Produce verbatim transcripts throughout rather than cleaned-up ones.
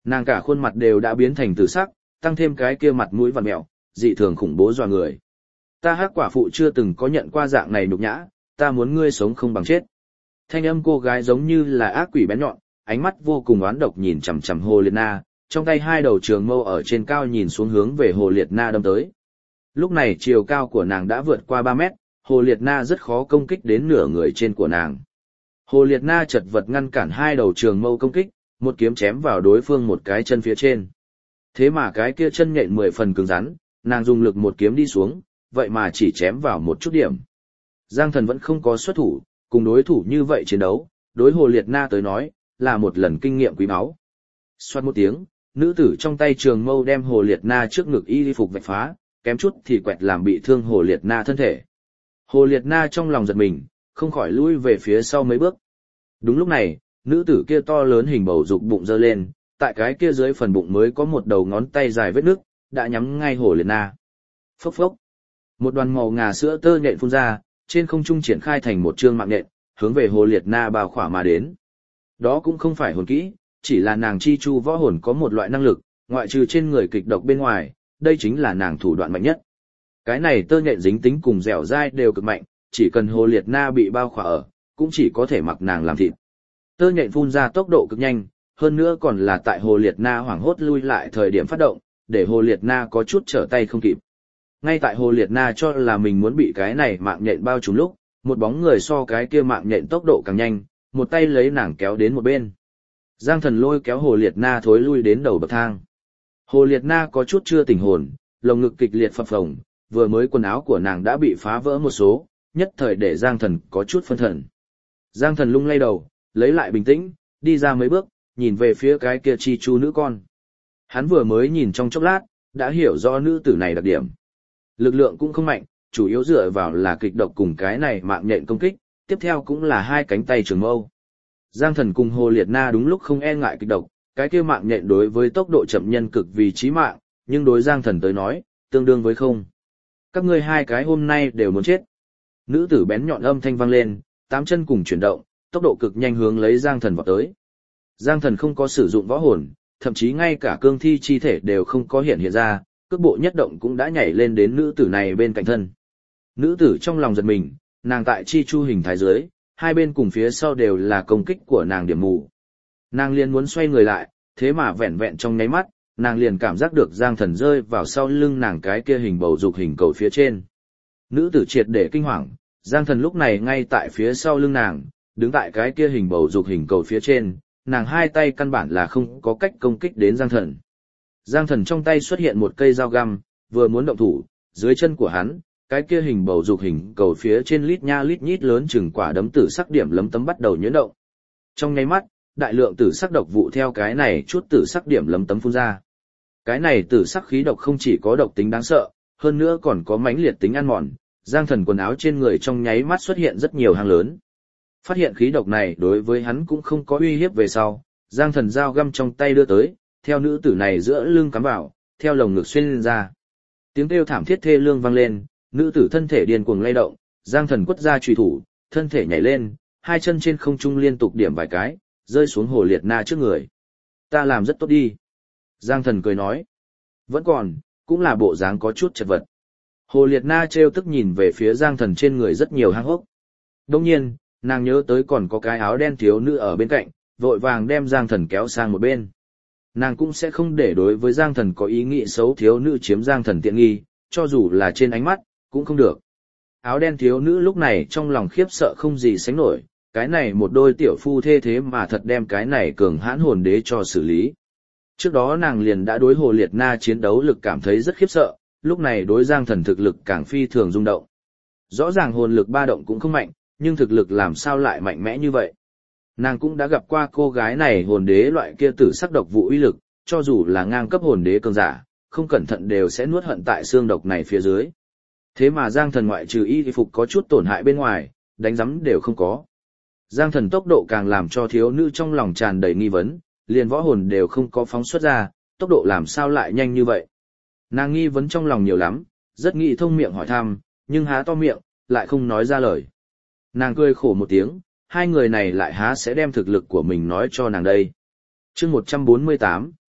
Nàng cả khuôn mặt đều đã biến thành tử sắc, tăng thêm cái kia mặt mũi vằn mẹo, dị thường khủng bố dọa người. Ta hắc quả phụ chưa từng có nhận qua dạng này nhục nhã, ta muốn ngươi sống không bằng chết. Thanh âm cô gái giống như là ác quỷ bén nhọn, ánh mắt vô cùng oán độc nhìn chằm chằm Hồ Liệt Na, trong tay hai đầu trường mâu ở trên cao nhìn xuống hướng về Hồ Liệt Na đâm tới. Lúc này chiều cao của nàng đã vượt qua ba mét, Hồ Liệt Na rất khó công kích đến nửa người trên của nàng. Hồ Liệt Na chật vật ngăn cản hai đầu trường mâu công kích, một kiếm chém vào đối phương một cái chân phía trên. Thế mà cái kia chân nhện mười phần cứng rắn, nàng dùng lực một kiếm đi xuống, vậy mà chỉ chém vào một chút điểm. Giang Thần vẫn không có xuất thủ, cùng đối thủ như vậy chiến đấu, đối Hồ Liệt Na tới nói, là một lần kinh nghiệm quý báu. Xoát một tiếng, nữ tử trong tay trường mâu đem Hồ Liệt Na trước ngực y phục vạch phá, kém chút thì quẹt làm bị thương Hồ Liệt Na thân thể. Hồ Liệt Na trong lòng giật mình, không khỏi lui về phía sau mấy bước. Đúng lúc này, nữ tử kia to lớn hình bầu dục bụng giơ lên, tại cái kia dưới phần bụng mới có một đầu ngón tay dài vết nước, đã nhắm ngay Hồ Liệt Na. Phốc phốc. Một đoàn màu ngà sữa tơ nhện phun ra, trên không trung triển khai thành một chương mạng nhện, hướng về Hồ Liệt Na bao khỏa mà đến. Đó cũng không phải hồn kỹ, chỉ là nàng chi chu võ hồn có một loại năng lực, ngoại trừ trên người kịch độc bên ngoài, đây chính là nàng thủ đoạn mạnh nhất. Cái này tơ nhện dính tính cùng dẻo dai đều cực mạnh, chỉ cần Hồ Liệt Na bị bao khỏa ở, cũng chỉ có thể mặc nàng làm thịt. Tơ nhện phun ra tốc độ cực nhanh, hơn nữa còn là tại Hồ Liệt Na hoảng hốt lui lại thời điểm phát động, để Hồ Liệt Na có chút trở tay không kịp. Ngay tại Hồ Liệt Na cho là mình muốn bị cái này mạng nhện bao trùm lúc, một bóng người so cái kia mạng nhện tốc độ càng nhanh, một tay lấy nàng kéo đến một bên. Giang Thần lôi kéo Hồ Liệt Na thối lui đến đầu bậc thang. Hồ Liệt Na có chút chưa tỉnh hồn, lồng ngực kịch liệt phập phồng, vừa mới quần áo của nàng đã bị phá vỡ một số, nhất thời để Giang Thần có chút phân thần. Giang Thần lung lay đầu, lấy lại bình tĩnh, đi ra mấy bước, nhìn về phía cái kia chi chu nữ con. Hắn vừa mới nhìn trong chốc lát, đã hiểu rõ nữ tử này đặc điểm. Lực lượng cũng không mạnh, chủ yếu dựa vào là kịch độc cùng cái này mạng nhện công kích, tiếp theo cũng là hai cánh tay trường mâu. Giang Thần cùng Hồ Liệt Na đúng lúc không e ngại kịch độc, cái kia mạng nhện đối với tốc độ chậm nhân cực vì chí mạng, nhưng đối Giang Thần tới nói, tương đương với không. Các ngươi hai cái hôm nay đều muốn chết. Nữ tử bén nhọn âm thanh vang lên, tám chân cùng chuyển động, tốc độ cực nhanh hướng lấy Giang Thần vào tới. Giang Thần không có sử dụng võ hồn, thậm chí ngay cả cương thi chi thể đều không có hiện hiện ra, cước bộ nhất động cũng đã nhảy lên đến nữ tử này bên cạnh thân. Nữ tử trong lòng giật mình, nàng tại chi chu hình thái dưới, hai bên cùng phía sau đều là công kích của nàng điểm mù. Nàng liền muốn xoay người lại, thế mà vẹn vẹn trong nháy mắt, nàng liền cảm giác được Giang Thần rơi vào sau lưng nàng cái kia hình bầu dục hình cầu phía trên. Nữ tử triệt để kinh hoàng, Giang Thần lúc này ngay tại phía sau lưng nàng, đứng tại cái kia hình bầu dục hình cầu phía trên, nàng hai tay căn bản là không có cách công kích đến Giang Thần. Giang Thần trong tay xuất hiện một cây dao găm, vừa muốn động thủ, dưới chân của hắn, cái kia hình bầu dục hình cầu phía trên lít nha lít nhít lớn chừng quả đấm tử sắc điểm lấm tấm bắt đầu nhuyễn động. Trong nháy mắt, đại lượng tử sắc độc vụ theo cái này chút tử sắc điểm lấm tấm phun ra. Cái này tử sắc khí độc không chỉ có độc tính đáng sợ, hơn nữa còn có mãnh liệt tính ăn mòn. Giang Thần quần áo trên người trong nháy mắt xuất hiện rất nhiều hang lớn. Phát hiện khí độc này đối với hắn cũng không có uy hiếp về sau, Giang Thần dao găm trong tay đưa tới, theo nữ tử này giữa lưng cắm vào, theo lồng ngực xuyên lên ra. Tiếng kêu thảm thiết thê lương vang lên, nữ tử thân thể điên cuồng lay động, Giang Thần quất ra chùy thủ, thân thể nhảy lên, hai chân trên không trung liên tục điểm vài cái, rơi xuống Hồ Liệt Na trước người. Ta làm rất tốt đi. Giang Thần cười nói. Vẫn còn, cũng là bộ dáng có chút chật vật. Hồ Liệt Na trêu tức nhìn về phía Giang Thần trên người rất nhiều hang hốc. Đồng nhiên, nàng nhớ tới còn có cái áo đen thiếu nữ ở bên cạnh, vội vàng đem Giang Thần kéo sang một bên. Nàng cũng sẽ không để đối với Giang Thần có ý nghĩ xấu thiếu nữ chiếm Giang Thần tiện nghi, cho dù là trên ánh mắt, cũng không được. Áo đen thiếu nữ lúc này trong lòng khiếp sợ không gì sánh nổi, cái này một đôi tiểu phu thê thế mà thật đem cái này cường hãn hồn đế cho xử lý. Trước đó nàng liền đã đối Hồ Liệt Na chiến đấu lực cảm thấy rất khiếp sợ, lúc này đối Giang Thần thực lực càng phi thường rung động. Rõ ràng hồn lực ba động cũng không mạnh, nhưng thực lực làm sao lại mạnh mẽ như vậy. Nàng cũng đã gặp qua cô gái này hồn đế loại kia tử sắc độc vụ uy lực, cho dù là ngang cấp hồn đế cường giả, không cẩn thận đều sẽ nuốt hận tại xương độc này phía dưới. Thế mà Giang Thần ngoại trừ y phục có chút tổn hại bên ngoài, đánh giấm đều không có. Giang Thần tốc độ càng làm cho thiếu nữ trong lòng tràn đầy nghi vấn, liền võ hồn đều không có phóng xuất ra, tốc độ làm sao lại nhanh như vậy. Nàng nghi vấn trong lòng nhiều lắm, rất nghĩ thông miệng hỏi thăm, nhưng há to miệng, lại không nói ra lời. Nàng cười khổ một tiếng, hai người này lại há sẽ đem thực lực của mình nói cho nàng đây. Chương một trăm bốn mươi tám,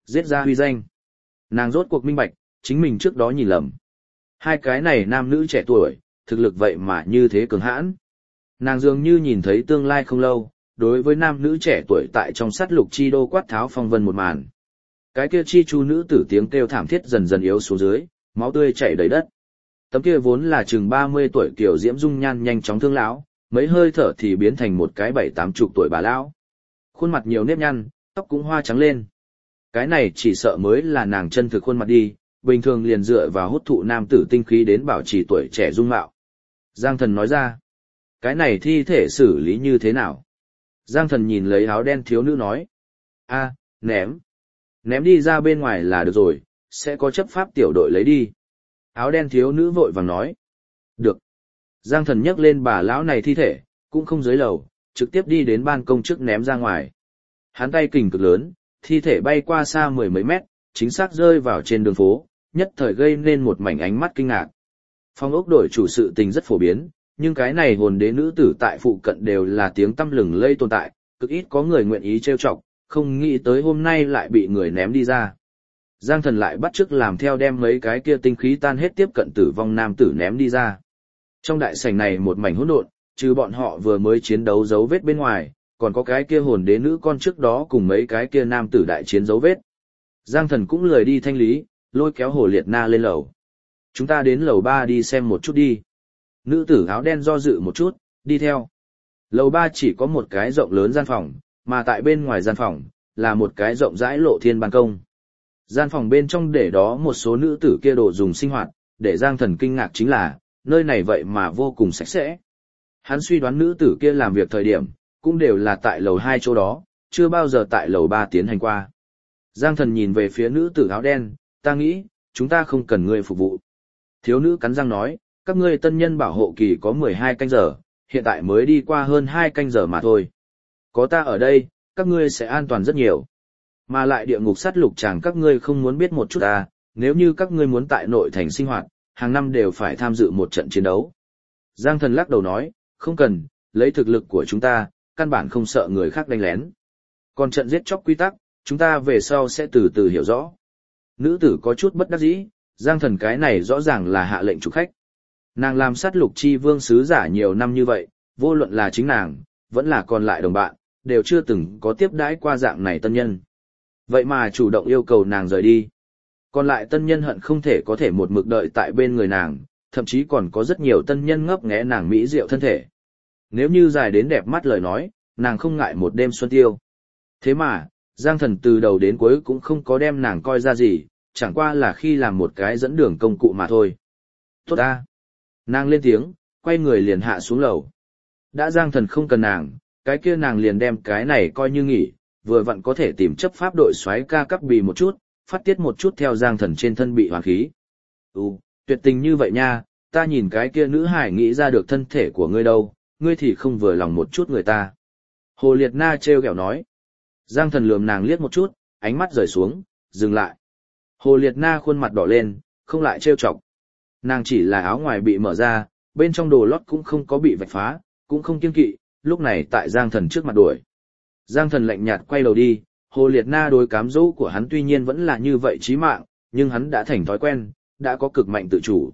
Giết ra huy danh. Nàng rốt cuộc minh bạch, chính mình trước đó nhìn lầm. Hai cái này nam nữ trẻ tuổi, thực lực vậy mà như thế cường hãn. Nàng dường như nhìn thấy tương lai không lâu, đối với nam nữ trẻ tuổi tại trong sát lục chi đô quát tháo phong vân một màn. Cái kia chi chu nữ tử tiếng kêu thảm thiết dần dần yếu xuống dưới, máu tươi chảy đầy đất. Tấm kia vốn là chừng ba mươi tuổi kiểu diễm dung nhan nhanh chóng thương lão, mấy hơi thở thì biến thành một cái bảy tám chục tuổi bà lão. Khuôn mặt nhiều nếp nhăn, tóc cũng hoa trắng lên. Cái này chỉ sợ mới là nàng chân thực khuôn mặt đi, bình thường liền dựa vào hút thụ nam tử tinh khí đến bảo trì tuổi trẻ dung mạo. Giang Thần nói ra, cái này thi thể xử lý như thế nào? Giang Thần nhìn lấy áo đen thiếu nữ nói, a, ném. Ném đi ra bên ngoài là được rồi, sẽ có chấp pháp tiểu đội lấy đi. Áo đen thiếu nữ vội vàng nói, được. Giang Thần nhấc lên bà lão này thi thể, cũng không dưới lầu, trực tiếp đi đến ban công trước ném ra ngoài. Hắn tay kình cực lớn, thi thể bay qua xa mười mấy mét, chính xác rơi vào trên đường phố, nhất thời gây nên một mảnh ánh mắt kinh ngạc. Phong ốc đổi chủ sự tình rất phổ biến, nhưng cái này hồn đế nữ tử tại phụ cận đều là tiếng tăm lừng lây tồn tại, cực ít có người nguyện ý trêu chọc, không nghĩ tới hôm nay lại bị người ném đi ra. Giang Thần lại bắt chước làm theo đem mấy cái kia tinh khí tan hết tiếp cận tử vong nam tử ném đi ra. Trong đại sảnh này một mảnh hỗn độn, trừ bọn họ vừa mới chiến đấu dấu vết bên ngoài, còn có cái kia hồn đế nữ con trước đó cùng mấy cái kia nam tử đại chiến dấu vết. Giang Thần cũng lười đi thanh lý, lôi kéo Hồ Liệt Na lên lầu. Chúng ta đến lầu ba đi xem một chút đi. Nữ tử áo đen do dự một chút, đi theo. Lầu ba chỉ có một cái rộng lớn gian phòng, mà tại bên ngoài gian phòng, là một cái rộng rãi lộ thiên ban công. Gian phòng bên trong để đó một số nữ tử kia đồ dùng sinh hoạt, để Giang Thần kinh ngạc chính là, nơi này vậy mà vô cùng sạch sẽ. Hắn suy đoán nữ tử kia làm việc thời điểm, cũng đều là tại lầu hai chỗ đó, chưa bao giờ tại lầu ba tiến hành qua. Giang Thần nhìn về phía nữ tử áo đen, ta nghĩ, chúng ta không cần ngươi phục vụ. Thiếu nữ cắn răng nói, các ngươi tân nhân bảo hộ kỳ có mười hai canh giờ, hiện tại mới đi qua hơn hai canh giờ mà thôi. Có ta ở đây, các ngươi sẽ an toàn rất nhiều. Mà lại địa ngục sát lục chàng các ngươi không muốn biết một chút à, nếu như các ngươi muốn tại nội thành sinh hoạt, hàng năm đều phải tham dự một trận chiến đấu. Giang Thần lắc đầu nói, không cần, lấy thực lực của chúng ta, căn bản không sợ người khác đánh lén. Còn trận giết chóc quy tắc, chúng ta về sau sẽ từ từ hiểu rõ. Nữ tử có chút bất đắc dĩ, Giang Thần cái này rõ ràng là hạ lệnh chủ khách. Nàng làm sát lục chi vương sứ giả nhiều năm như vậy, vô luận là chính nàng, vẫn là còn lại đồng bạn, đều chưa từng có tiếp đãi qua dạng này tân nhân. Vậy mà chủ động yêu cầu nàng rời đi. Còn lại tân nhân hận không thể có thể một mực đợi tại bên người nàng, thậm chí còn có rất nhiều tân nhân ngấp nghé nàng mỹ diệu thân thể. Nếu như dài đến đẹp mắt lời nói, nàng không ngại một đêm xuân tiêu. Thế mà, Giang Thần từ đầu đến cuối cũng không có đem nàng coi ra gì, chẳng qua là khi làm một cái dẫn đường công cụ mà thôi. Tốt ta. Nàng lên tiếng, quay người liền hạ xuống lầu. Đã Giang Thần không cần nàng, cái kia nàng liền đem cái này coi như nghỉ, vừa vặn có thể tìm chấp pháp đội xoáy ca cắp bì một chút, phát tiết một chút theo Giang Thần trên thân bị hoàn khí. Ừ, tuyệt tình như vậy nha, ta nhìn cái kia nữ hải nghĩ ra được thân thể của ngươi đâu, ngươi thì không vừa lòng một chút người ta. Hồ Liệt Na trêu ghẹo nói. Giang Thần lườm nàng liếc một chút, ánh mắt rời xuống, dừng lại. Hồ Liệt Na khuôn mặt đỏ lên, không lại trêu chọc. Nàng chỉ là áo ngoài bị mở ra, bên trong đồ lót cũng không có bị vạch phá, cũng không kiêng kỵ, lúc này tại Giang Thần trước mặt đuổi. Giang Thần lạnh nhạt quay đầu đi, Hồ Liệt Na đối cám dỗ của hắn tuy nhiên vẫn là như vậy chí mạng, nhưng hắn đã thành thói quen, đã có cực mạnh tự chủ.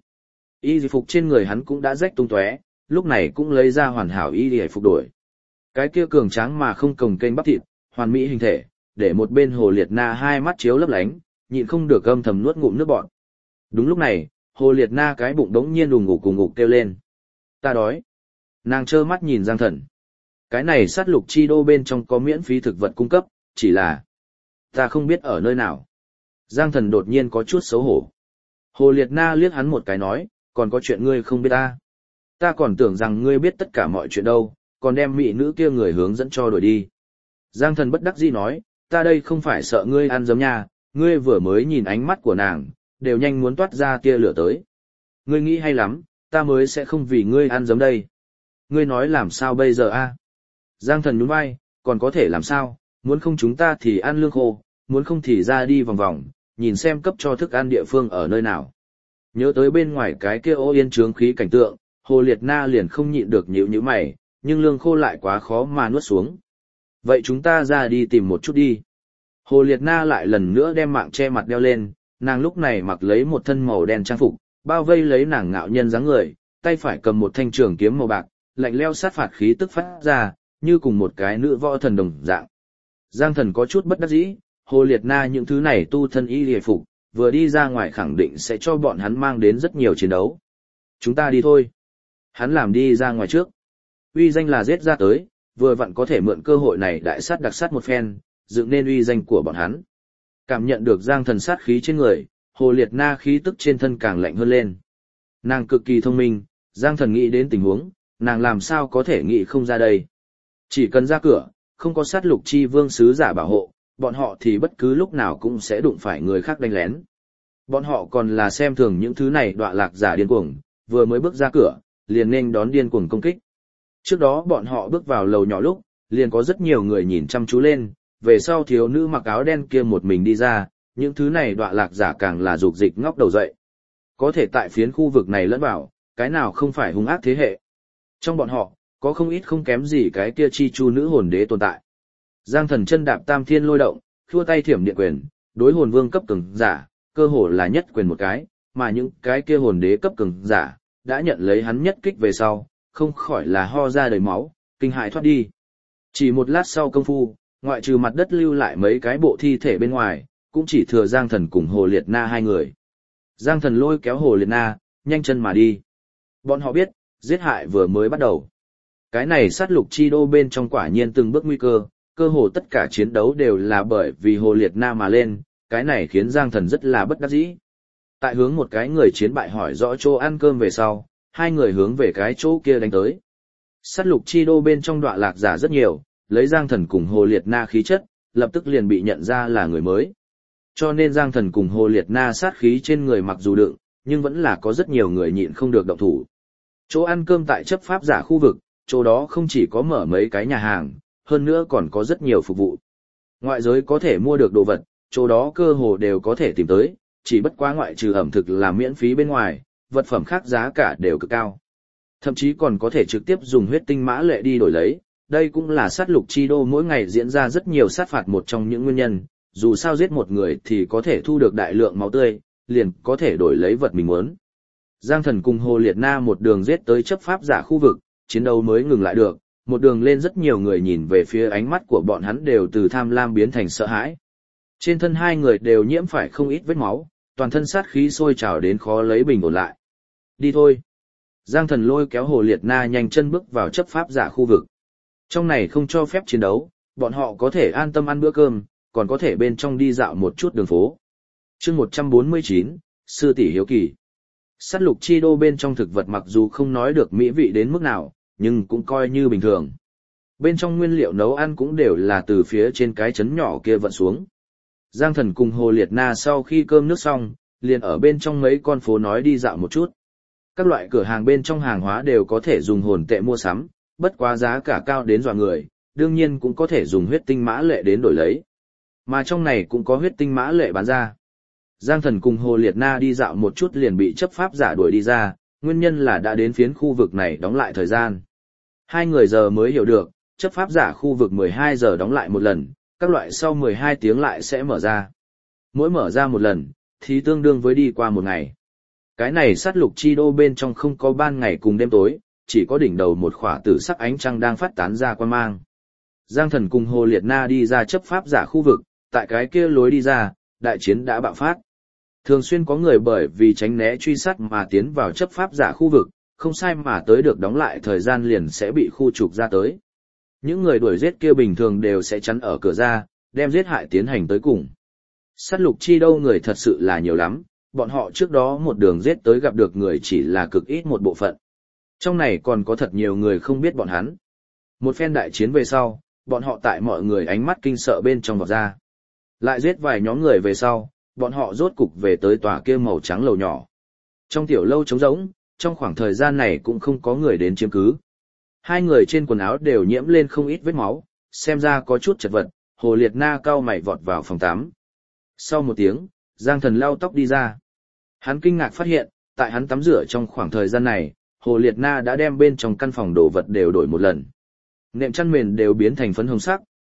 Y phục trên người hắn cũng đã rách tung tóe, lúc này cũng lấy ra hoàn hảo y phục đổi. Cái kia cường tráng mà không cồng kênh bắp thịt, hoàn mỹ hình thể, để một bên Hồ Liệt Na hai mắt chiếu lấp lánh, nhịn không được âm thầm nuốt ngụm nước bọt. Đúng lúc này, Hồ Liệt Na cái bụng đống nhiên đùng ngục cùng ngục kêu lên. Ta đói. Nàng trơ mắt nhìn Giang Thần. Cái này sát lục chi đô bên trong có miễn phí thực vật cung cấp, chỉ là ta không biết ở nơi nào. Giang Thần đột nhiên có chút xấu hổ. Hồ Liệt Na liếc hắn một cái nói, còn có chuyện ngươi không biết ta. Ta còn tưởng rằng ngươi biết tất cả mọi chuyện đâu, còn đem mỹ nữ kia người hướng dẫn cho đuổi đi. Giang Thần bất đắc dĩ nói, ta đây không phải sợ ngươi ăn giấm nha, ngươi vừa mới nhìn ánh mắt của nàng, đều nhanh muốn toát ra tia lửa tới. Ngươi nghĩ hay lắm, ta mới sẽ không vì ngươi ăn giấm đây. Ngươi nói làm sao bây giờ a? Giang Thần nhún vai, còn có thể làm sao, muốn không chúng ta thì ăn lương khô, muốn không thì ra đi vòng vòng, nhìn xem cấp cho thức ăn địa phương ở nơi nào. Nhớ tới bên ngoài cái kia ô yên trướng khí cảnh tượng, Hồ Liệt Na liền không nhịn được nhíu nhíu mày, nhưng lương khô lại quá khó mà nuốt xuống. Vậy chúng ta ra đi tìm một chút đi. Hồ Liệt Na lại lần nữa đem mạng che mặt đeo lên, nàng lúc này mặc lấy một thân màu đen trang phục, bao vây lấy nàng ngạo nhân dáng người, tay phải cầm một thanh trường kiếm màu bạc, lạnh lẽo sát phạt khí tức phát ra, như cùng một cái nữ võ thần đồng dạng. Giang Thần có chút bất đắc dĩ, Hồ Liệt Na những thứ này tu thân y liề phục, vừa đi ra ngoài khẳng định sẽ cho bọn hắn mang đến rất nhiều chiến đấu. Chúng ta đi thôi. Hắn làm đi ra ngoài trước. Uy danh là giết ra tới, vừa vặn có thể mượn cơ hội này đại sát đặc sát một phen, dựng nên uy danh của bọn hắn. Cảm nhận được Giang Thần sát khí trên người, Hồ Liệt Na khí tức trên thân càng lạnh hơn lên. Nàng cực kỳ thông minh, Giang Thần nghĩ đến tình huống, nàng làm sao có thể nghĩ không ra đây. Chỉ cần ra cửa, không có sát lục chi vương sứ giả bảo hộ, bọn họ thì bất cứ lúc nào cũng sẽ đụng phải người khác đánh lén. Bọn họ còn là xem thường những thứ này đọa lạc giả điên cuồng, vừa mới bước ra cửa, liền nên đón điên cuồng công kích. Trước đó bọn họ bước vào lầu nhỏ lúc, liền có rất nhiều người nhìn chăm chú lên, về sau thiếu nữ mặc áo đen kia một mình đi ra, những thứ này đọa lạc giả càng là dục dịch ngóc đầu dậy. Có thể tại phiến khu vực này lẫn vào, cái nào không phải hung ác thế hệ. Trong bọn họ, có không ít không kém gì cái kia chi chu nữ hồn đế tồn tại. Giang Thần chân đạp tam thiên lôi động, thua tay thiểm điện quyền, đối hồn vương cấp cường giả, cơ hồ là nhất quyền một cái, mà những cái kia hồn đế cấp cường giả, đã nhận lấy hắn nhất kích về sau, không khỏi là ho ra đầy máu, kinh hại thoát đi. Chỉ một lát sau công phu, ngoại trừ mặt đất lưu lại mấy cái bộ thi thể bên ngoài, cũng chỉ thừa Giang Thần cùng Hồ Liệt Na hai người. Giang Thần lôi kéo Hồ Liệt Na, nhanh chân mà đi. Bọn họ biết, giết hại vừa mới bắt đầu. Cái này sát lục chi đô bên trong quả nhiên từng bước nguy cơ, cơ hồ tất cả chiến đấu đều là bởi vì Hồ Liệt Na mà lên, cái này khiến Giang Thần rất là bất đắc dĩ. Tại hướng một cái người chiến bại hỏi rõ chỗ ăn cơm về sau, hai người hướng về cái chỗ kia đánh tới. Sát lục chi đô bên trong đọa lạc giả rất nhiều, lấy Giang Thần cùng Hồ Liệt Na khí chất, lập tức liền bị nhận ra là người mới. Cho nên Giang Thần cùng Hồ Liệt Na sát khí trên người mặc dù đựng, nhưng vẫn là có rất nhiều người nhịn không được động thủ. Chỗ ăn cơm tại chấp pháp giả khu vực, chỗ đó không chỉ có mở mấy cái nhà hàng, hơn nữa còn có rất nhiều phục vụ. Ngoại giới có thể mua được đồ vật, chỗ đó cơ hồ đều có thể tìm tới, chỉ bất quá ngoại trừ ẩm thực là miễn phí bên ngoài, vật phẩm khác giá cả đều cực cao. Thậm chí còn có thể trực tiếp dùng huyết tinh mã lệ đi đổi lấy, đây cũng là sát lục chi đô mỗi ngày diễn ra rất nhiều sát phạt một trong những nguyên nhân, dù sao giết một người thì có thể thu được đại lượng máu tươi, liền có thể đổi lấy vật mình muốn. Giang Thần cùng Hồ Liệt Na một đường giết tới chấp pháp giả khu vực, chiến đấu mới ngừng lại được, một đường lên rất nhiều người nhìn về phía ánh mắt của bọn hắn đều từ tham lam biến thành sợ hãi. Trên thân hai người đều nhiễm phải không ít vết máu, toàn thân sát khí sôi trào đến khó lấy bình ổn lại. Đi thôi. Giang Thần lôi kéo Hồ Liệt Na nhanh chân bước vào chấp pháp giả khu vực. Trong này không cho phép chiến đấu, bọn họ có thể an tâm ăn bữa cơm, còn có thể bên trong đi dạo một chút đường phố. Chương một trăm bốn mươi chín, Sư tỷ hiếu kỳ. Sát lục chi đô bên trong thực vật mặc dù không nói được mỹ vị đến mức nào, nhưng cũng coi như bình thường. Bên trong nguyên liệu nấu ăn cũng đều là từ phía trên cái chấn nhỏ kia vận xuống. Giang Thần cùng Hồ Liệt Na sau khi cơm nước xong, liền ở bên trong mấy con phố nói đi dạo một chút. Các loại cửa hàng bên trong hàng hóa đều có thể dùng hồn tệ mua sắm, bất quá giá cả cao đến dọa người, đương nhiên cũng có thể dùng huyết tinh mã lệ đến đổi lấy. Mà trong này cũng có huyết tinh mã lệ bán ra. Giang Thần cùng Hồ Liệt Na đi dạo một chút liền bị chấp pháp giả đuổi đi ra, nguyên nhân là đã đến phiến khu vực này đóng lại thời gian. Hai người giờ mới hiểu được, chấp pháp giả khu vực mười hai giờ đóng lại một lần, các loại sau mười hai tiếng lại sẽ mở ra. Mỗi mở ra một lần, thì tương đương với đi qua một ngày. Cái này sát lục chi đô bên trong không có ban ngày cùng đêm tối, chỉ có đỉnh đầu một khỏa tử sắc ánh trăng đang phát tán ra quan mang. Giang Thần cùng Hồ Liệt Na đi ra chấp pháp giả khu vực, tại cái kia lối đi ra, đại chiến đã bạo phát. Thường xuyên có người bởi vì tránh né truy sát mà tiến vào chấp pháp giả khu vực, không sai mà tới được đóng lại thời gian liền sẽ bị khu trục ra tới. Những người đuổi giết kia bình thường đều sẽ chắn ở cửa ra, đem giết hại tiến hành tới cùng. Sát lục chi đô người thật sự là nhiều lắm, bọn họ trước đó một đường giết tới gặp được người chỉ là cực ít một bộ phận. Trong này còn có thật nhiều người không biết bọn hắn. Một phen đại chiến về sau, bọn họ tại mọi người ánh mắt kinh sợ bên trong vọt ra. Lại giết vài nhóm người về sau, bọn họ rốt cục về tới tòa kia màu trắng lầu nhỏ. Trong tiểu lâu trống rỗng, trong khoảng thời gian này cũng không có người đến chiếm cứ. Hai người trên quần áo đều nhiễm lên không ít vết máu, xem ra có chút chật vật. Hồ Liệt Na cau mày vọt vào phòng tắm. Sau một tiếng, Giang Thần lau tóc đi ra. Hắn kinh ngạc phát hiện, tại hắn tắm rửa trong khoảng thời gian này, Hồ Liệt Na đã đem bên trong căn phòng đồ vật đều đổi một lần. Nệm chăn mền đều biến thành phấn hồng sắc,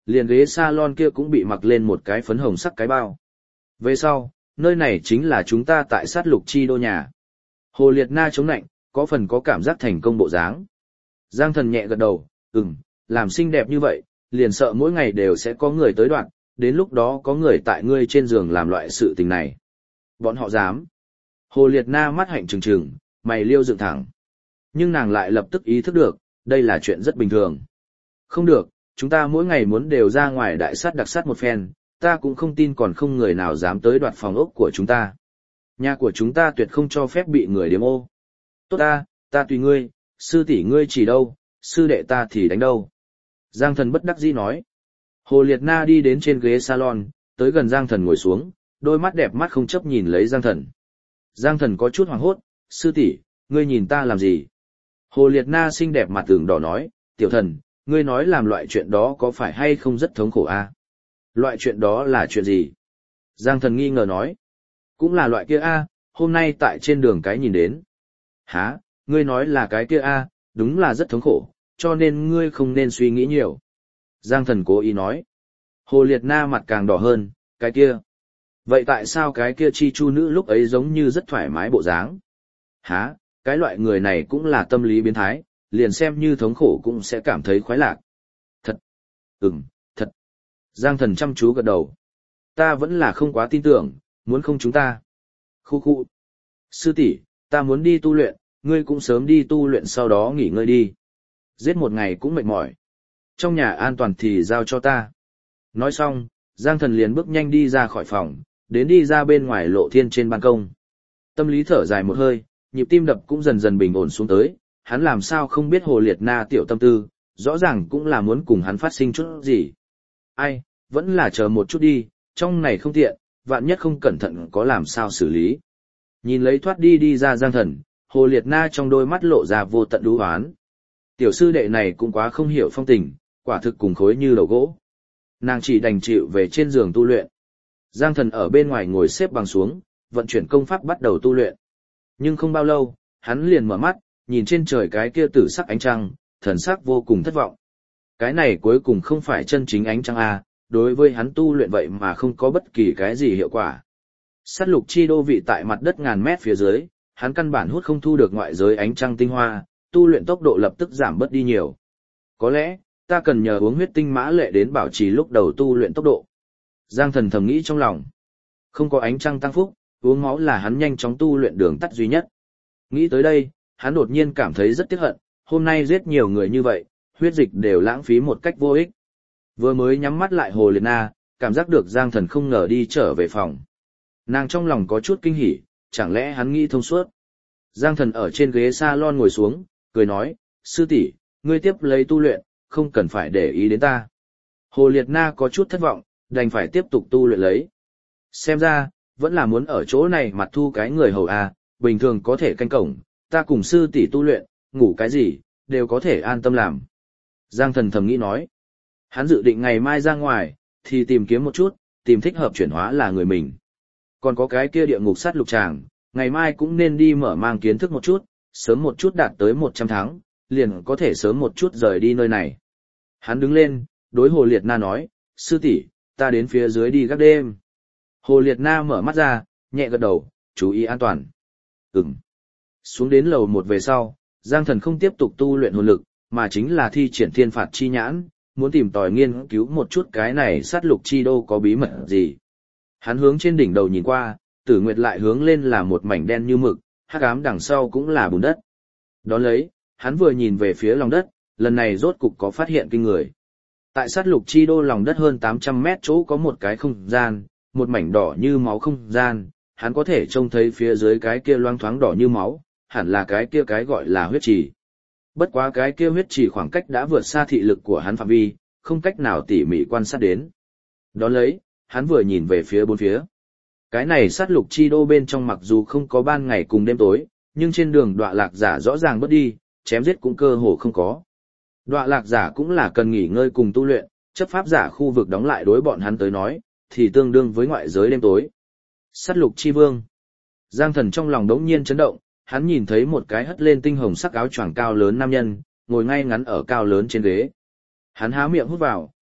liền ghế salon kia cũng bị mặc lên một cái phấn hồng sắc cái bao. Về sau, nơi này chính là chúng ta tại sát lục chi đô nhà. Hồ Liệt Na chống nạnh, có phần có cảm giác thành công bộ dáng. Giang Thần nhẹ gật đầu, ừm, làm xinh đẹp như vậy, liền sợ mỗi ngày đều sẽ có người tới đoạn, đến lúc đó có người tại ngươi trên giường làm loại sự tình này. Bọn họ dám. Hồ Liệt Na mắt hạnh trừng trừng, mày liêu dựng thẳng. Nhưng nàng lại lập tức ý thức được, đây là chuyện rất bình thường. Không được, chúng ta mỗi ngày muốn đều ra ngoài đại sát đặc sát một phen, ta cũng không tin còn không người nào dám tới đoạt phòng ốc của chúng ta. Nhà của chúng ta tuyệt không cho phép bị người điếm ô. Tốt ta, ta tùy ngươi, sư tỷ ngươi chỉ đâu, sư đệ ta thì đánh đâu. Giang Thần bất đắc dĩ nói. Hồ Liệt Na đi đến trên ghế salon, tới gần Giang Thần ngồi xuống, đôi mắt đẹp mắt không chấp nhìn lấy Giang Thần. Giang Thần có chút hoảng hốt, sư tỷ, ngươi nhìn ta làm gì? Hồ Liệt Na xinh đẹp mặt tường đỏ nói, tiểu thần, ngươi nói làm loại chuyện đó có phải hay không rất thống khổ a? À? Loại chuyện đó là chuyện gì? Giang Thần nghi ngờ nói, cũng là loại kia a, à, hôm nay tại trên đường cái nhìn đến. Hả, ngươi nói là cái kia a, à, đúng là rất thống khổ, cho nên ngươi không nên suy nghĩ nhiều. Giang Thần cố ý nói. Hồ Liệt Na mặt càng đỏ hơn, cái kia. Vậy tại sao cái kia chi chu nữ lúc ấy giống như rất thoải mái bộ dáng? Hả, cái loại người này cũng là tâm lý biến thái, liền xem như thống khổ cũng sẽ cảm thấy khoái lạc. Thật. Ừm, thật. Giang Thần chăm chú gật đầu. Ta vẫn là không quá tin tưởng, muốn không chúng ta. Khu khu. Sư tỷ, ta muốn đi tu luyện, ngươi cũng sớm đi tu luyện sau đó nghỉ ngơi đi. Giết một ngày cũng mệt mỏi. Trong nhà an toàn thì giao cho ta. Nói xong, Giang Thần liền bước nhanh đi ra khỏi phòng, đến đi ra bên ngoài lộ thiên trên ban công. Tâm lý thở dài một hơi, nhịp tim đập cũng dần dần bình ổn xuống tới, hắn làm sao không biết Hồ Liệt Na tiểu tâm tư, rõ ràng cũng là muốn cùng hắn phát sinh chút gì. Ai, vẫn là chờ một chút đi, trong này không tiện, vạn nhất không cẩn thận có làm sao xử lý. Nhìn lấy thoát đi đi ra Giang Thần, Hồ Liệt Na trong đôi mắt lộ ra vô tận đú hoán. Tiểu sư đệ này cũng quá không hiểu phong tình, quả thực cùng khối như đầu gỗ. Nàng chỉ đành chịu về trên giường tu luyện. Giang Thần ở bên ngoài ngồi xếp bằng xuống, vận chuyển công pháp bắt đầu tu luyện. Nhưng không bao lâu, hắn liền mở mắt, nhìn trên trời cái kia tử sắc ánh trăng, thần sắc vô cùng thất vọng. Cái này cuối cùng không phải chân chính ánh trăng a, đối với hắn tu luyện vậy mà không có bất kỳ cái gì hiệu quả. Sát lục chi đô vị tại mặt đất ngàn mét phía dưới, hắn căn bản hút không thu được ngoại giới ánh trăng tinh hoa, tu luyện tốc độ lập tức giảm bớt đi nhiều. Có lẽ, ta cần nhờ uống huyết tinh mã lệ đến bảo trì lúc đầu tu luyện tốc độ. Giang Thần thầm nghĩ trong lòng. Không có ánh trăng tăng phúc, uống máu là hắn nhanh chóng tu luyện đường tắt duy nhất. Nghĩ tới đây, hắn đột nhiên cảm thấy rất tiếc hận, hôm nay giết nhiều người như vậy, huyết dịch đều lãng phí một cách vô ích. Vừa mới nhắm mắt lại Hồ Liệt Na, cảm giác được Giang Thần không ngờ đi trở về phòng. Nàng trong lòng có chút kinh hỉ, chẳng lẽ hắn nghĩ thông suốt. Giang Thần ở trên ghế salon ngồi xuống, cười nói, sư tỷ, ngươi tiếp lấy tu luyện, không cần phải để ý đến ta. Hồ Liệt Na có chút thất vọng, đành phải tiếp tục tu luyện lấy. Xem ra, vẫn là muốn ở chỗ này mặt thu cái người hầu à, bình thường có thể canh cổng, ta cùng sư tỷ tu luyện, ngủ cái gì, đều có thể an tâm làm. Giang Thần thầm nghĩ nói. Hắn dự định ngày mai ra ngoài, thì tìm kiếm một chút, tìm thích hợp chuyển hóa là người mình. Còn có cái kia địa ngục sát lục tràng, ngày mai cũng nên đi mở mang kiến thức một chút, sớm một chút đạt tới một trăm tháng, liền có thể sớm một chút rời đi nơi này. Hắn đứng lên, đối Hồ Liệt Na nói, sư tỷ, ta đến phía dưới đi gác đêm. Hồ Liệt Na mở mắt ra, nhẹ gật đầu, chú ý an toàn. Ừm. Xuống đến lầu một về sau, Giang Thần không tiếp tục tu luyện hồn lực, mà chính là thi triển thiên phạt chi nhãn, muốn tìm tòi nghiên cứu một chút cái này sát lục chi đô có bí mật gì. Hắn hướng trên đỉnh đầu nhìn qua, Tử Nguyệt lại hướng lên là một mảnh đen như mực, hắc ám đằng sau cũng là bùn đất. Đón lấy, hắn vừa nhìn về phía lòng đất, lần này rốt cục có phát hiện kinh người. Tại sát lục chi đô lòng đất hơn tám trăm mét chỗ có một cái không gian, một mảnh đỏ như máu không gian, hắn có thể trông thấy phía dưới cái kia loang thoáng đỏ như máu, hẳn là cái kia cái gọi là huyết trì. Bất quá cái kia huyết trì khoảng cách đã vượt xa thị lực của hắn phạm vi, không cách nào tỉ mỉ quan sát đến. Đón lấy, hắn vừa nhìn về phía bốn phía. Cái này sát lục chi đô bên trong mặc dù không có ban ngày cùng đêm tối, nhưng trên đường đọa lạc giả rõ ràng bớt đi, chém giết cũng cơ hồ không có. Đọa lạc giả cũng là cần nghỉ ngơi cùng tu luyện, chấp pháp giả khu vực đóng lại đối bọn hắn tới nói, thì tương đương với ngoại giới đêm tối. Sát lục chi vương. Giang Thần trong lòng đống nhiên chấn động, hắn nhìn thấy một cái hất lên tinh hồng sắc áo choàng cao lớn nam nhân, ngồi ngay ngắn ở cao lớn trên ghế. Hắn há miệng hút vào,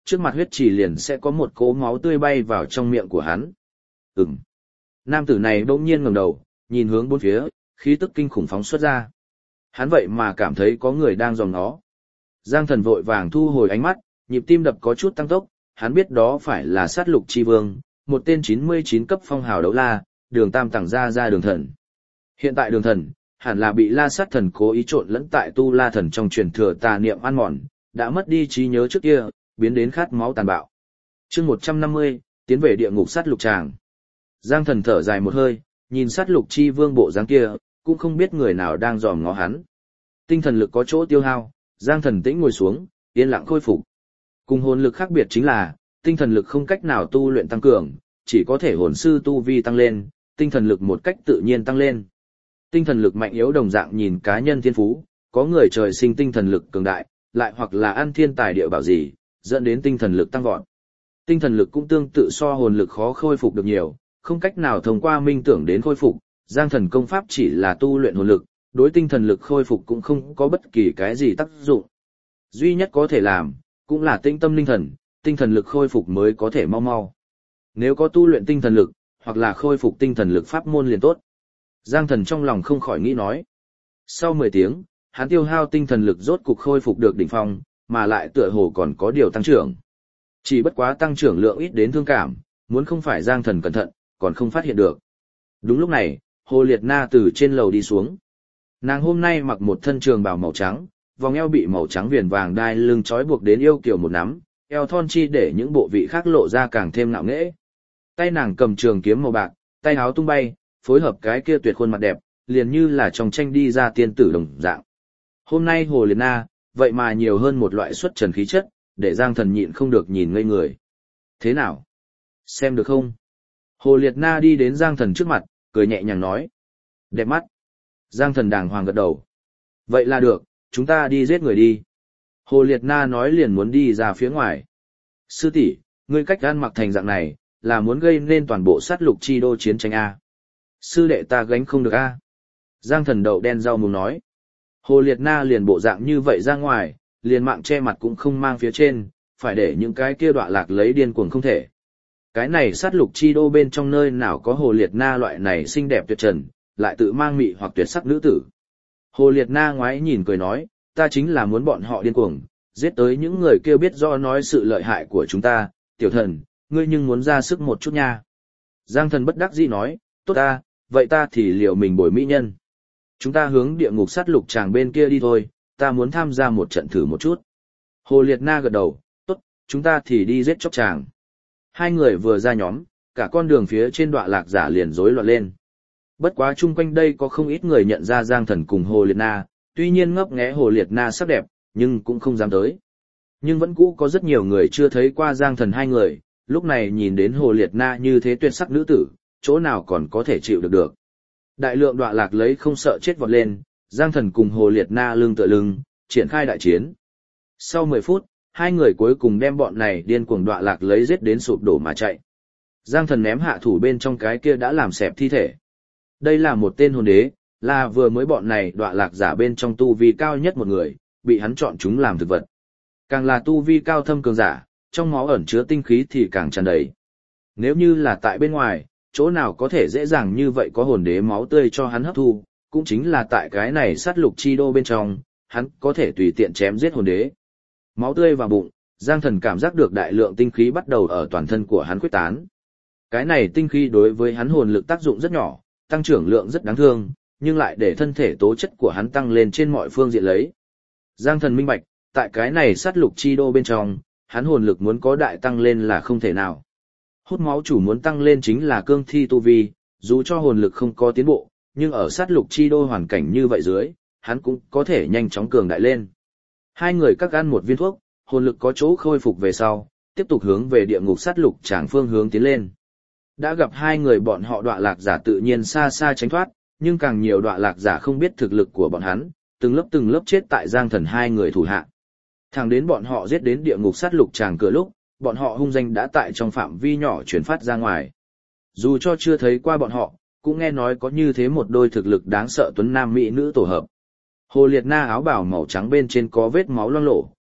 trước mặt huyết trì liền sẽ có một cỗ máu tươi bay vào trong miệng của hắn. Ừm. Nam tử này bỗng nhiên ngẩng đầu, nhìn hướng bốn phía, khí tức kinh khủng phóng xuất ra. Hắn vậy mà cảm thấy có người đang dòm nó. Giang Thần vội vàng thu hồi ánh mắt, nhịp tim đập có chút tăng tốc, hắn biết đó phải là sát lục chi vương, một tên chín mươi chín cấp phong hào đấu la, đường tam tàng ra ra đường thần. Hiện tại đường thần, hẳn là bị la sát thần cố ý trộn lẫn tại tu la thần trong truyền thừa tà niệm ăn mòn, đã mất đi trí nhớ trước kia, biến đến khát máu tàn bạo. chương một trăm năm mươi, tiến về địa ngục sát lục tràng. Giang Thần thở dài một hơi, nhìn sát lục chi vương bộ dáng kia, cũng không biết người nào đang dòm ngó hắn. Tinh thần lực có chỗ tiêu hao, Giang Thần tĩnh ngồi xuống, yên lặng khôi phục. Cùng hồn lực khác biệt chính là, tinh thần lực không cách nào tu luyện tăng cường, chỉ có thể hồn sư tu vi tăng lên, tinh thần lực một cách tự nhiên tăng lên. Tinh thần lực mạnh yếu đồng dạng nhìn cá nhân thiên phú, có người trời sinh tinh thần lực cường đại, lại hoặc là ăn thiên tài địa bảo gì, dẫn đến tinh thần lực tăng vọt. Tinh thần lực cũng tương tự so hồn lực khó khôi phục được nhiều, không cách nào thông qua minh tưởng đến khôi phục, Giang Thần công pháp chỉ là tu luyện hồn lực, đối tinh thần lực khôi phục cũng không có bất kỳ cái gì tác dụng. Duy nhất có thể làm, cũng là tinh tâm linh thần, tinh thần lực khôi phục mới có thể mau mau. Nếu có tu luyện tinh thần lực, hoặc là khôi phục tinh thần lực pháp môn liền tốt. Giang Thần trong lòng không khỏi nghĩ nói. Sau mười tiếng, hắn tiêu hao tinh thần lực rốt cục khôi phục được đỉnh phong, mà lại tựa hồ còn có điều tăng trưởng. Chỉ bất quá tăng trưởng lượng ít đến thương cảm, muốn không phải Giang Thần cẩn thận, còn không phát hiện được. Đúng lúc này, Hồ Liệt Na từ trên lầu đi xuống. Nàng hôm nay mặc một thân trường bào màu trắng, vòng eo bị màu trắng viền vàng đai lưng trói buộc đến yêu kiều một nắm, eo thon chi để những bộ vị khác lộ ra càng thêm ngạo nghễ. Tay nàng cầm trường kiếm màu bạc, tay áo tung bay, phối hợp cái kia tuyệt khuôn mặt đẹp, liền như là trong tranh đi ra tiên tử đồng dạng. Hôm nay Hồ Liệt Na, vậy mà nhiều hơn một loại xuất trần khí chất, để Giang Thần nhịn không được nhìn ngây người. Thế nào? Xem được không? Hồ Liệt Na đi đến Giang Thần trước mặt, cười nhẹ nhàng nói. Đẹp mắt. Giang Thần đàng hoàng gật đầu. Vậy là được, chúng ta đi giết người đi. Hồ Liệt Na nói liền muốn đi ra phía ngoài. Sư tỷ, ngươi cách ăn mặc thành dạng này, là muốn gây nên toàn bộ sát lục chi đô chiến tranh A. Sư đệ ta gánh không được A. Giang Thần đậu đen rau muống nói. Hồ Liệt Na liền bộ dạng như vậy ra ngoài, liền mạng che mặt cũng không mang phía trên, phải để những cái kia đọa lạc lấy điên cuồng không thể. Cái này sát lục chi đô bên trong nơi nào có Hồ Liệt Na loại này xinh đẹp tuyệt trần, lại tự mang mị hoặc tuyệt sắc nữ tử. Hồ Liệt Na ngoái nhìn cười nói, ta chính là muốn bọn họ điên cuồng, giết tới những người kia biết do nói sự lợi hại của chúng ta, tiểu thần, ngươi nhưng muốn ra sức một chút nha. Giang Thần bất đắc dĩ nói, tốt ta, vậy ta thì liệu mình bồi mỹ nhân. Chúng ta hướng địa ngục sát lục tràng bên kia đi thôi, ta muốn tham gia một trận thử một chút. Hồ Liệt Na gật đầu, tốt, chúng ta thì đi giết chóc tràng. Hai người vừa ra nhóm, cả con đường phía trên đọa lạc giả liền rối loạn lên. Bất quá chung quanh đây có không ít người nhận ra Giang Thần cùng Hồ Liệt Na, tuy nhiên ngấp nghé Hồ Liệt Na sắc đẹp, nhưng cũng không dám tới. Nhưng vẫn cũ có rất nhiều người chưa thấy qua Giang Thần hai người, lúc này nhìn đến Hồ Liệt Na như thế tuyệt sắc nữ tử, chỗ nào còn có thể chịu được được. Đại lượng đọa lạc lấy không sợ chết vọt lên, Giang Thần cùng Hồ Liệt Na lưng tựa lưng, triển khai đại chiến. Sau mười phút, hai người cuối cùng đem bọn này điên cuồng đọa lạc lấy giết đến sụp đổ mà chạy. Giang Thần ném hạ thủ bên trong cái kia đã làm xẹp thi thể. Đây là một tên hồn đế, là vừa mới bọn này đọa lạc giả bên trong tu vi cao nhất một người, bị hắn chọn chúng làm thực vật. Càng là tu vi cao thâm cường giả, trong máu ẩn chứa tinh khí thì càng tràn đầy. Nếu như là tại bên ngoài, chỗ nào có thể dễ dàng như vậy có hồn đế máu tươi cho hắn hấp thu, cũng chính là tại cái này sát lục chi đô bên trong, hắn có thể tùy tiện chém giết hồn đế. Máu tươi vào bụng, Giang Thần cảm giác được đại lượng tinh khí bắt đầu ở toàn thân của hắn khuếch tán. Cái này tinh khí đối với hắn hồn lực tác dụng rất nhỏ, tăng trưởng lượng rất đáng thương, nhưng lại để thân thể tố chất của hắn tăng lên trên mọi phương diện lấy. Giang Thần minh bạch, tại cái này sát lục chi đô bên trong, hắn hồn lực muốn có đại tăng lên là không thể nào. Hút máu chủ muốn tăng lên chính là cương thi tu vi, dù cho hồn lực không có tiến bộ, nhưng ở sát lục chi đô hoàn cảnh như vậy dưới, hắn cũng có thể nhanh chóng cường đại lên. Hai người các ăn một viên thuốc, hồn lực có chỗ khôi phục về sau, tiếp tục hướng về địa ngục sát lục tràng phương hướng tiến lên. Đã gặp hai người bọn họ đọa lạc giả tự nhiên xa xa tránh thoát, nhưng càng nhiều đọa lạc giả không biết thực lực của bọn hắn, từng lớp từng lớp chết tại Giang Thần hai người thủ hạ. Thẳng đến bọn họ giết đến địa ngục sát lục tràng cửa lúc, bọn họ hung danh đã tại trong phạm vi nhỏ truyền phát ra ngoài. Dù cho chưa thấy qua bọn họ, cũng nghe nói có như thế một đôi thực lực đáng sợ tuấn nam mỹ nữ tổ hợp. Hồ Liệt Na áo bào màu trắng bên trên có vết máu loang lổ,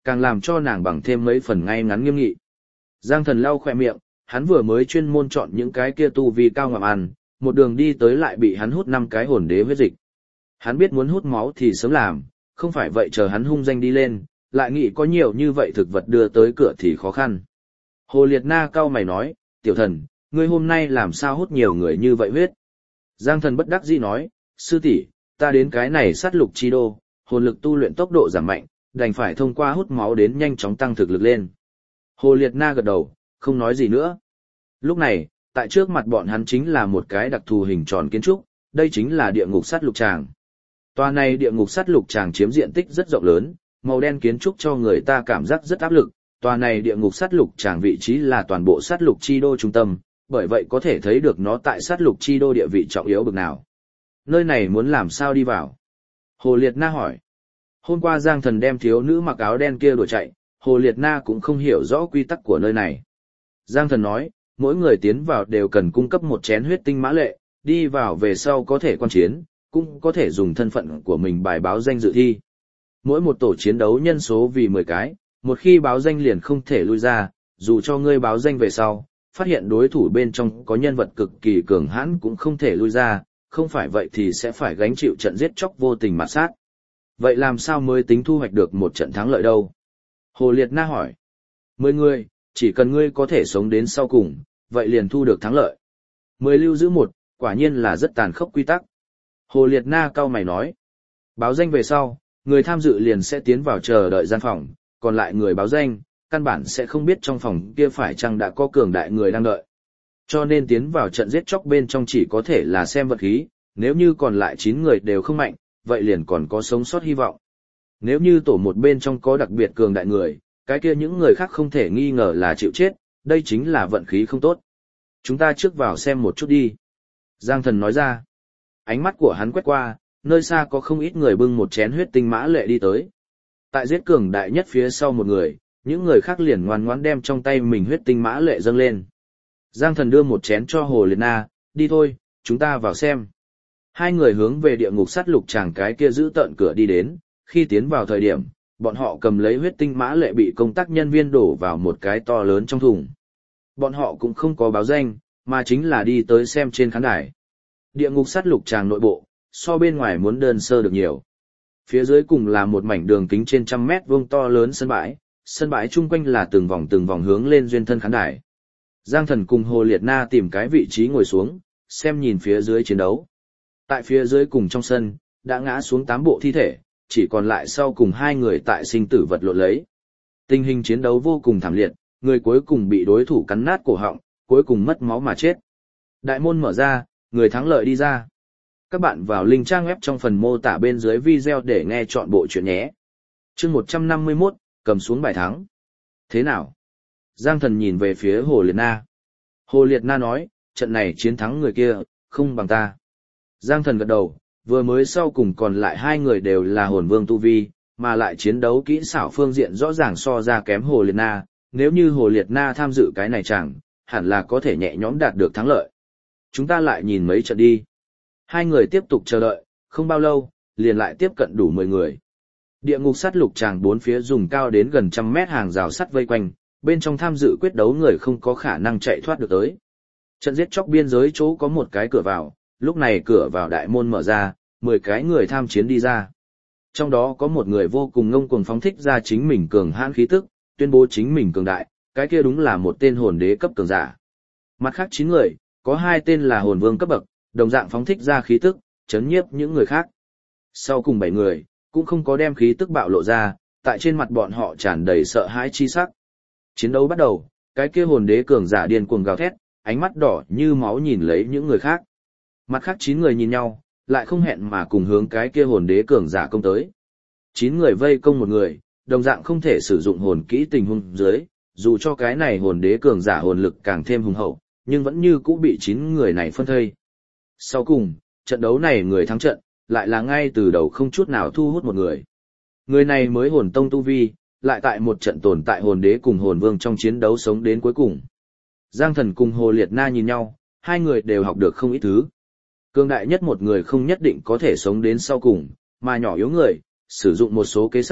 càng làm cho nàng bằng thêm mấy phần ngay ngắn nghiêm nghị. Giang Thần lau khỏe miệng, hắn vừa mới chuyên môn chọn những cái kia tu vi cao ngầm ăn, một đường đi tới lại bị hắn hút năm cái hồn đế huyết dịch. Hắn biết muốn hút máu thì sớm làm, không phải vậy chờ hắn hung danh đi lên, lại nghĩ có nhiều như vậy thực vật đưa tới cửa thì khó khăn. Hồ Liệt Na cau mày nói, tiểu thần, ngươi hôm nay làm sao hút nhiều người như vậy huyết? Giang Thần bất đắc dĩ nói, sư tỷ, ta đến cái này sát lục chi đô, hồn lực tu luyện tốc độ giảm mạnh, đành phải thông qua hút máu đến nhanh chóng tăng thực lực lên. Hồ Liệt Na gật đầu, không nói gì nữa. Lúc này, tại trước mặt bọn hắn chính là một cái đặc thù hình tròn kiến trúc, đây chính là địa ngục sát lục tràng. Tòa này địa ngục sát lục tràng chiếm diện tích rất rộng lớn, màu đen kiến trúc cho người ta cảm giác rất áp lực. Tòa này địa ngục sát lục tràng vị trí là toàn bộ sát lục chi đô trung tâm, bởi vậy có thể thấy được nó tại sát lục chi đô địa vị trọng yếu bực nào. Nơi này muốn làm sao đi vào? Hồ Liệt Na hỏi. Hôm qua Giang Thần đem thiếu nữ mặc áo đen kia đuổi chạy, Hồ Liệt Na cũng không hiểu rõ quy tắc của nơi này. Giang Thần nói, mỗi người tiến vào đều cần cung cấp một chén huyết tinh mã lệ, đi vào về sau có thể quan chiến, cũng có thể dùng thân phận của mình bài báo danh dự thi. Mỗi một tổ chiến đấu nhân số vì mười cái, một khi báo danh liền không thể lui ra, dù cho ngươi báo danh về sau, phát hiện đối thủ bên trong có nhân vật cực kỳ cường hãn cũng không thể lui ra, không phải vậy thì sẽ phải gánh chịu trận giết chóc vô tình mà sát. Vậy làm sao mới tính thu hoạch được một trận thắng lợi đâu? Hồ Liệt Na hỏi. Mười người, chỉ cần ngươi có thể sống đến sau cùng, vậy liền thu được thắng lợi. Mười lưu giữ một, quả nhiên là rất tàn khốc quy tắc. Hồ Liệt Na cau mày nói. Báo danh về sau, người tham dự liền sẽ tiến vào chờ đợi gian phòng, còn lại người báo danh, căn bản sẽ không biết trong phòng kia phải chăng đã có cường đại người đang đợi. Cho nên tiến vào trận giết chóc bên trong chỉ có thể là xem vật khí, nếu như còn lại chín người đều không mạnh, vậy liền còn có sống sót hy vọng. Nếu như tổ một bên trong có đặc biệt cường đại người, cái kia những người khác không thể nghi ngờ là chịu chết, đây chính là vận khí không tốt. Chúng ta trước vào xem một chút đi. Giang Thần nói ra. Ánh mắt của hắn quét qua, nơi xa có không ít người bưng một chén huyết tinh mã lệ đi tới. Tại giết cường đại nhất phía sau một người, những người khác liền ngoan ngoãn đem trong tay mình huyết tinh mã lệ dâng lên. Giang Thần đưa một chén cho Hồ Liệt Na, đi thôi, chúng ta vào xem. Hai người hướng về địa ngục sát lục tràng cái kia giữ tận cửa đi đến, khi tiến vào thời điểm, bọn họ cầm lấy huyết tinh mã lệ bị công tác nhân viên đổ vào một cái to lớn trong thùng. Bọn họ cũng không có báo danh, mà chính là đi tới xem trên khán đài. Địa ngục sát lục tràng nội bộ, so bên ngoài muốn đơn sơ được nhiều. Phía dưới cùng là một mảnh đường kính trên trăm mét vuông to lớn sân bãi, sân bãi chung quanh là từng vòng từng vòng hướng lên duyên thân khán đài. Giang Thần cùng Hồ Liệt Na tìm cái vị trí ngồi xuống, xem nhìn phía dưới chiến đấu. Tại phía dưới cùng trong sân, đã ngã xuống tám bộ thi thể, chỉ còn lại sau cùng hai người tại sinh tử vật lộn lấy. Tình hình chiến đấu vô cùng thảm liệt, người cuối cùng bị đối thủ cắn nát cổ họng, cuối cùng mất máu mà chết. Đại môn mở ra, người thắng lợi đi ra. Các bạn vào link trang web trong phần mô tả bên dưới video để nghe chọn bộ chuyện nhé. Chương một trăm năm mươi mốt, cầm xuống bài thắng. Thế nào? Giang Thần nhìn về phía Hồ Liệt Na. Hồ Liệt Na nói, trận này chiến thắng người kia, không bằng ta. Giang Thần gật đầu, vừa mới sau cùng còn lại hai người đều là hồn vương tu vi, mà lại chiến đấu kỹ xảo phương diện rõ ràng so ra kém Hồ Liệt Na, nếu như Hồ Liệt Na tham dự cái này chẳng, hẳn là có thể nhẹ nhõm đạt được thắng lợi. Chúng ta lại nhìn mấy trận đi. Hai người tiếp tục chờ đợi, không bao lâu, liền lại tiếp cận đủ mười người. Địa ngục sát lục tràng bốn phía dùng cao đến gần trăm mét hàng rào sắt vây quanh, bên trong tham dự quyết đấu người không có khả năng chạy thoát được tới. Trận giết chóc biên giới chỗ có một cái cửa vào, lúc này cửa vào đại môn mở ra, mười cái người tham chiến đi ra. Trong đó có một người vô cùng ngông cuồng phóng thích ra chính mình cường hãn khí tức, tuyên bố chính mình cường đại, cái kia đúng là một tên hồn đế cấp cường giả. Mặt khác chín người, có hai tên là hồn vương cấp bậc, đồng dạng phóng thích ra khí tức, chấn nhiếp những người khác. Sau cùng bảy người, cũng không có đem khí tức bạo lộ ra, tại trên mặt bọn họ tràn đầy sợ hãi chi sắc. Chiến đấu bắt đầu, cái kia hồn đế cường giả điên cuồng gào thét, ánh mắt đỏ như máu nhìn lấy những người khác. Mặt khác chín người nhìn nhau, lại không hẹn mà cùng hướng cái kia hồn đế cường giả công tới. Chín người vây công một người, đồng dạng không thể sử dụng hồn kỹ tình huống dưới, dù cho cái này hồn đế cường giả hồn lực càng thêm hùng hậu, nhưng vẫn như cũ bị chín người này phân thây. Sau cùng, trận đấu này người thắng trận, lại là ngay từ đầu không chút nào thu hút một người. Người này mới hồn tông tu vi, lại tại một trận tồn tại hồn đế cùng hồn vương trong chiến đấu sống đến cuối cùng. Giang Thần cùng Hồ Liệt Na nhìn nhau, hai người đều học được không ít thứ. Cường đại nhất một người không nhất định có thể sống đến sau cùng, mà nhỏ yếu người, sử dụng một số kế sách,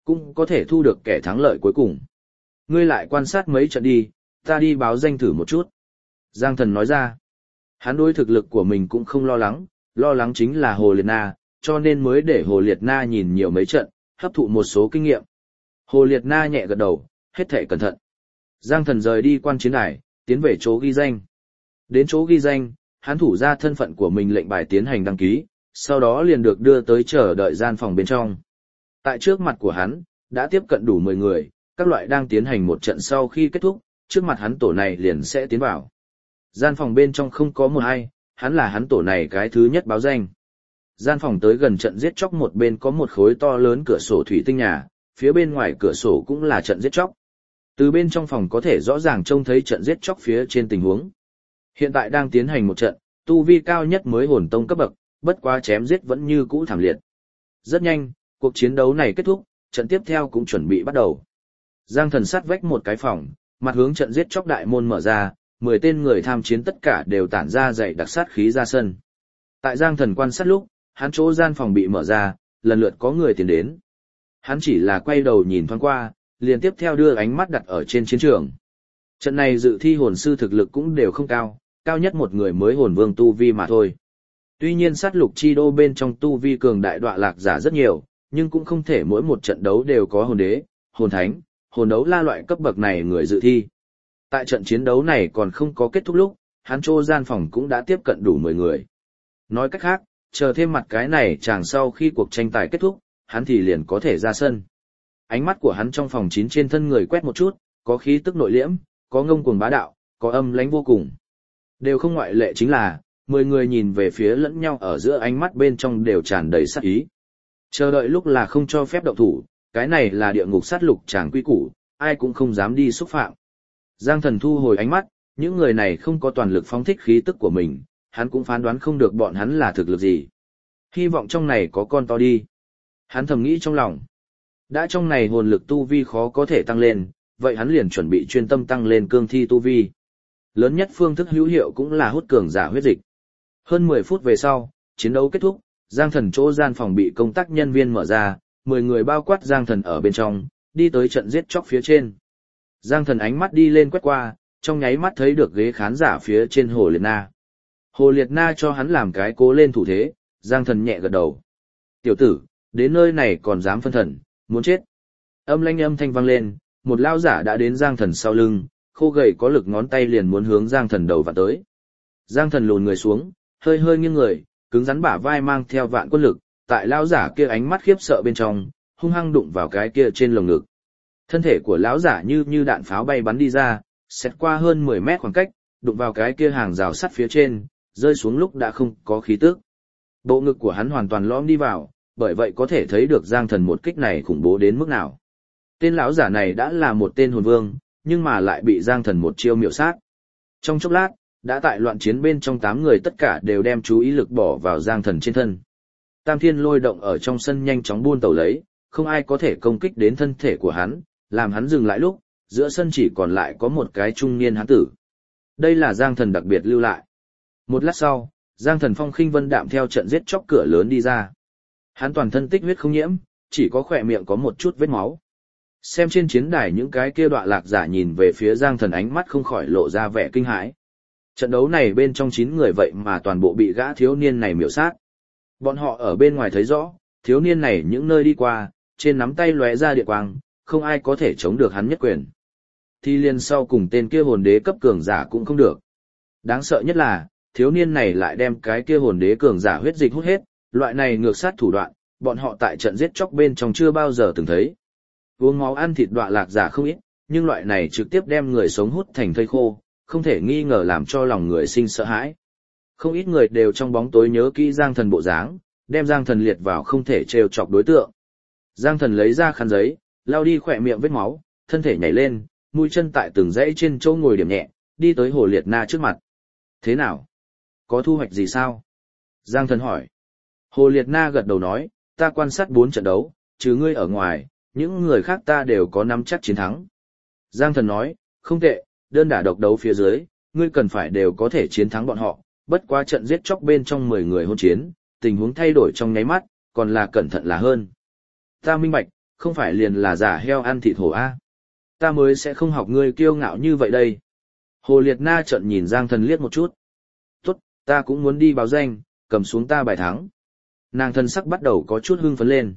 cũng có thể thu được kẻ thắng lợi cuối cùng. Ngươi lại quan sát mấy trận đi, ta đi báo danh thử một chút. Giang Thần nói ra, hắn đối thực lực của mình cũng không lo lắng, lo lắng chính là Hồ Liệt Na, cho nên mới để Hồ Liệt Na nhìn nhiều mấy trận, hấp thụ một số kinh nghiệm. Hồ Liệt Na nhẹ gật đầu, hết thảy cẩn thận. Giang Thần rời đi quan chiến đài, tiến về chỗ ghi danh. Đến chỗ ghi danh, hắn thủ ra thân phận của mình lệnh bài tiến hành đăng ký, sau đó liền được đưa tới chờ đợi gian phòng bên trong. Tại trước mặt của hắn, đã tiếp cận đủ mười người, các loại đang tiến hành một trận sau khi kết thúc, trước mặt hắn tổ này liền sẽ tiến vào. Gian phòng bên trong không có một ai, hắn là hắn tổ này cái thứ nhất báo danh. Gian phòng tới gần trận giết chóc một bên có một khối to lớn cửa sổ thủy tinh nhà, phía bên ngoài cửa sổ cũng là trận giết chóc. Từ bên trong phòng có thể rõ ràng trông thấy trận giết chóc phía trên tình huống. Hiện tại đang tiến hành một trận, tu vi cao nhất mới hồn tông cấp bậc, bất quá chém giết vẫn như cũ thảm liệt. Rất nhanh, cuộc chiến đấu này kết thúc, trận tiếp theo cũng chuẩn bị bắt đầu. Giang Thần sát vách một cái phòng, mặt hướng trận giết chóc đại môn mở ra, mười tên người tham chiến tất cả đều tản ra dày đặc sát khí ra sân. Tại Giang Thần quan sát lúc, hắn chỗ gian phòng bị mở ra, lần lượt có người tiến đến. Hắn chỉ là quay đầu nhìn thoáng qua, liền tiếp theo đưa ánh mắt đặt ở trên chiến trường. Trận này dự thi hồn sư thực lực cũng đều không cao, cao nhất một người mới hồn vương tu vi mà thôi. Tuy nhiên sát lục chi đô bên trong tu vi cường đại đọa lạc giả rất nhiều, nhưng cũng không thể mỗi một trận đấu đều có hồn đế, hồn thánh, hồn đấu la loại cấp bậc này người dự thi. Tại trận chiến đấu này còn không có kết thúc lúc, hắn chỗ gian phòng cũng đã tiếp cận đủ mười người. Nói cách khác, chờ thêm mặt cái này chàng sau khi cuộc tranh tài kết thúc, hắn thì liền có thể ra sân. Ánh mắt của hắn trong phòng chín trên thân người quét một chút, có khí tức nội liễm, có ngông cuồng bá đạo, có âm lãnh vô cùng. Đều không ngoại lệ chính là, mười người nhìn về phía lẫn nhau ở giữa ánh mắt bên trong đều tràn đầy sát ý. Chờ đợi lúc là không cho phép động thủ, cái này là địa ngục sát lục tràng quy củ, ai cũng không dám đi xúc phạm. Giang Thần thu hồi ánh mắt, những người này không có toàn lực phóng thích khí tức của mình, hắn cũng phán đoán không được bọn hắn là thực lực gì. Hy vọng trong này có con to đi. Hắn thầm nghĩ trong lòng. Đã trong này hồn lực tu vi khó có thể tăng lên, vậy hắn liền chuẩn bị chuyên tâm tăng lên cương thi tu vi. Lớn nhất phương thức hữu hiệu cũng là hút cường giả huyết dịch. Hơn mười phút về sau, chiến đấu kết thúc, Giang Thần chỗ gian phòng bị công tác nhân viên mở ra, mười người bao quát Giang Thần ở bên trong, đi tới trận giết chóc phía trên. Giang Thần ánh mắt đi lên quét qua, trong nháy mắt thấy được ghế khán giả phía trên Hồ Liệt Na. Hồ Liệt Na cho hắn làm cái cố lên thủ thế, Giang Thần nhẹ gật đầu. Tiểu tử, đến nơi này còn dám phân thần, muốn chết. Âm lãnh âm thanh vang lên, một lao giả đã đến Giang Thần sau lưng, khô gầy có lực ngón tay liền muốn hướng Giang Thần đầu vặn tới. Giang Thần lùn người xuống, hơi hơi nghiêng người, cứng rắn bả vai mang theo vạn quân lực, tại lão giả kia ánh mắt khiếp sợ bên trong, hung hăng đụng vào cái kia trên lồng ngực. Thân thể của lão giả như như đạn pháo bay bắn đi ra, xẹt qua hơn mười mét khoảng cách, đụng vào cái kia hàng rào sắt phía trên, rơi xuống lúc đã không có khí tức. Bộ ngực của hắn hoàn toàn lõm đi vào, bởi vậy có thể thấy được Giang Thần một kích này khủng bố đến mức nào. Tên lão giả này đã là một tên hồn vương, nhưng mà lại bị Giang Thần một chiêu miểu sát. Trong chốc lát, đã tại loạn chiến bên trong tám người tất cả đều đem chú ý lực bỏ vào Giang Thần trên thân. Tam Thiên Lôi Động ở trong sân nhanh chóng buôn tẩu lấy, không ai có thể công kích đến thân thể của hắn, làm hắn dừng lại lúc, giữa sân chỉ còn lại có một cái trung niên hán tử. Đây là Giang Thần đặc biệt lưu lại. Một lát sau, Giang Thần phong khinh vân đạm theo trận giết chóc cửa lớn đi ra. Hắn toàn thân tích huyết không nhiễm, chỉ có khỏe miệng có một chút vết máu. Xem trên chiến đài những cái kia đọa lạc giả nhìn về phía Giang Thần ánh mắt không khỏi lộ ra vẻ kinh hãi. Trận đấu này bên trong chín người vậy mà toàn bộ bị gã thiếu niên này miểu sát. Bọn họ ở bên ngoài thấy rõ, thiếu niên này những nơi đi qua, trên nắm tay lóe ra địa quang, không ai có thể chống được hắn nhất quyền. Thì liền sau cùng tên kia hồn đế cấp cường giả cũng không được. Đáng sợ nhất là, thiếu niên này lại đem cái kia hồn đế cường giả huyết dịch hút hết, loại này ngược sát thủ đoạn, bọn họ tại trận giết chóc bên trong chưa bao giờ từng thấy. Uống máu ăn thịt đọa lạc giả không ít, nhưng loại này trực tiếp đem người sống hút thành thây khô, không thể nghi ngờ làm cho lòng người sinh sợ hãi. Không ít người đều trong bóng tối nhớ kỹ Giang Thần bộ dáng, đem Giang Thần liệt vào không thể trêu chọc đối tượng. Giang Thần lấy ra khăn giấy, lau đi khỏe miệng vết máu, thân thể nhảy lên, mũi chân tại từng dãy trên chỗ ngồi điểm nhẹ, đi tới Hồ Liệt Na trước mặt. Thế nào? Có thu hoạch gì sao? Giang Thần hỏi. Hồ Liệt Na gật đầu nói, ta quan sát bốn trận đấu, trừ ngươi ở ngoài, những người khác ta đều có nắm chắc chiến thắng. Giang Thần nói, không tệ, đơn đả độc đấu phía dưới, ngươi cần phải đều có thể chiến thắng bọn họ, bất quá trận giết chóc bên trong mười người hôn chiến, tình huống thay đổi trong nháy mắt, còn là cẩn thận là hơn. Ta minh bạch, không phải liền là giả heo ăn thịt hổ a. Ta mới sẽ không học ngươi kiêu ngạo như vậy đây. Hồ Liệt Na trợn nhìn Giang Thần liếc một chút. Tốt, ta cũng muốn đi báo danh, cầm xuống ta bài thắng. Nàng thân sắc bắt đầu có chút hưng phấn lên.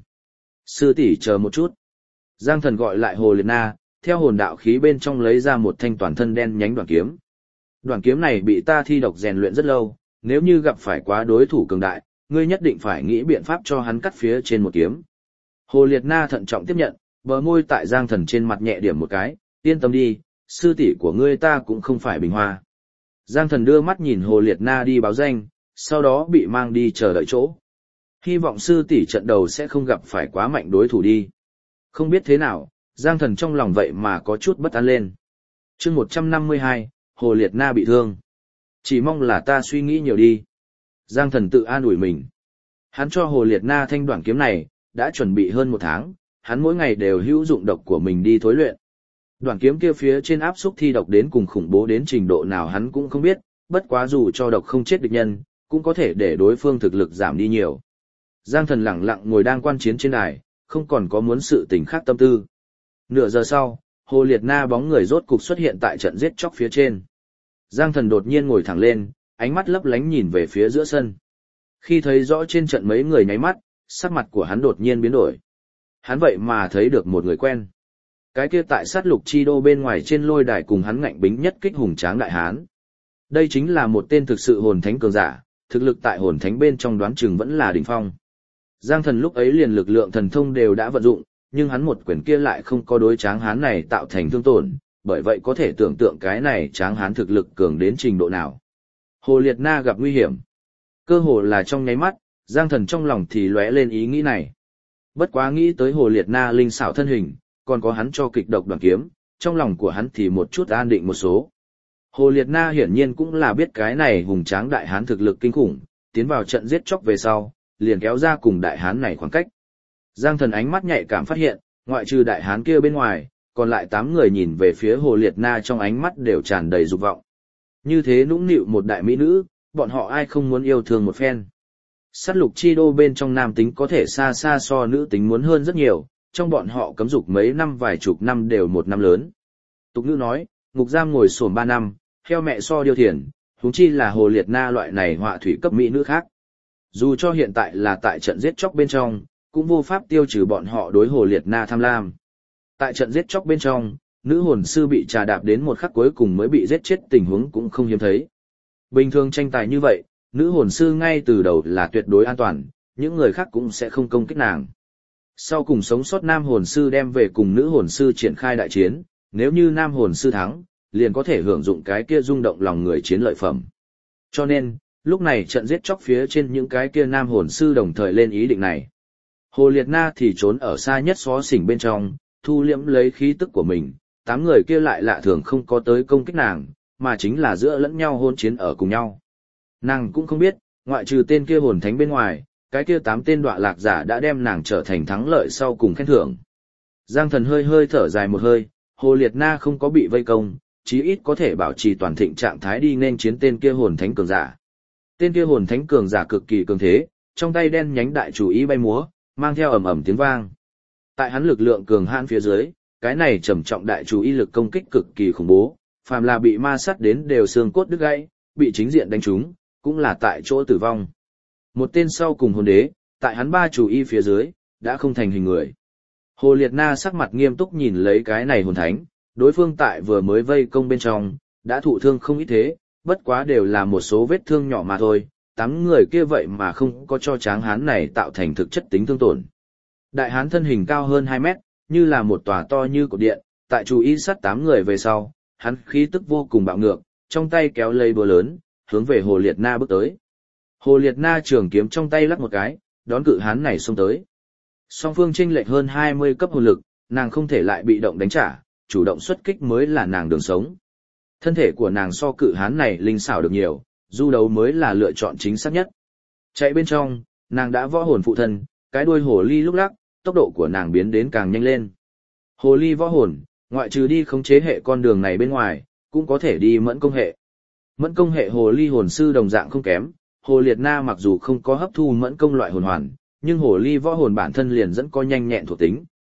Sư tỷ chờ một chút. Giang Thần gọi lại Hồ Liệt Na, theo hồn đạo khí bên trong lấy ra một thanh toàn thân đen nhánh đoạn kiếm. Đoạn kiếm này bị ta thi độc rèn luyện rất lâu, nếu như gặp phải quá đối thủ cường đại, ngươi nhất định phải nghĩ biện pháp cho hắn cắt phía trên một kiếm. Hồ Liệt Na thận trọng tiếp nhận, bờ môi tại Giang Thần trên mặt nhẹ điểm một cái, yên tâm đi, sư tỷ của ngươi ta cũng không phải bình hoa. Giang Thần đưa mắt nhìn Hồ Liệt Na đi báo danh, sau đó bị mang đi chờ đợi chỗ. Hy vọng sư tỷ trận đầu sẽ không gặp phải quá mạnh đối thủ đi. Không biết thế nào, Giang Thần trong lòng vậy mà có chút bất an lên. chương một trăm năm mươi hai, Hồ Liệt Na bị thương. Chỉ mong là ta suy nghĩ nhiều đi. Giang Thần tự an ủi mình. Hắn cho Hồ Liệt Na thanh đoạn kiếm này, đã chuẩn bị hơn một tháng, hắn mỗi ngày đều hữu dụng độc của mình đi thối luyện. Đoạn kiếm kia phía trên áp xúc thi độc đến cùng khủng bố đến trình độ nào hắn cũng không biết, bất quá dù cho độc không chết địch nhân, cũng có thể để đối phương thực lực giảm đi nhiều. Giang Thần lặng lặng ngồi đang quan chiến trên đài, không còn có muốn sự tình khác tâm tư. Nửa giờ sau, Hồ Liệt Na bóng người rốt cục xuất hiện tại trận giết chóc phía trên. Giang Thần đột nhiên ngồi thẳng lên, ánh mắt lấp lánh nhìn về phía giữa sân. Khi thấy rõ trên trận mấy người nháy mắt, sắc mặt của hắn đột nhiên biến đổi. Hắn vậy mà thấy được một người quen. Cái kia tại sát lục chi đô bên ngoài trên lôi đài cùng hắn ngạnh bính nhất kích hùng tráng đại hán. Đây chính là một tên thực sự hồn thánh cường giả, thực lực tại hồn thánh bên trong đoán chừng vẫn là đỉnh phong. Giang Thần lúc ấy liền lực lượng thần thông đều đã vận dụng, nhưng hắn một quyền kia lại không có đối tráng hán này tạo thành thương tổn, bởi vậy có thể tưởng tượng cái này tráng hán thực lực cường đến trình độ nào. Hồ Liệt Na gặp nguy hiểm. Cơ hồ là trong nháy mắt, Giang Thần trong lòng thì lóe lên ý nghĩ này. Bất quá nghĩ tới Hồ Liệt Na linh xảo thân hình, còn có hắn cho kịch độc đoạn kiếm, trong lòng của hắn thì một chút an định một số. Hồ Liệt Na hiển nhiên cũng là biết cái này hùng tráng đại hán thực lực kinh khủng, tiến vào trận giết chóc về sau, liền kéo ra cùng đại hán này khoảng cách. Giang Thần ánh mắt nhạy cảm phát hiện, ngoại trừ đại hán kia bên ngoài, còn lại tám người nhìn về phía Hồ Liệt Na trong ánh mắt đều tràn đầy dục vọng. Như thế nũng nịu một đại mỹ nữ, bọn họ ai không muốn yêu thương một phen. Sát lục chi đô bên trong nam tính có thể xa xa so nữ tính muốn hơn rất nhiều, trong bọn họ cấm dục mấy năm vài chục năm đều một năm lớn. Tục ngữ nói, ngục giam ngồi xổm ba năm, heo mẹ so điêu thiền, huống chi là Hồ Liệt Na loại này họa thủy cấp mỹ nữ khác. Dù cho hiện tại là tại trận giết chóc bên trong, cũng vô pháp tiêu trừ bọn họ đối Hồ Liệt Na tham lam. Tại trận giết chóc bên trong, nữ hồn sư bị trà đạp đến một khắc cuối cùng mới bị giết chết tình huống cũng không hiếm thấy. Bình thường tranh tài như vậy, nữ hồn sư ngay từ đầu là tuyệt đối an toàn, những người khác cũng sẽ không công kích nàng. Sau cùng sống sót nam hồn sư đem về cùng nữ hồn sư triển khai đại chiến, nếu như nam hồn sư thắng, liền có thể hưởng dụng cái kia rung động lòng người chiến lợi phẩm. Cho nên, lúc này trận giết chóc phía trên những cái kia nam hồn sư đồng thời lên ý định này. Hồ Liệt Na thì trốn ở xa nhất xó xỉnh bên trong, thu liễm lấy khí tức của mình, tám người kia lại lạ thường không có tới công kích nàng, mà chính là giữa lẫn nhau hôn chiến ở cùng nhau. Nàng cũng không biết, ngoại trừ tên kia hồn thánh bên ngoài, cái kia tám tên đọa lạc giả đã đem nàng trở thành thắng lợi sau cùng khen thưởng. Giang Thần hơi hơi thở dài một hơi, Hồ Liệt Na không có bị vây công, chí ít có thể bảo trì toàn thịnh trạng thái đi nên chiến tên kia hồn thánh cường giả. Tên kia hồn thánh cường giả cực kỳ cường thế, trong tay đen nhánh đại chủ ý bay múa, mang theo ầm ầm tiếng vang. Tại hắn lực lượng cường hãn phía dưới, cái này trầm trọng đại chủ ý lực công kích cực kỳ khủng bố, phàm là bị ma sát đến đều xương cốt đứt gãy, bị chính diện đánh trúng, cũng là tại chỗ tử vong. Một tên sau cùng hồn đế, tại hắn ba chủ y phía dưới, đã không thành hình người. Hồ Liệt Na sắc mặt nghiêm túc nhìn lấy cái này hồn thánh, đối phương tại vừa mới vây công bên trong, đã thụ thương không ít thế, bất quá đều là một số vết thương nhỏ mà thôi, tám người kia vậy mà không có cho tráng hán này tạo thành thực chất tính thương tổn. Đại hán thân hình cao hơn hai mét, như là một tòa to như cột điện, tại chú ý sát tám người về sau, hắn khí tức vô cùng bạo ngược, trong tay kéo lấy búa lớn, hướng về Hồ Liệt Na bước tới. Hồ Liệt Na trường kiếm trong tay lắc một cái, đón cự hán này xông tới. Song phương chênh lệch hơn hai mươi cấp hồn lực, nàng không thể lại bị động đánh trả, chủ động xuất kích mới là nàng đường sống. Thân thể của nàng so cự hán này linh xảo được nhiều, du đấu mới là lựa chọn chính xác nhất. Chạy bên trong, nàng đã võ hồn phụ thân, cái đuôi hồ ly lúc lắc, tốc độ của nàng biến đến càng nhanh lên. Hồ ly võ hồn, ngoại trừ đi khống chế hệ con đường này bên ngoài, cũng có thể đi mẫn công hệ. Mẫn công hệ hồ ly hồn sư đồng dạng không kém, Hồ Liệt Na mặc dù không có hấp thu mẫn công loại hồn hoàn, nhưng hồ ly võ hồn bản thân liền dẫn có nhanh nhẹn thuộc tính.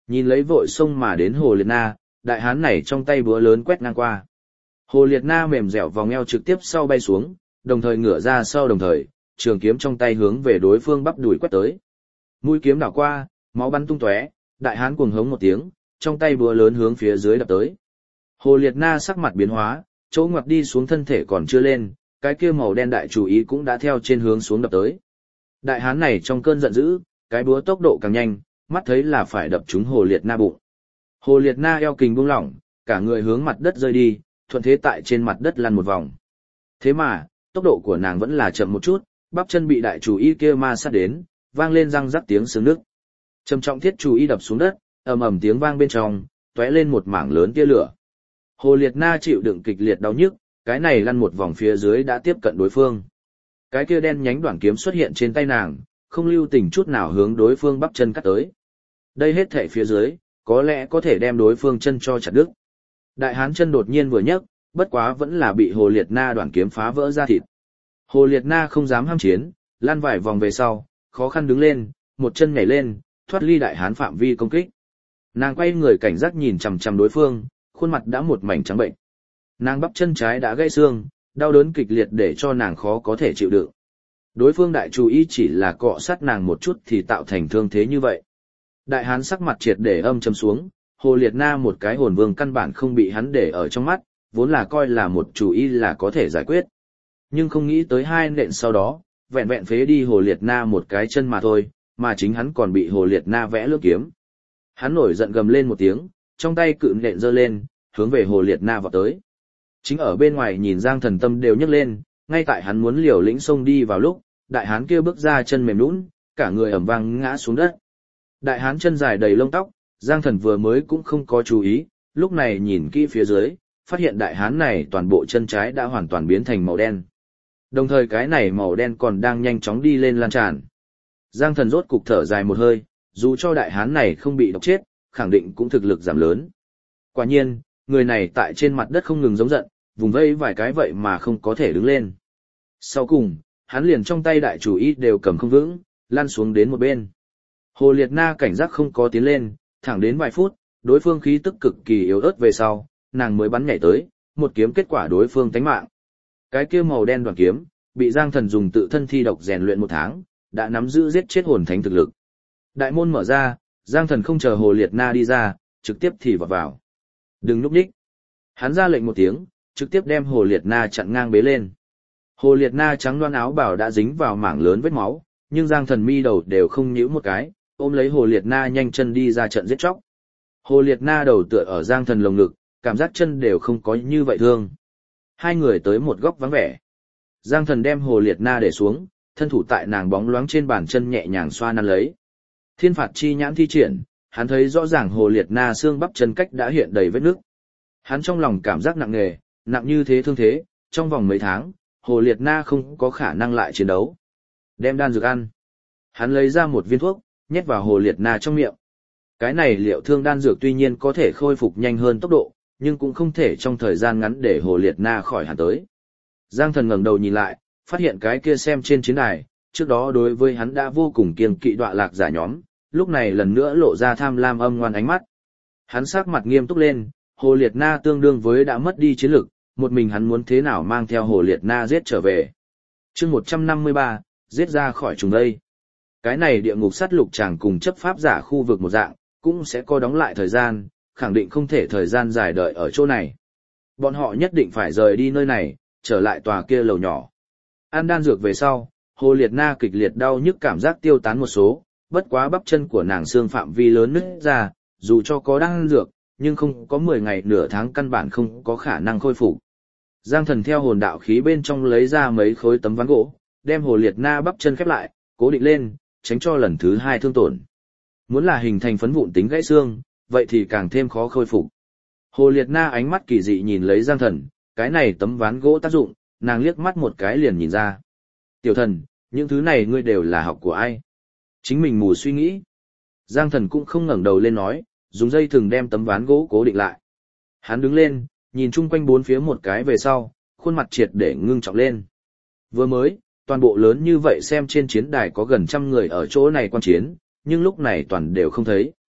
Nhìn lấy vội xông mà đến Hồ Liệt Na, đại hán này trong tay búa lớn quét ngang qua. Hồ Liệt Na mềm dẻo vòng eo trực tiếp sau bay xuống, đồng thời ngửa ra sau đồng thời, trường kiếm trong tay hướng về đối phương bắp đùi quét tới. Mũi kiếm đảo qua, máu bắn tung tóe, đại hán cuồng hống một tiếng, trong tay búa lớn hướng phía dưới đập tới. Hồ Liệt Na sắc mặt biến hóa, chỗ ngoặt đi xuống thân thể còn chưa lên, cái kia màu đen đại chủ ý cũng đã theo trên hướng xuống đập tới. Đại hán này trong cơn giận dữ, cái búa tốc độ càng nhanh, mắt thấy là phải đập trúng Hồ Liệt Na bụng. Hồ Liệt Na eo kình buông lỏng, cả người hướng mặt đất rơi đi, thuận thế tại trên mặt đất lăn một vòng. Thế mà, tốc độ của nàng vẫn là chậm một chút, bắp chân bị đại chủ y kia ma sát đến, vang lên răng rắc tiếng xương nước. Trầm trọng thiết chủ y đập xuống đất, ầm ầm tiếng vang bên trong, tóe lên một mảng lớn tia lửa. Hồ Liệt Na chịu đựng kịch liệt đau nhức, cái này lăn một vòng phía dưới đã tiếp cận đối phương. Cái kia đen nhánh đoạn kiếm xuất hiện trên tay nàng, không lưu tình chút nào hướng đối phương bắp chân cắt tới. Đây hết thảy phía dưới, có lẽ có thể đem đối phương chân cho chặt đứt. Đại hán chân đột nhiên vừa nhấc, bất quá vẫn là bị Hồ Liệt Na đoạn kiếm phá vỡ ra thịt. Hồ Liệt Na không dám ham chiến, lăn vài vòng về sau, khó khăn đứng lên, một chân nhảy lên, thoát ly đại hán phạm vi công kích. Nàng quay người cảnh giác nhìn chằm chằm đối phương, khuôn mặt đã một mảnh trắng bệnh. Nàng bắp chân trái đã gãy xương, đau đớn kịch liệt để cho nàng khó có thể chịu đựng. Đối phương đại chú ý chỉ là cọ sát nàng một chút thì tạo thành thương thế như vậy. Đại hán sắc mặt triệt để âm trầm xuống, Hồ Liệt Na một cái hồn vương căn bản không bị hắn để ở trong mắt, vốn là coi là một chủ ý là có thể giải quyết. Nhưng không nghĩ tới hai nện sau đó, vẹn vẹn phế đi Hồ Liệt Na một cái chân mà thôi, mà chính hắn còn bị Hồ Liệt Na vẽ lưỡi kiếm. Hắn nổi giận gầm lên một tiếng, trong tay cự nện giơ lên, hướng về Hồ Liệt Na vọt tới. Chính ở bên ngoài nhìn Giang Thần tâm đều nhấc lên, ngay tại hắn muốn liều lĩnh xông đi vào lúc, đại hán kia bước ra chân mềm nhũn, cả người ầm vang ngã xuống đất. Đại hán chân dài đầy lông tóc, Giang Thần vừa mới cũng không có chú ý, lúc này nhìn kỹ phía dưới, phát hiện đại hán này toàn bộ chân trái đã hoàn toàn biến thành màu đen. Đồng thời cái này màu đen còn đang nhanh chóng đi lên lan tràn. Giang Thần rốt cục thở dài một hơi, dù cho đại hán này không bị độc chết, khẳng định cũng thực lực giảm lớn. Quả nhiên, người này tại trên mặt đất không ngừng giống giận, vùng vây vài cái vậy mà không có thể đứng lên. Sau cùng, hắn liền trong tay đại chủ ý đều cầm không vững, lăn xuống đến một bên. Hồ Liệt Na cảnh giác không có tiến lên, thẳng đến vài phút, đối phương khí tức cực kỳ yếu ớt về sau, nàng mới bắn nhảy tới, một kiếm kết quả đối phương tánh mạng. Cái kia màu đen đoàn kiếm, bị Giang Thần dùng tự thân thi độc rèn luyện một tháng, đã nắm giữ giết chết hồn thánh thực lực. Đại môn mở ra, Giang Thần không chờ Hồ Liệt Na đi ra, trực tiếp thì vọt vào. Đừng núp đích. Hắn ra lệnh một tiếng, trực tiếp đem Hồ Liệt Na chặn ngang bế lên. Hồ Liệt Na trắng đoan áo bảo đã dính vào mảng lớn vết máu, nhưng Giang Thần mi đầu đều không nhíu một cái, ôm lấy Hồ Liệt Na nhanh chân đi ra trận giết chóc. Hồ Liệt Na đầu tựa ở Giang Thần lồng ngực, cảm giác chân đều không có như vậy thương. Hai người tới một góc vắng vẻ. Giang Thần đem Hồ Liệt Na để xuống, thân thủ tại nàng bóng loáng trên bàn chân nhẹ nhàng xoa nắn lấy. Thiên phạt chi nhãn thi triển, hắn thấy rõ ràng Hồ Liệt Na xương bắp chân cách đã hiện đầy vết nước. Hắn trong lòng cảm giác nặng nề, nặng như thế thương thế, trong vòng mấy tháng, Hồ Liệt Na không có khả năng lại chiến đấu. Đem đan dược ăn. Hắn lấy ra một viên thuốc, nhét vào Hồ Liệt Na trong miệng. Cái này liệu thương đan dược tuy nhiên có thể khôi phục nhanh hơn tốc độ, nhưng cũng không thể trong thời gian ngắn để Hồ Liệt Na khỏi hẳn tới. Giang Thần ngẩng đầu nhìn lại, phát hiện cái kia xem trên chiến đài, trước đó đối với hắn đã vô cùng kiêng kỵ đọa lạc giả nhóm, lúc này lần nữa lộ ra tham lam âm ngoan ánh mắt. Hắn sắc mặt nghiêm túc lên, Hồ Liệt Na tương đương với đã mất đi chiến lực, một mình hắn muốn thế nào mang theo Hồ Liệt Na giết trở về. Chương một trăm năm mươi ba, giết ra khỏi trùng đây. Cái này địa ngục sát lục chàng cùng chấp pháp giả khu vực một dạng, cũng sẽ có đóng lại thời gian, khẳng định không thể thời gian dài đợi ở chỗ này. Bọn họ nhất định phải rời đi nơi này, trở lại tòa kia lầu nhỏ. Ăn đan dược về sau, Hồ Liệt Na kịch liệt đau nhức cảm giác tiêu tán một số, bất quá bắp chân của nàng xương phạm vi lớn nứt ra, dù cho có đan dược, nhưng không có mười ngày nửa tháng căn bản không có khả năng khôi phục. Giang Thần theo hồn đạo khí bên trong lấy ra mấy khối tấm ván gỗ, đem Hồ Liệt Na bắp chân khép lại, cố định lên, tránh cho lần thứ hai thương tổn. Muốn là hình thành phấn vụn tính gãy xương, vậy thì càng thêm khó khôi phục. Hồ Liệt Na ánh mắt kỳ dị nhìn lấy Giang Thần, cái này tấm ván gỗ tác dụng, nàng liếc mắt một cái liền nhìn ra. Tiểu thần, những thứ này ngươi đều là học của ai? Chính mình mù suy nghĩ. Giang Thần cũng không ngẩng đầu lên nói, dùng dây thừng đem tấm ván gỗ cố định lại. Hắn đứng lên, nhìn chung quanh bốn phía một cái về sau, khuôn mặt triệt để ngưng trọng lên. Vừa mới, toàn bộ lớn như vậy xem trên chiến đài có gần trăm người ở chỗ này quan chiến, nhưng lúc này toàn đều không thấy.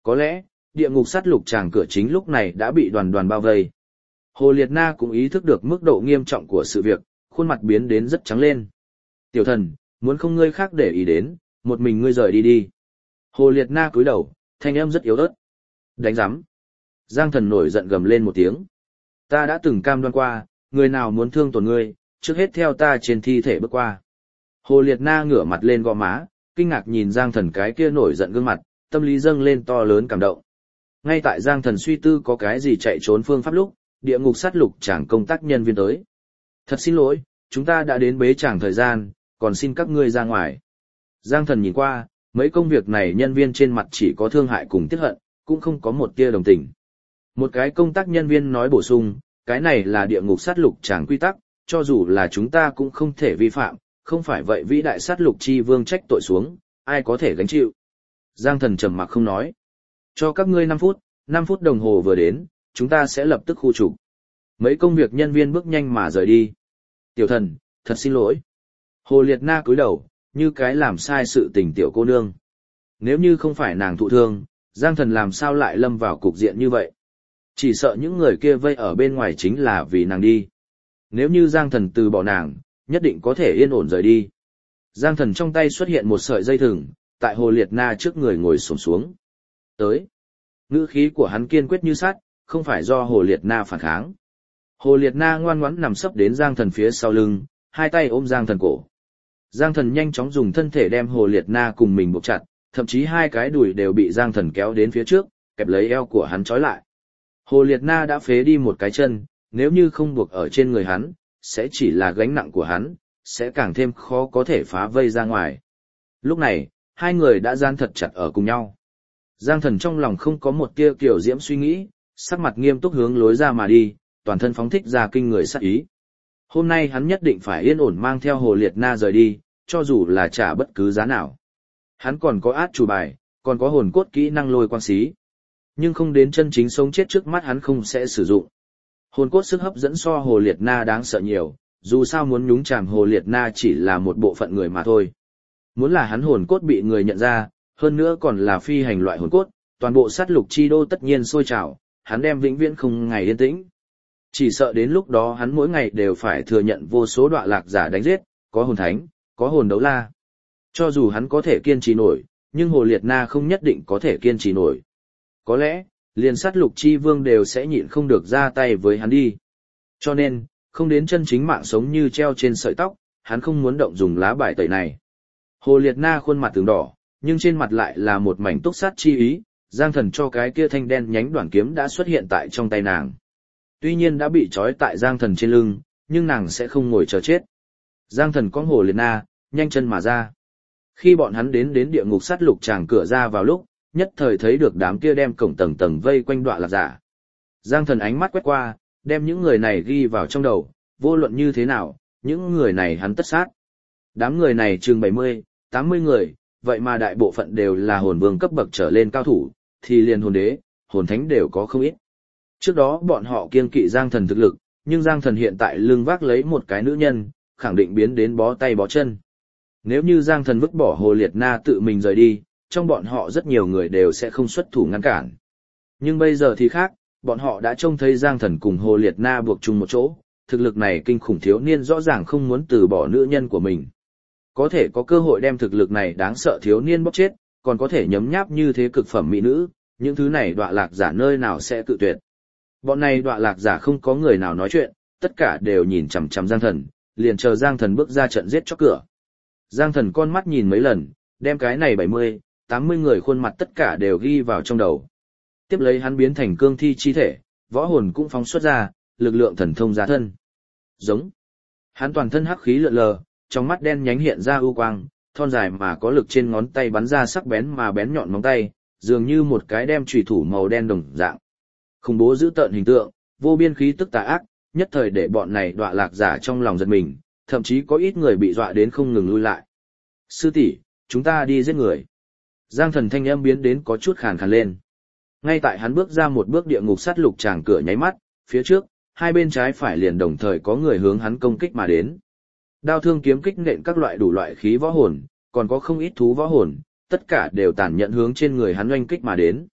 Có lẽ, địa ngục sát lục tràng cửa chính lúc này đã bị đoàn đoàn bao vây. Hồ Liệt Na cũng ý thức được mức độ nghiêm trọng của sự việc, khuôn mặt biến đến rất trắng lên. Tiểu thần, muốn không ngươi khác để ý đến, một mình ngươi rời đi đi. Hồ Liệt Na cúi đầu, thanh âm rất yếu ớt. Đánh giám. Giang thần nổi giận gầm lên một tiếng. Ta đã từng cam đoan qua, người nào muốn thương tổn ngươi, trước hết theo ta trên thi thể bước qua. Hồ Liệt Na ngửa mặt lên gò má, kinh ngạc nhìn Giang thần cái kia nổi giận gương mặt, tâm lý dâng lên to lớn cảm động. Ngay tại Giang thần suy tư có cái gì chạy trốn phương pháp lúc, địa ngục sát lục chàng công tác nhân viên tới. Thật xin lỗi, chúng ta đã đến bế tràng thời gian, còn xin các ngươi ra ngoài. Giang thần nhìn qua, mấy công việc này nhân viên trên mặt chỉ có thương hại cùng tiếc hận, cũng không có một tia đồng tình. Một cái công tác nhân viên nói bổ sung, cái này là địa ngục sát lục tràng quy tắc, cho dù là chúng ta cũng không thể vi phạm, không phải vậy vĩ đại sát lục chi vương trách tội xuống, ai có thể gánh chịu. Giang thần trầm mặc không nói. Cho các ngươi năm phút, năm phút đồng hồ vừa đến, chúng ta sẽ lập tức khu trục. Mấy công việc nhân viên bước nhanh mà rời đi. Tiểu thần, thật xin lỗi. Hồ Liệt Na cúi đầu, như cái làm sai sự tình tiểu cô nương. Nếu như không phải nàng thụ thương, Giang thần làm sao lại lâm vào cục diện như vậy? Chỉ sợ những người kia vây ở bên ngoài chính là vì nàng đi. Nếu như Giang thần từ bỏ nàng, nhất định có thể yên ổn rời đi. Giang thần trong tay xuất hiện một sợi dây thừng, tại Hồ Liệt Na trước người ngồi xổm xuống. Tới. Ngữ khí của hắn kiên quyết như sắt, không phải do Hồ Liệt Na phản kháng. Hồ Liệt Na ngoan ngoãn nằm sấp đến Giang thần phía sau lưng, hai tay ôm Giang thần cổ. Giang thần nhanh chóng dùng thân thể đem Hồ Liệt Na cùng mình buộc chặt, thậm chí hai cái đùi đều bị Giang thần kéo đến phía trước, kẹp lấy eo của hắn trói lại. Hồ Liệt Na đã phế đi một cái chân, nếu như không buộc ở trên người hắn, sẽ chỉ là gánh nặng của hắn, sẽ càng thêm khó có thể phá vây ra ngoài. Lúc này, hai người đã gian thật chặt ở cùng nhau. Giang thần trong lòng không có một tia kiểu diễm suy nghĩ, sắc mặt nghiêm túc hướng lối ra mà đi, toàn thân phóng thích ra kinh người sát ý. Hôm nay hắn nhất định phải yên ổn mang theo Hồ Liệt Na rời đi, cho dù là trả bất cứ giá nào. Hắn còn có át chủ bài, còn có hồn cốt kỹ năng lôi quang xí. Nhưng không đến chân chính sống chết trước mắt hắn không sẽ sử dụng. Hồn cốt sức hấp dẫn so Hồ Liệt Na đáng sợ nhiều, dù sao muốn nhúng chàm Hồ Liệt Na chỉ là một bộ phận người mà thôi. Muốn là hắn hồn cốt bị người nhận ra, hơn nữa còn là phi hành loại hồn cốt, toàn bộ sát lục chi đô tất nhiên sôi trào, hắn đem vĩnh viễn không ngày yên tĩnh. Chỉ sợ đến lúc đó hắn mỗi ngày đều phải thừa nhận vô số đọa lạc giả đánh giết, có hồn thánh, có hồn đấu la. Cho dù hắn có thể kiên trì nổi, nhưng Hồ Liệt Na không nhất định có thể kiên trì nổi. Có lẽ, liền sát lục chi vương đều sẽ nhịn không được ra tay với hắn đi. Cho nên, không đến chân chính mạng sống như treo trên sợi tóc, hắn không muốn động dùng lá bài tẩy này. Hồ Liệt Na khuôn mặt từng đỏ, nhưng trên mặt lại là một mảnh túc sát chi ý, Giang thần cho cái kia thanh đen nhánh đoạn kiếm đã xuất hiện tại trong tay nàng. Tuy nhiên đã bị trói tại Giang thần trên lưng, nhưng nàng sẽ không ngồi chờ chết. Giang thần có Hồ Liệt Na, nhanh chân mà ra. Khi bọn hắn đến đến địa ngục sát lục tràng cửa ra vào lúc, nhất thời thấy được đám kia đem cổng tầng tầng vây quanh đọa lạc giả. Giang thần ánh mắt quét qua, đem những người này ghi vào trong đầu, vô luận như thế nào, những người này hắn tất sát. Đám người này chừng bảy mươi, tám mươi người, vậy mà đại bộ phận đều là hồn vương cấp bậc trở lên cao thủ, thì liền hồn đế, hồn thánh đều có không ít. Trước đó bọn họ kiêng kỵ Giang thần thực lực, nhưng Giang thần hiện tại lưng vác lấy một cái nữ nhân, khẳng định biến đến bó tay bó chân. Nếu như Giang thần vứt bỏ Hồ Liệt Na tự mình rời đi, trong bọn họ rất nhiều người đều sẽ không xuất thủ ngăn cản. Nhưng bây giờ thì khác, bọn họ đã trông thấy Giang thần cùng Hồ Liệt Na buộc chung một chỗ, thực lực này kinh khủng thiếu niên rõ ràng không muốn từ bỏ nữ nhân của mình. Có thể có cơ hội đem thực lực này đáng sợ thiếu niên bóc chết, còn có thể nhấm nháp như thế cực phẩm mỹ nữ, những thứ này đọa lạc giả nơi nào sẽ cự tuyệt. Bọn này đọa lạc giả không có người nào nói chuyện, tất cả đều nhìn chằm chằm Giang thần, liền chờ Giang thần bước ra trận giết chóc cửa. Giang thần con mắt nhìn mấy lần, đem cái này bảy mươi, tám mươi người khuôn mặt tất cả đều ghi vào trong đầu. Tiếp lấy hắn biến thành cương thi chi thể, võ hồn cũng phóng xuất ra, lực lượng thần thông ra thân. Giống. Hắn toàn thân hắc khí lượn lờ, trong mắt đen nhánh hiện ra ưu quang, thon dài mà có lực trên ngón tay bắn ra sắc bén mà bén nhọn móng tay, dường như một cái đem chùy thủ màu đen đồng dạng. Khủng bố dữ tợn hình tượng, vô biên khí tức tà ác, nhất thời để bọn này đọa lạc giả trong lòng giật mình, thậm chí có ít người bị dọa đến không ngừng lui lại. Sư tỷ, chúng ta đi giết người. Giang thần thanh âm biến đến có chút khàn khàn lên. Ngay tại hắn bước ra một bước địa ngục sát lục tràng cửa nháy mắt, phía trước, hai bên trái phải liền đồng thời có người hướng hắn công kích mà đến. Đao thương kiếm kích nện các loại đủ loại khí võ hồn, còn có không ít thú võ hồn, tất cả đều tàn nhẫn hướng trên người hắn oanh kích mà đến.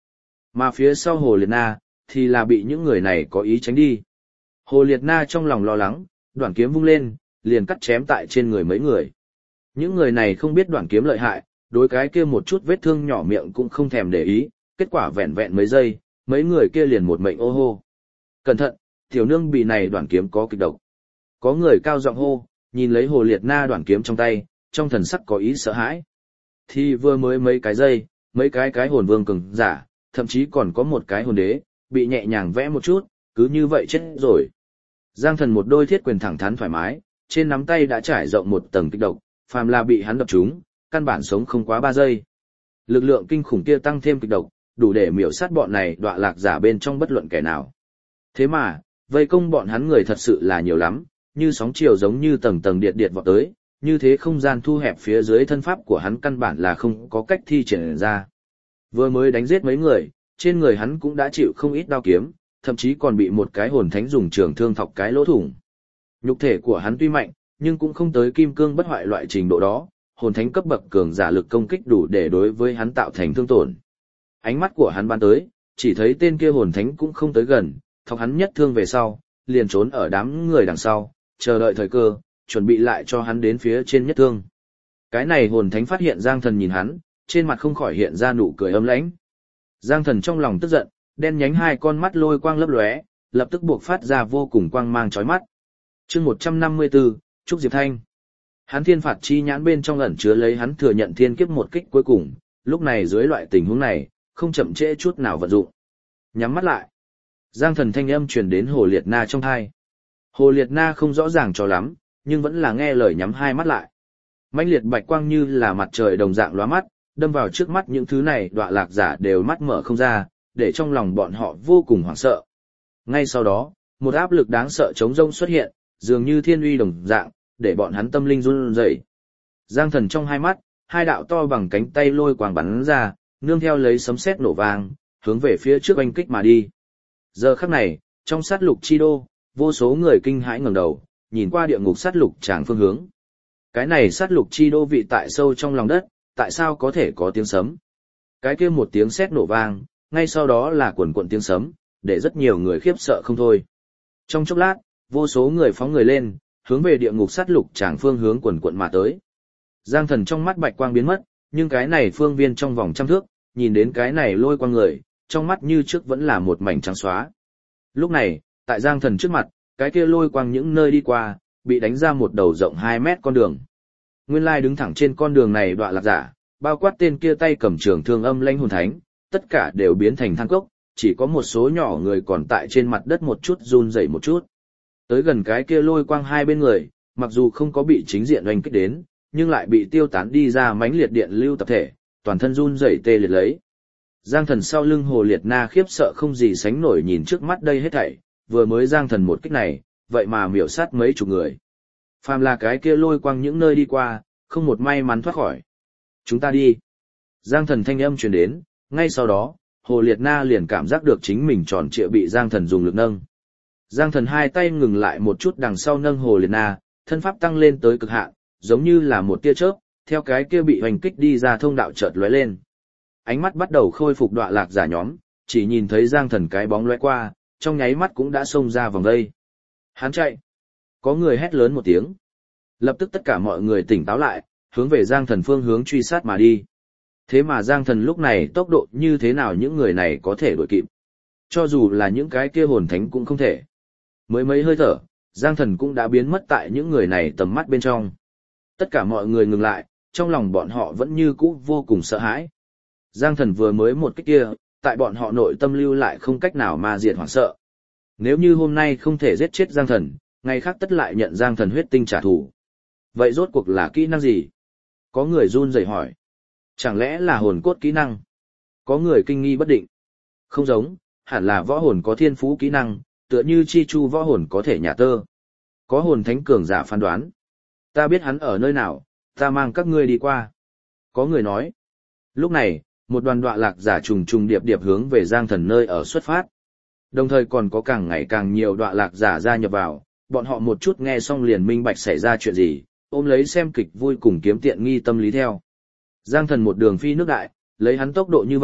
Mà phía sau Hồ Liệt Na, thì là bị những người này có ý tránh đi. Hồ Liệt Na trong lòng lo lắng, đoạn kiếm vung lên, liền cắt chém tại trên người mấy người. Những người này không biết đoạn kiếm lợi hại, đối cái kia một chút vết thương nhỏ miệng cũng không thèm để ý, kết quả vẹn vẹn mấy giây, mấy người kia liền một mệnh ô hô. Cẩn thận, tiểu nương bị này đoạn kiếm có kịch độc. Có người cao giọng hô, nhìn lấy Hồ Liệt Na đoạn kiếm trong tay, trong thần sắc có ý sợ hãi. Thì vừa mới mấy cái giây, mấy cái cái hồn vương cường giả, thậm chí còn có một cái hồn đế, bị nhẹ nhàng vẽ một chút, cứ như vậy chết rồi. Giang Thần một đôi thiết quyền thẳng thắn thoải mái, trên nắm tay đã trải rộng một tầng kịch độc, phàm là bị hắn đập trúng, căn bản sống không quá ba giây. Lực lượng kinh khủng kia tăng thêm kịch độc, đủ để miểu sát bọn này đọa lạc giả bên trong bất luận kẻ nào. Thế mà, vây công bọn hắn người thật sự là nhiều lắm, như sóng chiều giống như tầng tầng điện điện vọt tới, như thế không gian thu hẹp phía dưới thân pháp của hắn căn bản là không có cách thi triển ra. Vừa mới đánh giết mấy người, trên người hắn cũng đã chịu không ít đao kiếm, thậm chí còn bị một cái hồn thánh dùng trường thương thọc cái lỗ thủng. Nhục thể của hắn tuy mạnh, nhưng cũng không tới kim cương bất hoại loại trình độ đó, hồn thánh cấp bậc cường giả lực công kích đủ để đối với hắn tạo thành thương tổn. Ánh mắt của hắn ban tới, chỉ thấy tên kia hồn thánh cũng không tới gần, thọc hắn nhất thương về sau, liền trốn ở đám người đằng sau, chờ đợi thời cơ, chuẩn bị lại cho hắn đến phía trên nhất thương. Cái này hồn thánh phát hiện Giang Thần nhìn hắn, trên mặt không khỏi hiện ra nụ cười âm lãnh. Giang Thần trong lòng tức giận, đen nhánh hai con mắt lôi quang lấp lóe, lập tức buộc phát ra vô cùng quang mang chói mắt. Chương một trăm năm mươi tư, Trúc Diệp Thanh. Hắn thiên phạt chi nhãn bên trong ẩn chứa lấy hắn thừa nhận thiên kiếp một kích cuối cùng, lúc này dưới loại tình huống này, không chậm trễ chút nào vận dụng. Nhắm mắt lại. Giang Thần thanh âm truyền đến Hồ Liệt Na trong tai. Hồ Liệt Na không rõ ràng cho lắm, nhưng vẫn là nghe lời nhắm hai mắt lại. Mãnh liệt bạch quang như là mặt trời đồng dạng lóa mắt, đâm vào trước mắt những thứ này đọa lạc giả đều mắt mở không ra, để trong lòng bọn họ vô cùng hoảng sợ. Ngay sau đó, một áp lực đáng sợ chống rông xuất hiện, dường như thiên uy đồng dạng, để bọn hắn tâm linh run rẩy. Giang Thần trong hai mắt, hai đạo to bằng cánh tay lôi quang bắn ra, nương theo lấy sấm sét nổ vang, hướng về phía trước oanh kích mà đi. Giờ khắc này, trong sát lục chi đô, vô số người kinh hãi ngẩng đầu, nhìn qua địa ngục sát lục tràng phương hướng. Cái này sát lục chi đô vị tại sâu trong lòng đất, tại sao có thể có tiếng sấm? Cái kia một tiếng sét nổ vang, ngay sau đó là quần quần tiếng sấm, để rất nhiều người khiếp sợ không thôi. Trong chốc lát, vô số người phóng người lên, hướng về địa ngục sát lục tràng phương hướng quần quần mà tới. Giang Thần trong mắt bạch quang biến mất, nhưng cái này phương viên trong vòng trăm thước, nhìn đến cái này lôi quang người, trong mắt như trước vẫn là một mảnh trắng xóa. Lúc này, tại Giang Thần trước mặt, cái kia lôi quang những nơi đi qua, bị đánh ra một đầu rộng hai mét con đường. Nguyên lai đứng thẳng trên con đường này đọa lạc giả, bao quát tên kia tay cầm trường thương âm lãnh hồn thánh, tất cả đều biến thành than cốc, chỉ có một số nhỏ người còn tại trên mặt đất một chút run rẩy một chút. Tới gần cái kia lôi quang hai bên người, mặc dù không có bị chính diện oanh kích đến, nhưng lại bị tiêu tán đi ra mãnh liệt điện lưu tập thể, toàn thân run rẩy tê liệt lấy. Giang Thần sau lưng Hồ Liệt Na khiếp sợ không gì sánh nổi nhìn trước mắt đây hết thảy, vừa mới Giang Thần một kích này, vậy mà miểu sát mấy chục người. Phàm là cái kia lôi quang những nơi đi qua, không một may mắn thoát khỏi. Chúng ta đi. Giang Thần thanh âm truyền đến, ngay sau đó, Hồ Liệt Na liền cảm giác được chính mình tròn trịa bị Giang Thần dùng lực nâng. Giang Thần hai tay ngừng lại một chút đằng sau nâng Hồ Liệt Na, thân pháp tăng lên tới cực hạn, giống như là một tia chớp, theo cái kia bị hoành kích đi ra thông đạo chợt lóe lên. Ánh mắt bắt đầu khôi phục đọa lạc giả nhóm, chỉ nhìn thấy Giang Thần cái bóng lóe qua, trong nháy mắt cũng đã xông ra vòng đây. Hắn chạy. Có người hét lớn một tiếng. Lập tức tất cả mọi người tỉnh táo lại, hướng về Giang Thần phương hướng truy sát mà đi. Thế mà Giang Thần lúc này tốc độ như thế nào những người này có thể đuổi kịp. Cho dù là những cái kia hồn thánh cũng không thể. Mới mấy hơi thở, Giang Thần cũng đã biến mất tại những người này tầm mắt bên trong. Tất cả mọi người ngừng lại, trong lòng bọn họ vẫn như cũ vô cùng sợ hãi. Giang Thần vừa mới một cái kia, tại bọn họ nội tâm lưu lại không cách nào mà diệt hoảng sợ. Nếu như hôm nay không thể giết chết Giang Thần, ngày khác tất lại nhận Giang Thần huyết tinh trả thù. Vậy rốt cuộc là kỹ năng gì? Có người run rẩy hỏi. Chẳng lẽ là hồn cốt kỹ năng? Có người kinh nghi bất định. Không giống, hẳn là võ hồn có thiên phú kỹ năng, tựa như chi chu võ hồn có thể nhả tơ. Có hồn thánh cường giả phán đoán. Ta biết hắn ở nơi nào, ta mang các ngươi đi qua. Có người nói. Lúc này, một đoàn đọa lạc giả trùng trùng điệp điệp hướng về Giang Thần nơi ở xuất phát. Đồng thời còn có càng ngày càng nhiều đọa lạc giả gia nhập vào, bọn họ một chút nghe xong liền minh bạch xảy ra chuyện gì, ôm lấy xem kịch vui cùng kiếm tiện nghi tâm lý theo. Giang Thần một đường phi nước đại, lấy hắn tốc độ như vậy,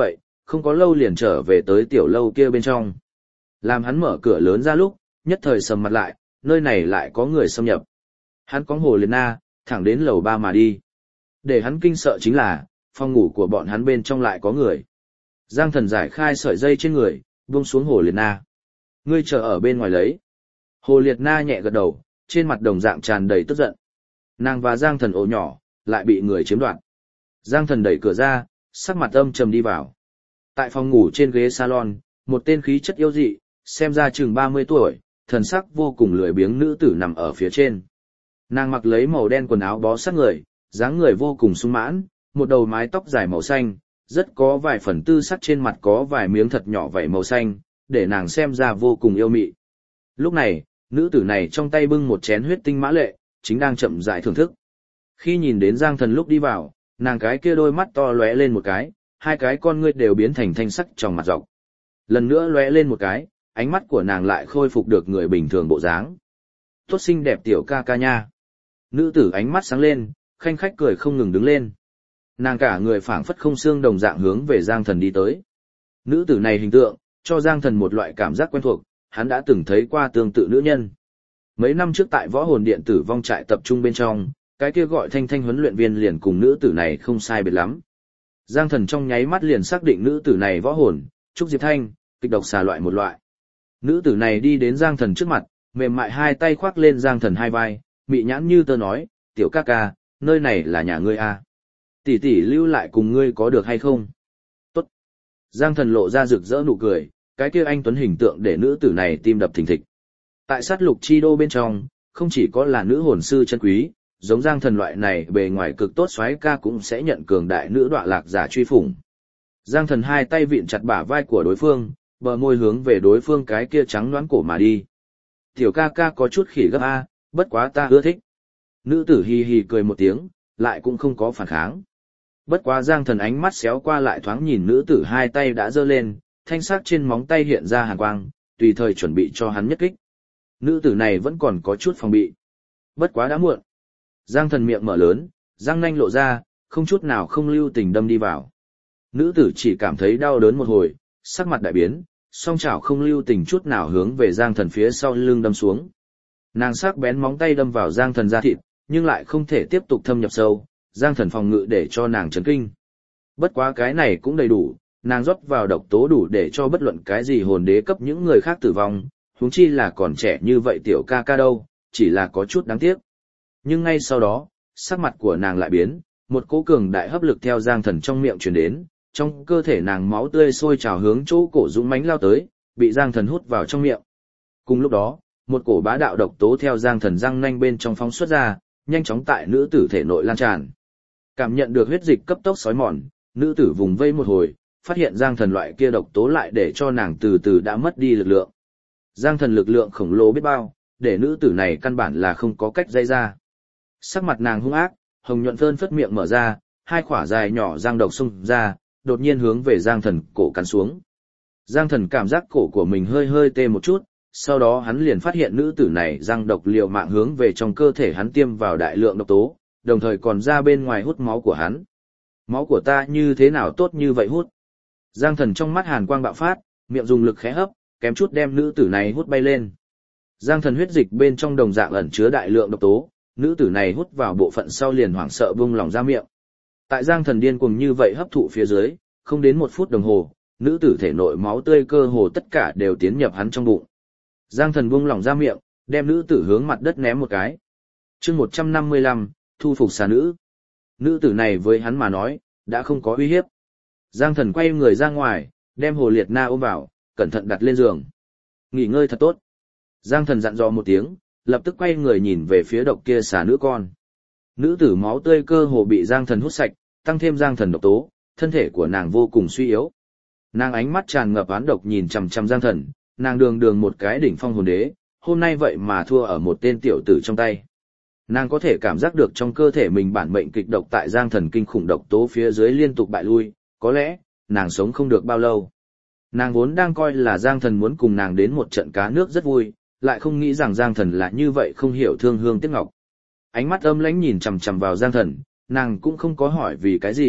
không có lâu liền trở về tới tiểu lâu kia bên trong. Làm hắn mở cửa lớn ra lúc, nhất thời sầm mặt lại, nơi này lại có người xâm nhập. Hắn có Hồ Liệt Na, thẳng đến lầu ba mà đi. Để hắn kinh sợ chính là, phòng ngủ của bọn hắn bên trong lại có người. Giang Thần giải khai sợi dây trên người, buông xuống Hồ Liệt Na. Ngươi chờ ở bên ngoài lấy. Hồ Liệt Na nhẹ gật đầu, trên mặt đồng dạng tràn đầy tức giận. Nàng và Giang Thần ổ nhỏ, lại bị người chiếm đoạt. Giang Thần đẩy cửa ra, sắc mặt âm trầm đi vào. Tại phòng ngủ trên ghế salon, một tên khí chất yêu dị, xem ra chừng ba mươi tuổi, thần sắc vô cùng lười biếng nữ tử nằm ở phía trên. Nàng mặc lấy màu đen quần áo bó sát người, dáng người vô cùng sung mãn, một đầu mái tóc dài màu xanh, rất có vài phần tư sắc, trên mặt có vài miếng thật nhỏ vảy màu xanh, để nàng xem ra vô cùng yêu mị. Lúc này, nữ tử này trong tay bưng một chén huyết tinh mã lệ, chính đang chậm rãi thưởng thức. Khi nhìn đến Giang Thần lúc đi vào, nàng cái kia đôi mắt to lóe lên một cái, hai cái con ngươi đều biến thành thanh sắc trong mặt dọc. Lần nữa lóe lên một cái, ánh mắt của nàng lại khôi phục được người bình thường bộ dáng. Tốt xinh đẹp tiểu ca ca nha. Nữ tử ánh mắt sáng lên, khanh khách cười không ngừng đứng lên. Nàng cả người phảng phất không xương đồng dạng hướng về Giang Thần đi tới. Nữ tử này hình tượng, cho Giang Thần một loại cảm giác quen thuộc, hắn đã từng thấy qua tương tự nữ nhân. Mấy năm trước tại võ hồn điện tử vong trại tập trung bên trong, cái kia gọi Thanh Thanh huấn luyện viên liền cùng nữ tử này không sai biệt lắm. Giang Thần trong nháy mắt liền xác định nữ tử này võ hồn, Trúc Diệp Thanh, kịch độc xà loại một loại. Nữ tử này đi đến Giang Thần trước mặt, mềm mại hai tay khoác lên Giang Thần hai vai, mị nhãn như tơ nói, tiểu ca ca, nơi này là nhà ngươi à. Tỷ tỷ lưu lại cùng ngươi có được hay không? Tốt. Giang Thần lộ ra rực rỡ nụ cười, cái kia anh tuấn hình tượng để nữ tử này tim đập thình thịch. Tại sát lục chi đô bên trong, không chỉ có là nữ hồn sư chân quý, giống Giang Thần loại này bề ngoài cực tốt soái ca cũng sẽ nhận cường đại nữ đọa lạc giả truy phủng. Giang Thần hai tay vịn chặt bả vai của đối phương, bờ môi hướng về đối phương cái kia trắng nõn cổ mà đi. Tiểu ca ca có chút khỉ gấp a, bất quá ta ưa thích. Nữ tử hì hì cười một tiếng, lại cũng không có phản kháng. Bất quá Giang Thần ánh mắt xéo qua lại thoáng nhìn nữ tử hai tay đã giơ lên, thanh sắc trên móng tay hiện ra hàn quang, tùy thời chuẩn bị cho hắn nhất kích. Nữ tử này vẫn còn có chút phòng bị. Bất quá đã muộn. Giang Thần miệng mở lớn, răng nanh lộ ra, không chút nào không lưu tình đâm đi vào. Nữ tử chỉ cảm thấy đau đớn một hồi, sắc mặt đại biến, song chảo không lưu tình chút nào hướng về Giang Thần phía sau lưng đâm xuống. Nàng sắc bén móng tay đâm vào Giang Thần da thịt, nhưng lại không thể tiếp tục thâm nhập sâu, Giang Thần phòng ngự để cho nàng chấn kinh. Bất quá cái này cũng đầy đủ, nàng rót vào độc tố đủ để cho bất luận cái gì hồn đế cấp những người khác tử vong, huống chi là còn trẻ như vậy tiểu ca ca đâu, chỉ là có chút đáng tiếc. Nhưng ngay sau đó, sắc mặt của nàng lại biến, một cỗ cường đại hấp lực theo Giang Thần trong miệng truyền đến, trong cơ thể nàng máu tươi sôi trào hướng chỗ cổ dũng mãnh lao tới, bị Giang Thần hút vào trong miệng. Cùng lúc đó, một cổ bá đạo độc tố theo Giang Thần răng nanh bên trong phóng xuất ra, nhanh chóng tại nữ tử thể nội lan tràn. Cảm nhận được huyết dịch cấp tốc xói mòn, nữ tử vùng vây một hồi, phát hiện Giang Thần loại kia độc tố lại để cho nàng từ từ đã mất đi lực lượng. Giang Thần lực lượng khổng lồ biết bao, để nữ tử này căn bản là không có cách dây ra. Sắc mặt nàng hung ác, hồng nhuận phơn phất miệng mở ra, hai khỏa dài nhỏ răng độc xung ra, đột nhiên hướng về Giang Thần cổ cắn xuống. Giang Thần cảm giác cổ của mình hơi hơi tê một chút, sau đó hắn liền phát hiện nữ tử này răng độc liều mạng hướng về trong cơ thể hắn tiêm vào đại lượng độc tố, đồng thời còn ra bên ngoài hút máu của hắn. Máu của ta như thế nào tốt như vậy hút? Giang Thần trong mắt hàn quang bạo phát, miệng dùng lực khẽ hấp, kém chút đem nữ tử này hút bay lên. Giang Thần huyết dịch bên trong đồng dạng ẩn chứa đại lượng độc tố, nữ tử này hút vào bộ phận sau liền hoảng sợ buông lỏng ra miệng. Tại Giang Thần điên cuồng như vậy hấp thụ phía dưới, không đến một phút đồng hồ, nữ tử thể nội máu tươi cơ hồ tất cả đều tiến nhập hắn trong bụng. Giang Thần buông lỏng ra miệng, đem nữ tử hướng mặt đất ném một cái. Chương một trăm năm mươi lăm, thu phục xà nữ. Nữ tử này với hắn mà nói, đã không có uy hiếp. Giang Thần quay người ra ngoài, đem Hồ Liệt Na ôm vào, cẩn thận đặt lên giường. Nghỉ ngơi thật tốt. Giang Thần dặn dò một tiếng, lập tức quay người nhìn về phía độc kia xà nữ con. Nữ tử máu tươi cơ hồ bị Giang Thần hút sạch, tăng thêm Giang Thần độc tố, thân thể của nàng vô cùng suy yếu. Nàng ánh mắt tràn ngập oán độc nhìn chằm chằm Giang Thần, nàng đường đường một cái đỉnh phong hồn đế, hôm nay vậy mà thua ở một tên tiểu tử trong tay. Nàng có thể cảm giác được trong cơ thể mình bản mệnh kịch độc tại Giang Thần kinh khủng độc tố phía dưới liên tục bại lui, có lẽ, nàng sống không được bao lâu. Nàng vốn đang coi là Giang Thần muốn cùng nàng đến một trận cá nước rất vui, lại không nghĩ rằng Giang Thần là như vậy không hiểu thương hương tiếc ngọc. Ánh mắt âm lãnh nhìn chằm chằm vào Giang Thần, nàng cũng không có hỏi vì cái gì,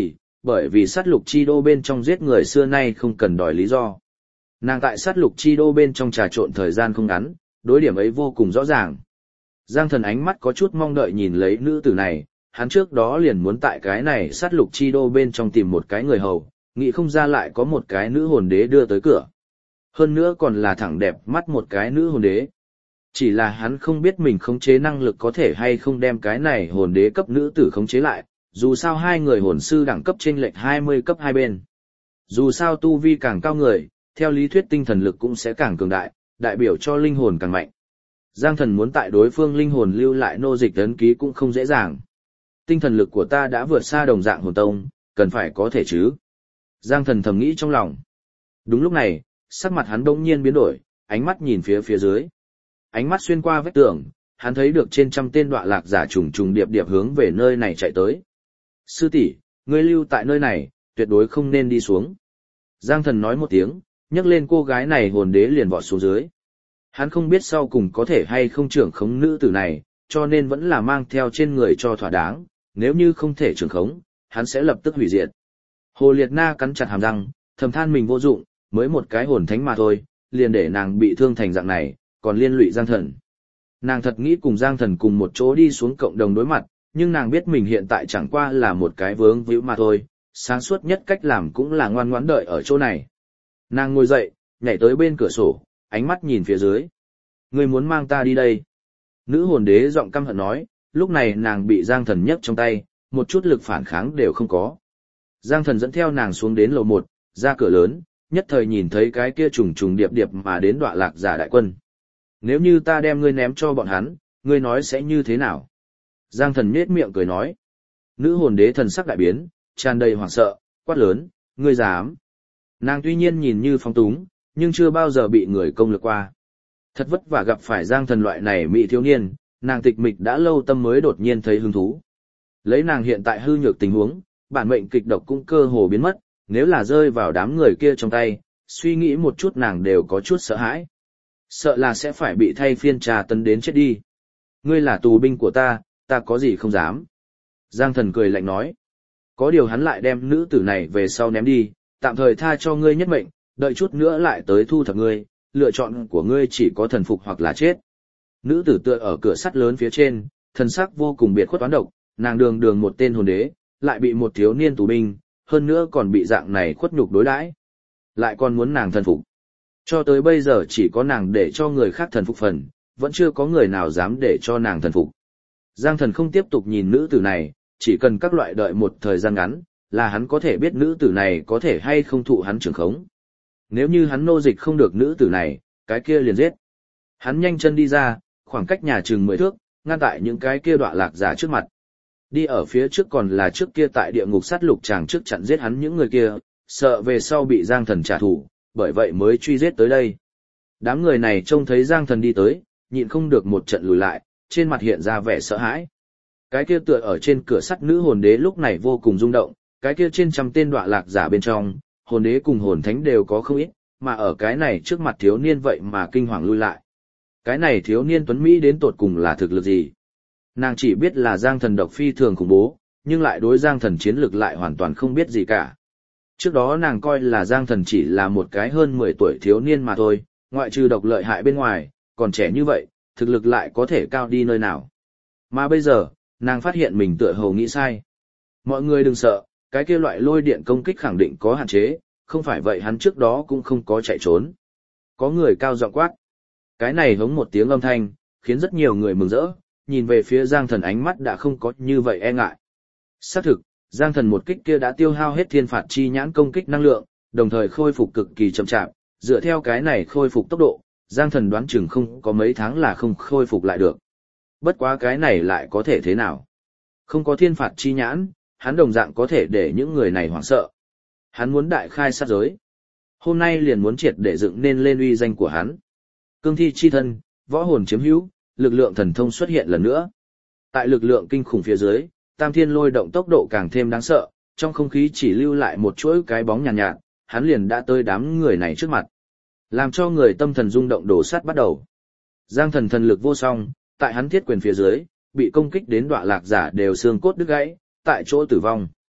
bởi vì sát lục chi đô bên trong giết người xưa nay không cần đòi lý do. Nàng tại sát lục chi đô bên trong trà trộn thời gian không ngắn, đối điểm ấy vô cùng rõ ràng. Giang Thần ánh mắt có chút mong đợi nhìn lấy nữ tử này, hắn trước đó liền muốn tại cái này sát lục chi đô bên trong tìm một cái người hầu, nghĩ không ra lại có một cái nữ hồn đế đưa tới cửa. Hơn nữa còn là thẳng đẹp mắt một cái nữ hồn đế. Chỉ là hắn không biết mình khống chế năng lực có thể hay không đem cái này hồn đế cấp nữ tử khống chế lại, dù sao hai người hồn sư đẳng cấp chênh lệch hai mươi cấp hai bên. Dù sao tu vi càng cao người, theo lý thuyết tinh thần lực cũng sẽ càng cường đại, đại biểu cho linh hồn càng mạnh. Giang Thần muốn tại đối phương linh hồn lưu lại nô dịch ấn ký cũng không dễ dàng. Tinh thần lực của ta đã vượt xa đồng dạng hồn tông, cần phải có thể chứ. Giang Thần thầm nghĩ trong lòng. Đúng lúc này, sắc mặt hắn đông nhiên biến đổi, ánh mắt nhìn phía phía dưới. Ánh mắt xuyên qua vách tường, hắn thấy được trên trăm tên đọa lạc giả trùng trùng điệp điệp hướng về nơi này chạy tới. Sư tỷ, ngươi lưu tại nơi này, tuyệt đối không nên đi xuống. Giang Thần nói một tiếng, nhấc lên cô gái này hồn đế liền vọt xuống dưới. Hắn không biết sau cùng có thể hay không trưởng khống nữ tử này, cho nên vẫn là mang theo trên người cho thỏa đáng, nếu như không thể trưởng khống, hắn sẽ lập tức hủy diệt. Hồ Liệt Na cắn chặt hàm răng, thầm than mình vô dụng, mới một cái hồn thánh mà thôi, liền để nàng bị thương thành dạng này, còn liên lụy Giang Thần. Nàng thật nghĩ cùng Giang Thần cùng một chỗ đi xuống cộng đồng đối mặt, nhưng nàng biết mình hiện tại chẳng qua là một cái vướng víu mà thôi, sáng suốt nhất cách làm cũng là ngoan ngoãn đợi ở chỗ này. Nàng ngồi dậy, nhảy tới bên cửa sổ, ánh mắt nhìn phía dưới. Ngươi muốn mang ta đi đây. Nữ hồn đế giọng căm hận nói, lúc này nàng bị Giang Thần nhấc trong tay, một chút lực phản kháng đều không có. Giang Thần dẫn theo nàng xuống đến lầu một, ra cửa lớn, nhất thời nhìn thấy cái kia trùng trùng điệp điệp mà đến đọa lạc giả đại quân. Nếu như ta đem ngươi ném cho bọn hắn, ngươi nói sẽ như thế nào? Giang Thần nhếch miệng cười nói. Nữ hồn đế thần sắc đại biến, tràn đầy hoảng sợ, quát lớn, ngươi dám. Nàng tuy nhiên nhìn như phong túng, nhưng chưa bao giờ bị người công lược qua. Thật vất vả gặp phải Giang Thần loại này mỹ thiếu niên, nàng tịch mịch đã lâu tâm mới đột nhiên thấy hứng thú. Lấy nàng hiện tại hư nhược tình huống, bản mệnh kịch độc cũng cơ hồ biến mất, nếu là rơi vào đám người kia trong tay, suy nghĩ một chút nàng đều có chút sợ hãi. Sợ là sẽ phải bị thay phiên trà tấn đến chết đi. Ngươi là tù binh của ta, ta có gì không dám. Giang Thần cười lạnh nói. Có điều hắn lại đem nữ tử này về sau ném đi, tạm thời tha cho ngươi nhất mệnh, đợi chút nữa lại tới thu thập ngươi, lựa chọn của ngươi chỉ có thần phục hoặc là chết. Nữ tử tựa ở cửa sắt lớn phía trên, thần sắc vô cùng biệt khuất toán độc, nàng đường đường một tên hồn đế, lại bị một thiếu niên tù binh, hơn nữa còn bị dạng này khuất nhục đối đãi, lại còn muốn nàng thần phục. Cho tới bây giờ chỉ có nàng để cho người khác thần phục phần, vẫn chưa có người nào dám để cho nàng thần phục. Giang Thần không tiếp tục nhìn nữ tử này, chỉ cần các loại đợi một thời gian ngắn, là hắn có thể biết nữ tử này có thể hay không thụ hắn trưởng khống. Nếu như hắn nô dịch không được nữ tử này, cái kia liền giết. Hắn nhanh chân đi ra, khoảng cách nhà chừng mười thước, ngăn tại những cái kia đọa lạc giả trước mặt. Đi ở phía trước còn là trước kia tại địa ngục sát lục chàng trước chặn giết hắn những người kia, sợ về sau bị Giang Thần trả thù, bởi vậy mới truy giết tới đây. Đám người này trông thấy Giang Thần đi tới, nhịn không được một trận lùi lại, trên mặt hiện ra vẻ sợ hãi. Cái kia tựa ở trên cửa sắt nữ hồn đế lúc này vô cùng rung động, cái kia trên trăm tên đọa lạc giả bên trong, hồn đế cùng hồn thánh đều có không ít, mà ở cái này trước mặt thiếu niên vậy mà kinh hoàng lui lại. Cái này thiếu niên tuấn Mỹ đến tột cùng là thực lực gì? Nàng chỉ biết là Giang Thần độc phi thường khủng bố, nhưng lại đối Giang Thần chiến lực lại hoàn toàn không biết gì cả. Trước đó nàng coi là Giang Thần chỉ là một cái hơn mười tuổi thiếu niên mà thôi, ngoại trừ độc lợi hại bên ngoài, còn trẻ như vậy, thực lực lại có thể cao đi nơi nào. Mà bây giờ, nàng phát hiện mình tựa hồ nghĩ sai. Mọi người đừng sợ, cái kia loại lôi điện công kích khẳng định có hạn chế, không phải vậy hắn trước đó cũng không có chạy trốn. Có người cao giọng quát. Cái này hống một tiếng âm thanh, khiến rất nhiều người mừng rỡ, nhìn về phía Giang Thần ánh mắt đã không có như vậy e ngại. Xác thực, Giang Thần một kích kia đã tiêu hao hết thiên phạt chi nhãn công kích năng lượng, đồng thời khôi phục cực kỳ chậm chạp, dựa theo cái này khôi phục tốc độ, Giang Thần đoán chừng không có mấy tháng là không khôi phục lại được. Bất quá cái này lại có thể thế nào? Không có thiên phạt chi nhãn, hắn đồng dạng có thể để những người này hoảng sợ. Hắn muốn đại khai sát giới. Hôm nay liền muốn triệt để dựng nên lên uy danh của hắn. Cương thi chi thân, võ hồn chiếm hữu, lực lượng thần thông xuất hiện lần nữa. Tại lực lượng kinh khủng phía dưới, Tam Thiên lôi động tốc độ càng thêm đáng sợ, trong không khí chỉ lưu lại một chuỗi cái bóng nhàn nhạt, nhạt, hắn liền đã tới đám người này trước mặt. Làm cho người tâm thần rung động đổ sát bắt đầu. Giang Thần thần lực vô song, tại hắn thiết quyền phía dưới, bị công kích đến đọa lạc giả đều xương cốt đứt gãy, tại chỗ tử vong.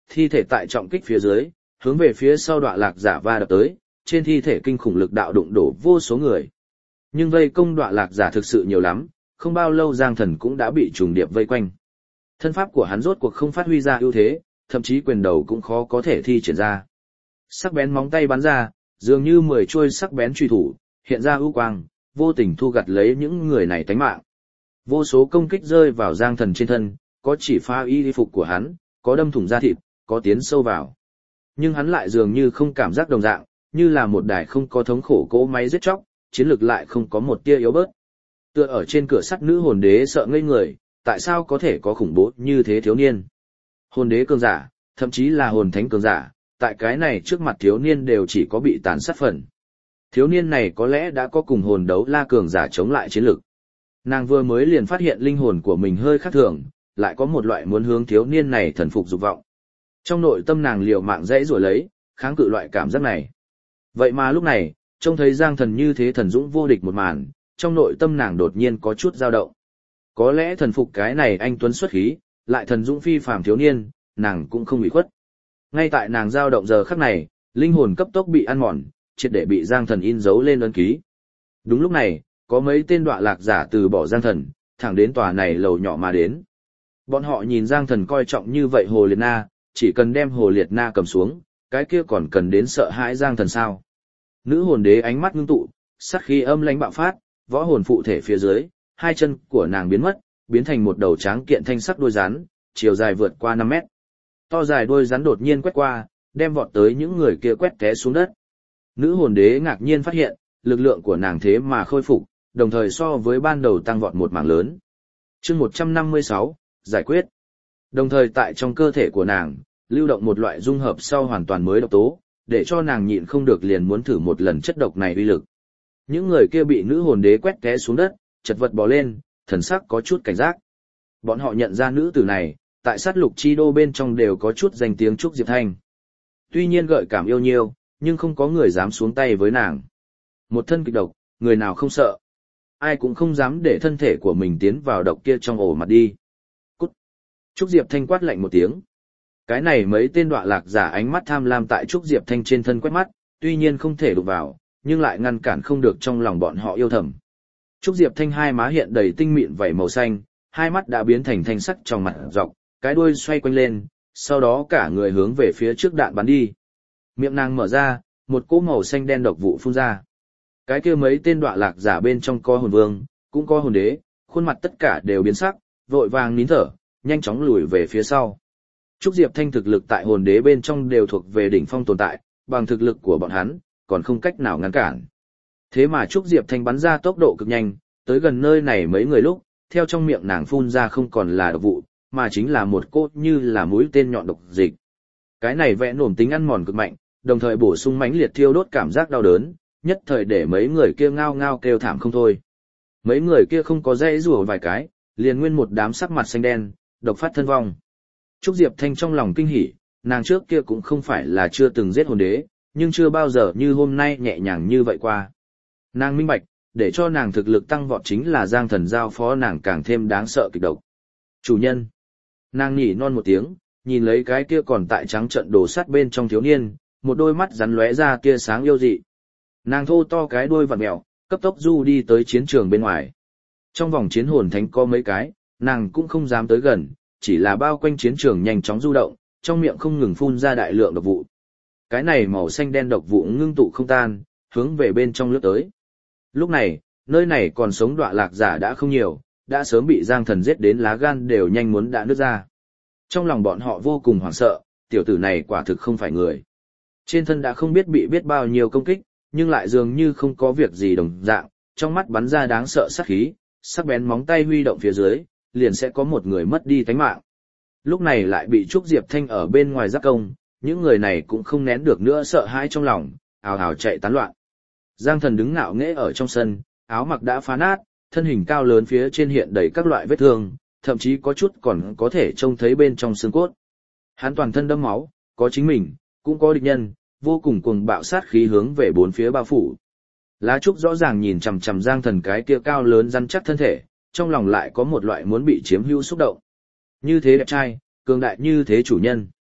Thi thể tại trọng kích phía dưới, hướng về phía sau đọa lạc giả va đập tới, trên thi thể kinh khủng lực đạo đụng đổ vô số người. Nhưng vây công đọa lạc giả thực sự nhiều lắm, không bao lâu Giang Thần cũng đã bị trùng điệp vây quanh. Thân pháp của hắn rốt cuộc không phát huy ra ưu thế, thậm chí quyền đầu cũng khó có thể thi triển ra. Sắc bén móng tay bắn ra, dường như mười chuôi sắc bén truy thủ, hiện ra ưu quang, vô tình thu gặt lấy những người này tánh mạng. Vô số công kích rơi vào Giang Thần trên thân, có chỉ phá y phục của hắn, có đâm thủng da thịt, có tiến sâu vào. Nhưng hắn lại dường như không cảm giác đồng dạng, như là một đài không có thống khổ cỗ máy giết chóc, chiến lực lại không có một tia yếu bớt. Tựa ở trên cửa sắt nữ hồn đế sợ ngây người, tại sao có thể có khủng bố như thế thiếu niên? Hồn đế cường giả, thậm chí là hồn thánh cường giả, tại cái này trước mặt thiếu niên đều chỉ có bị tàn sát phần. Thiếu niên này có lẽ đã có cùng hồn đấu la cường giả chống lại chiến lực. Nàng vừa mới liền phát hiện linh hồn của mình hơi khác thường, lại có một loại muốn hướng thiếu niên này thần phục dục vọng. Trong nội tâm nàng liều mạng dãy rủa lấy, kháng cự loại cảm giác này. Vậy mà lúc này, trông thấy Giang Thần như thế thần dũng vô địch một màn, trong nội tâm nàng đột nhiên có chút dao động. Có lẽ thần phục cái này anh tuấn xuất khí, lại thần dũng phi phàm thiếu niên, nàng cũng không bị khuất. Ngay tại nàng dao động giờ khắc này, linh hồn cấp tốc bị ăn mòn, triệt để bị Giang Thần in dấu lên ấn ký. Đúng lúc này, có mấy tên đọa lạc giả từ bỏ Giang Thần, thẳng đến tòa này lầu nhỏ mà đến. Bọn họ nhìn Giang Thần coi trọng như vậy Hồ Liệt Na, chỉ cần đem Hồ Liệt Na cầm xuống, cái kia còn cần đến sợ hãi Giang Thần sao? Nữ hồn đế ánh mắt ngưng tụ, sát khí âm lãnh bạo phát, võ hồn phụ thể phía dưới, hai chân của nàng biến mất, biến thành một đầu tráng kiện thanh sắc đuôi rắn, chiều dài vượt qua năm mét. To dài đuôi rắn đột nhiên quét qua, đem vọt tới những người kia quét té xuống đất. Nữ hồn đế ngạc nhiên phát hiện, lực lượng của nàng thế mà khôi phục, đồng thời so với ban đầu tăng vọt một mảng lớn. Chương một trăm năm mươi sáu, giải quyết. Đồng thời tại trong cơ thể của nàng, lưu động một loại dung hợp sau hoàn toàn mới độc tố, để cho nàng nhịn không được liền muốn thử một lần chất độc này uy lực. Những người kia bị nữ hồn đế quét té xuống đất, chật vật bò lên, thần sắc có chút cảnh giác. Bọn họ nhận ra nữ tử này, tại sát lục chi đô bên trong đều có chút danh tiếng Trúc Diệp Thanh. Tuy nhiên gợi cảm yêu nhiêu, nhưng không có người dám xuống tay với nàng. Một thân kịch độc, người nào không sợ. Ai cũng không dám để thân thể của mình tiến vào độc kia trong ổ mặt đi. Cút! Trúc Diệp Thanh quát lạnh một tiếng. Cái này mấy tên đọa lạc giả ánh mắt tham lam tại Trúc Diệp Thanh trên thân quét mắt, tuy nhiên không thể đụng vào, nhưng lại ngăn cản không được trong lòng bọn họ yêu thầm. Trúc Diệp Thanh hai má hiện đầy tinh mịn vảy màu xanh, hai mắt đã biến thành thanh sắc trong mặt dọc, cái đuôi xoay quanh lên, sau đó cả người hướng về phía trước đạn bắn đi. Miệng nàng mở ra, một cỗ màu xanh đen độc vụ phun ra. Cái kia mấy tên đọa lạc giả bên trong có hồn vương, cũng có hồn đế, khuôn mặt tất cả đều biến sắc, vội vàng nín thở, nhanh chóng lùi về phía sau. Trúc Diệp Thanh thực lực tại hồn đế bên trong đều thuộc về đỉnh phong tồn tại, bằng thực lực của bọn hắn, còn không cách nào ngăn cản. Thế mà Trúc Diệp Thanh bắn ra tốc độ cực nhanh, tới gần nơi này mấy người lúc, theo trong miệng nàng phun ra không còn là độc vụ, mà chính là một cốt như là mũi tên nhọn độc dịch. Cái này vẽ nổm tính ăn mòn cực mạnh, đồng thời bổ sung mãnh liệt thiêu đốt cảm giác đau đớn, nhất thời để mấy người kia ngao ngao kêu thảm không thôi. Mấy người kia không có dãy rủa vài cái, liền nguyên một đám sắc mặt xanh đen, độc phát thân vong. Trúc Diệp Thanh trong lòng kinh hỉ, nàng trước kia cũng không phải là chưa từng giết hồn đế, nhưng chưa bao giờ như hôm nay nhẹ nhàng như vậy qua. Nàng minh bạch, để cho nàng thực lực tăng vọt chính là Giang Thần giao phó nàng càng thêm đáng sợ kịch độc. Chủ nhân. Nàng nhỉ non một tiếng, nhìn lấy cái kia còn tại trắng trận đổ sắt bên trong thiếu niên, một đôi mắt rắn lóe ra tia sáng yêu dị. Nàng thô to cái đuôi vặn mèo, cấp tốc du đi tới chiến trường bên ngoài. Trong vòng chiến hồn thánh có mấy cái, nàng cũng không dám tới gần, chỉ là bao quanh chiến trường nhanh chóng du động, trong miệng không ngừng phun ra đại lượng độc vụ. Cái này màu xanh đen độc vụ ngưng tụ không tan, hướng về bên trong lướt tới. Lúc này, nơi này còn sống đọa lạc giả đã không nhiều, đã sớm bị Giang Thần giết đến lá gan đều nhanh muốn đã nứt ra. Trong lòng bọn họ vô cùng hoảng sợ, tiểu tử này quả thực không phải người. Trên thân đã không biết bị biết bao nhiêu công kích, nhưng lại dường như không có việc gì đồng dạng, trong mắt bắn ra đáng sợ sát khí, sắc bén móng tay huy động phía dưới, liền sẽ có một người mất đi tánh mạng. Lúc này lại bị Trúc Diệp Thanh ở bên ngoài giáp công, những người này cũng không nén được nữa sợ hãi trong lòng, ào ào chạy tán loạn. Giang Thần đứng ngạo nghễ ở trong sân, áo mặc đã phá nát, thân hình cao lớn phía trên hiện đầy các loại vết thương, thậm chí có chút còn có thể trông thấy bên trong xương cốt. Hắn toàn thân đẫm máu, có chính mình, cũng có địch nhân, vô cùng cuồng bạo sát khí hướng về bốn phía bao phủ. Lá Trúc rõ ràng nhìn chằm chằm Giang Thần cái kia cao lớn rắn chắc thân thể, trong lòng lại có một loại muốn bị chiếm hữu xúc động. Như thế đẹp trai, cường đại như thế chủ nhân.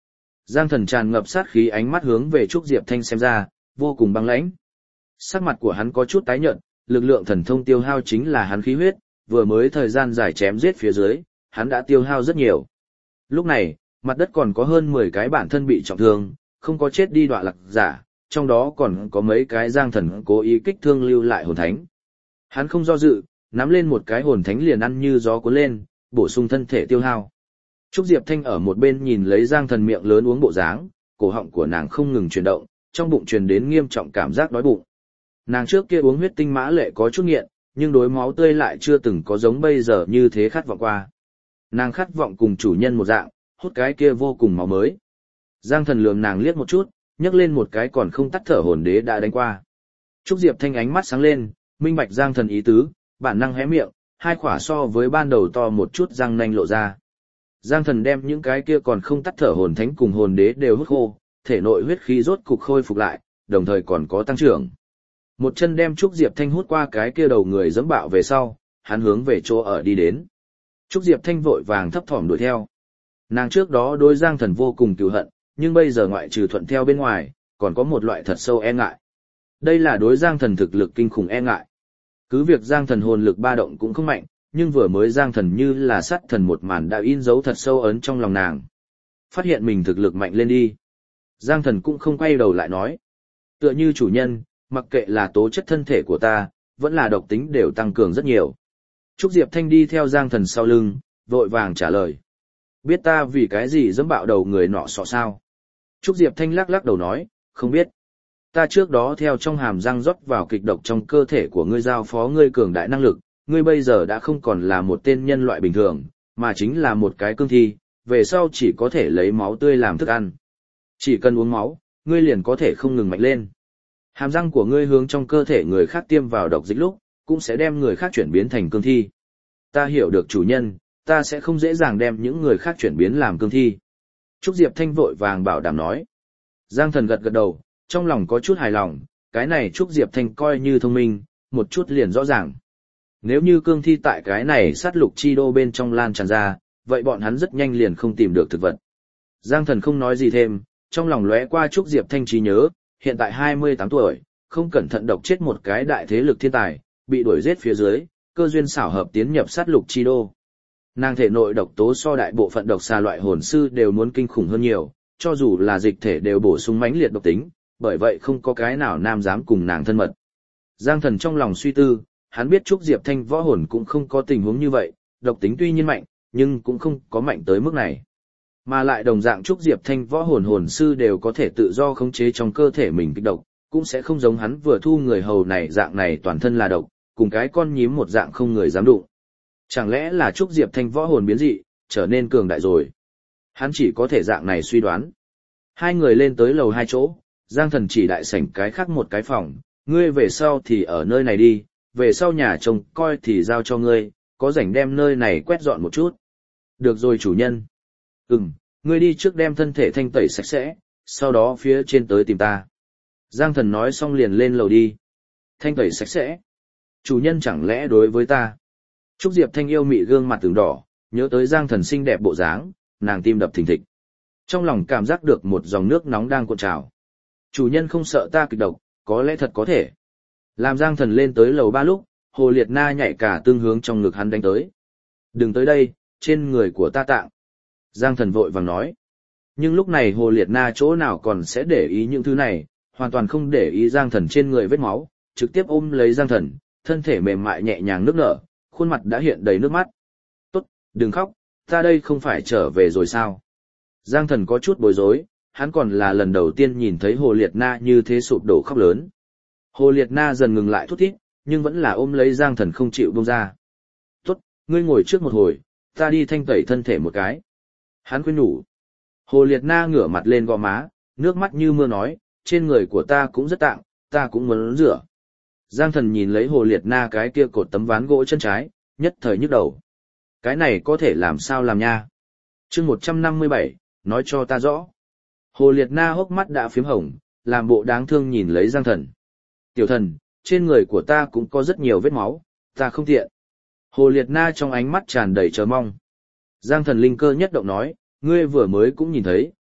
Giang Thần tràn ngập sát khí ánh mắt hướng về Trúc Diệp Thanh xem ra, vô cùng băng lãnh. Sắc mặt của hắn có chút tái nhợt, lực lượng thần thông tiêu hao chính là hắn khí huyết, vừa mới thời gian dài chém giết phía dưới, hắn đã tiêu hao rất nhiều. Lúc này, mặt đất còn có hơn mười cái bản thân bị trọng thương, không có chết đi đọa lạc giả, trong đó còn có mấy cái Giang Thần cố ý kích thương lưu lại hồn thánh. Hắn không do dự, nắm lên một cái hồn thánh liền ăn như gió cuốn lên, bổ sung thân thể tiêu hao. Trúc Diệp Thanh ở một bên nhìn lấy Giang Thần miệng lớn uống bộ dáng, cổ họng của nàng không ngừng chuyển động, trong bụng truyền đến nghiêm trọng cảm giác đói bụng. Nàng trước kia uống huyết tinh mã lệ có chút nghiện, nhưng đối máu tươi lại chưa từng có giống bây giờ như thế khát vọng qua. Nàng khát vọng cùng chủ nhân một dạng, hút cái kia vô cùng máu mới. Giang Thần lườm nàng liếc một chút, nhấc lên một cái còn không tắt thở hồn đế đã đánh qua. Trúc Diệp Thanh ánh mắt sáng lên, minh bạch Giang Thần ý tứ, bản năng hé miệng, hai khỏa so với ban đầu to một chút răng nanh lộ ra. Giang Thần đem những cái kia còn không tắt thở hồn thánh cùng hồn đế đều hút khô, thể nội huyết khí rốt cục khôi phục lại, đồng thời còn có tăng trưởng. Một chân đem Trúc Diệp Thanh hút qua cái kia đầu người dẫm bạo về sau, hắn hướng về chỗ ở đi đến. Trúc Diệp Thanh vội vàng thấp thỏm đuổi theo. Nàng trước đó đối Giang Thần vô cùng cừu hận, nhưng bây giờ ngoại trừ thuận theo bên ngoài, còn có một loại thật sâu e ngại. Đây là đối Giang Thần thực lực kinh khủng e ngại. Cứ việc Giang Thần hồn lực ba động cũng không mạnh, nhưng vừa mới Giang Thần như là sát thần một màn đã in dấu thật sâu ấn trong lòng nàng. Phát hiện mình thực lực mạnh lên đi. Giang Thần cũng không quay đầu lại nói. Tựa như chủ nhân, mặc kệ là tố chất thân thể của ta, vẫn là độc tính đều tăng cường rất nhiều. Trúc Diệp Thanh đi theo Giang Thần sau lưng, vội vàng trả lời. Biết ta vì cái gì dẫm bạo đầu người nọ sọ sao? Trúc Diệp Thanh lắc lắc đầu nói, không biết. Ta trước đó theo trong hàm răng rót vào kịch độc trong cơ thể của ngươi giao phó ngươi cường đại năng lực, ngươi bây giờ đã không còn là một tên nhân loại bình thường, mà chính là một cái cương thi, về sau chỉ có thể lấy máu tươi làm thức ăn. Chỉ cần uống máu, ngươi liền có thể không ngừng mạnh lên. Hàm răng của ngươi hướng trong cơ thể người khác tiêm vào độc dịch lúc, cũng sẽ đem người khác chuyển biến thành cương thi. Ta hiểu được chủ nhân, ta sẽ không dễ dàng đem những người khác chuyển biến làm cương thi. Trúc Diệp Thanh vội vàng bảo đảm nói. Giang Thần gật gật đầu, trong lòng có chút hài lòng, cái này Trúc Diệp Thanh coi như thông minh, một chút liền rõ ràng. Nếu như cương thi tại cái này sát lục chi đô bên trong lan tràn ra, vậy bọn hắn rất nhanh liền không tìm được thực vật. Giang Thần không nói gì thêm, trong lòng lóe qua Trúc Diệp Thanh trí nhớ, hiện tại hai mươi tám tuổi, không cẩn thận độc chết một cái đại thế lực thiên tài, bị đuổi giết phía dưới, cơ duyên xảo hợp tiến nhập sát lục chi đô. Nàng thể nội độc tố so đại bộ phận độc xà loại hồn sư đều muốn kinh khủng hơn nhiều, cho dù là dịch thể đều bổ sung mãnh liệt độc tính, bởi vậy không có cái nào nam dám cùng nàng thân mật. Giang Thần trong lòng suy tư, hắn biết Trúc Diệp Thanh võ hồn cũng không có tình huống như vậy, độc tính tuy nhiên mạnh, nhưng cũng không có mạnh tới mức này. Mà lại đồng dạng Trúc Diệp Thanh võ hồn hồn sư đều có thể tự do khống chế trong cơ thể mình kích độc, cũng sẽ không giống hắn vừa thu người hầu này dạng này toàn thân là độc, cùng cái con nhím một dạng không người dám đụng. Chẳng lẽ là Trúc Diệp Thanh võ hồn biến dị, trở nên cường đại rồi? Hắn chỉ có thể dạng này suy đoán. Hai người lên tới lầu hai chỗ, Giang Thần chỉ đại sảnh cái khác một cái phòng, ngươi về sau thì ở nơi này đi, về sau nhà chồng coi thì giao cho ngươi, có rảnh đem nơi này quét dọn một chút. Được rồi chủ nhân. Ừm, ngươi đi trước đem thân thể thanh tẩy sạch sẽ, sau đó phía trên tới tìm ta. Giang Thần nói xong liền lên lầu đi. Thanh tẩy sạch sẽ. Chủ nhân chẳng lẽ đối với ta? Trúc Diệp Thanh yêu mị gương mặt từng đỏ, nhớ tới Giang Thần xinh đẹp bộ dáng, nàng tim đập thình thịch. Trong lòng cảm giác được một dòng nước nóng đang cuộn trào. Chủ nhân không sợ ta kịch độc, có lẽ thật có thể. Làm Giang Thần lên tới lầu ba lúc, Hồ Liệt Na nhảy cả tương hướng trong ngực hắn đánh tới. Đừng tới đây, trên người của ta tạng. Giang Thần vội vàng nói. Nhưng lúc này Hồ Liệt Na chỗ nào còn sẽ để ý những thứ này, hoàn toàn không để ý Giang Thần trên người vết máu, trực tiếp ôm lấy Giang Thần, thân thể mềm mại nhẹ nhàng nức nở, khuôn mặt đã hiện đầy nước mắt. Tốt, đừng khóc, ta đây không phải trở về rồi sao? Giang Thần có chút bối rối, hắn còn là lần đầu tiên nhìn thấy Hồ Liệt Na như thế sụp đổ khóc lớn. Hồ Liệt Na dần ngừng lại thút thít, nhưng vẫn là ôm lấy Giang Thần không chịu buông ra. Tốt, ngươi ngồi trước một hồi, ta đi thanh tẩy thân thể một cái. Hắn khuyên nhủ. Hồ Liệt Na ngửa mặt lên gò má, nước mắt như mưa nói, trên người của ta cũng rất tạng, ta cũng muốn rửa. Giang Thần nhìn lấy Hồ Liệt Na cái kia cột tấm ván gỗ chân trái, nhất thời nhức đầu. Cái này có thể làm sao làm nha? Chương một trăm năm mươi bảy, nói cho ta rõ. Hồ Liệt Na hốc mắt đã phím hồng, làm bộ đáng thương nhìn lấy Giang Thần. Tiểu thần, trên người của ta cũng có rất nhiều vết máu, ta không tiện. Hồ Liệt Na trong ánh mắt tràn đầy chờ mong. Giang Thần linh cơ nhất động nói, ngươi vừa mới cũng nhìn thấy,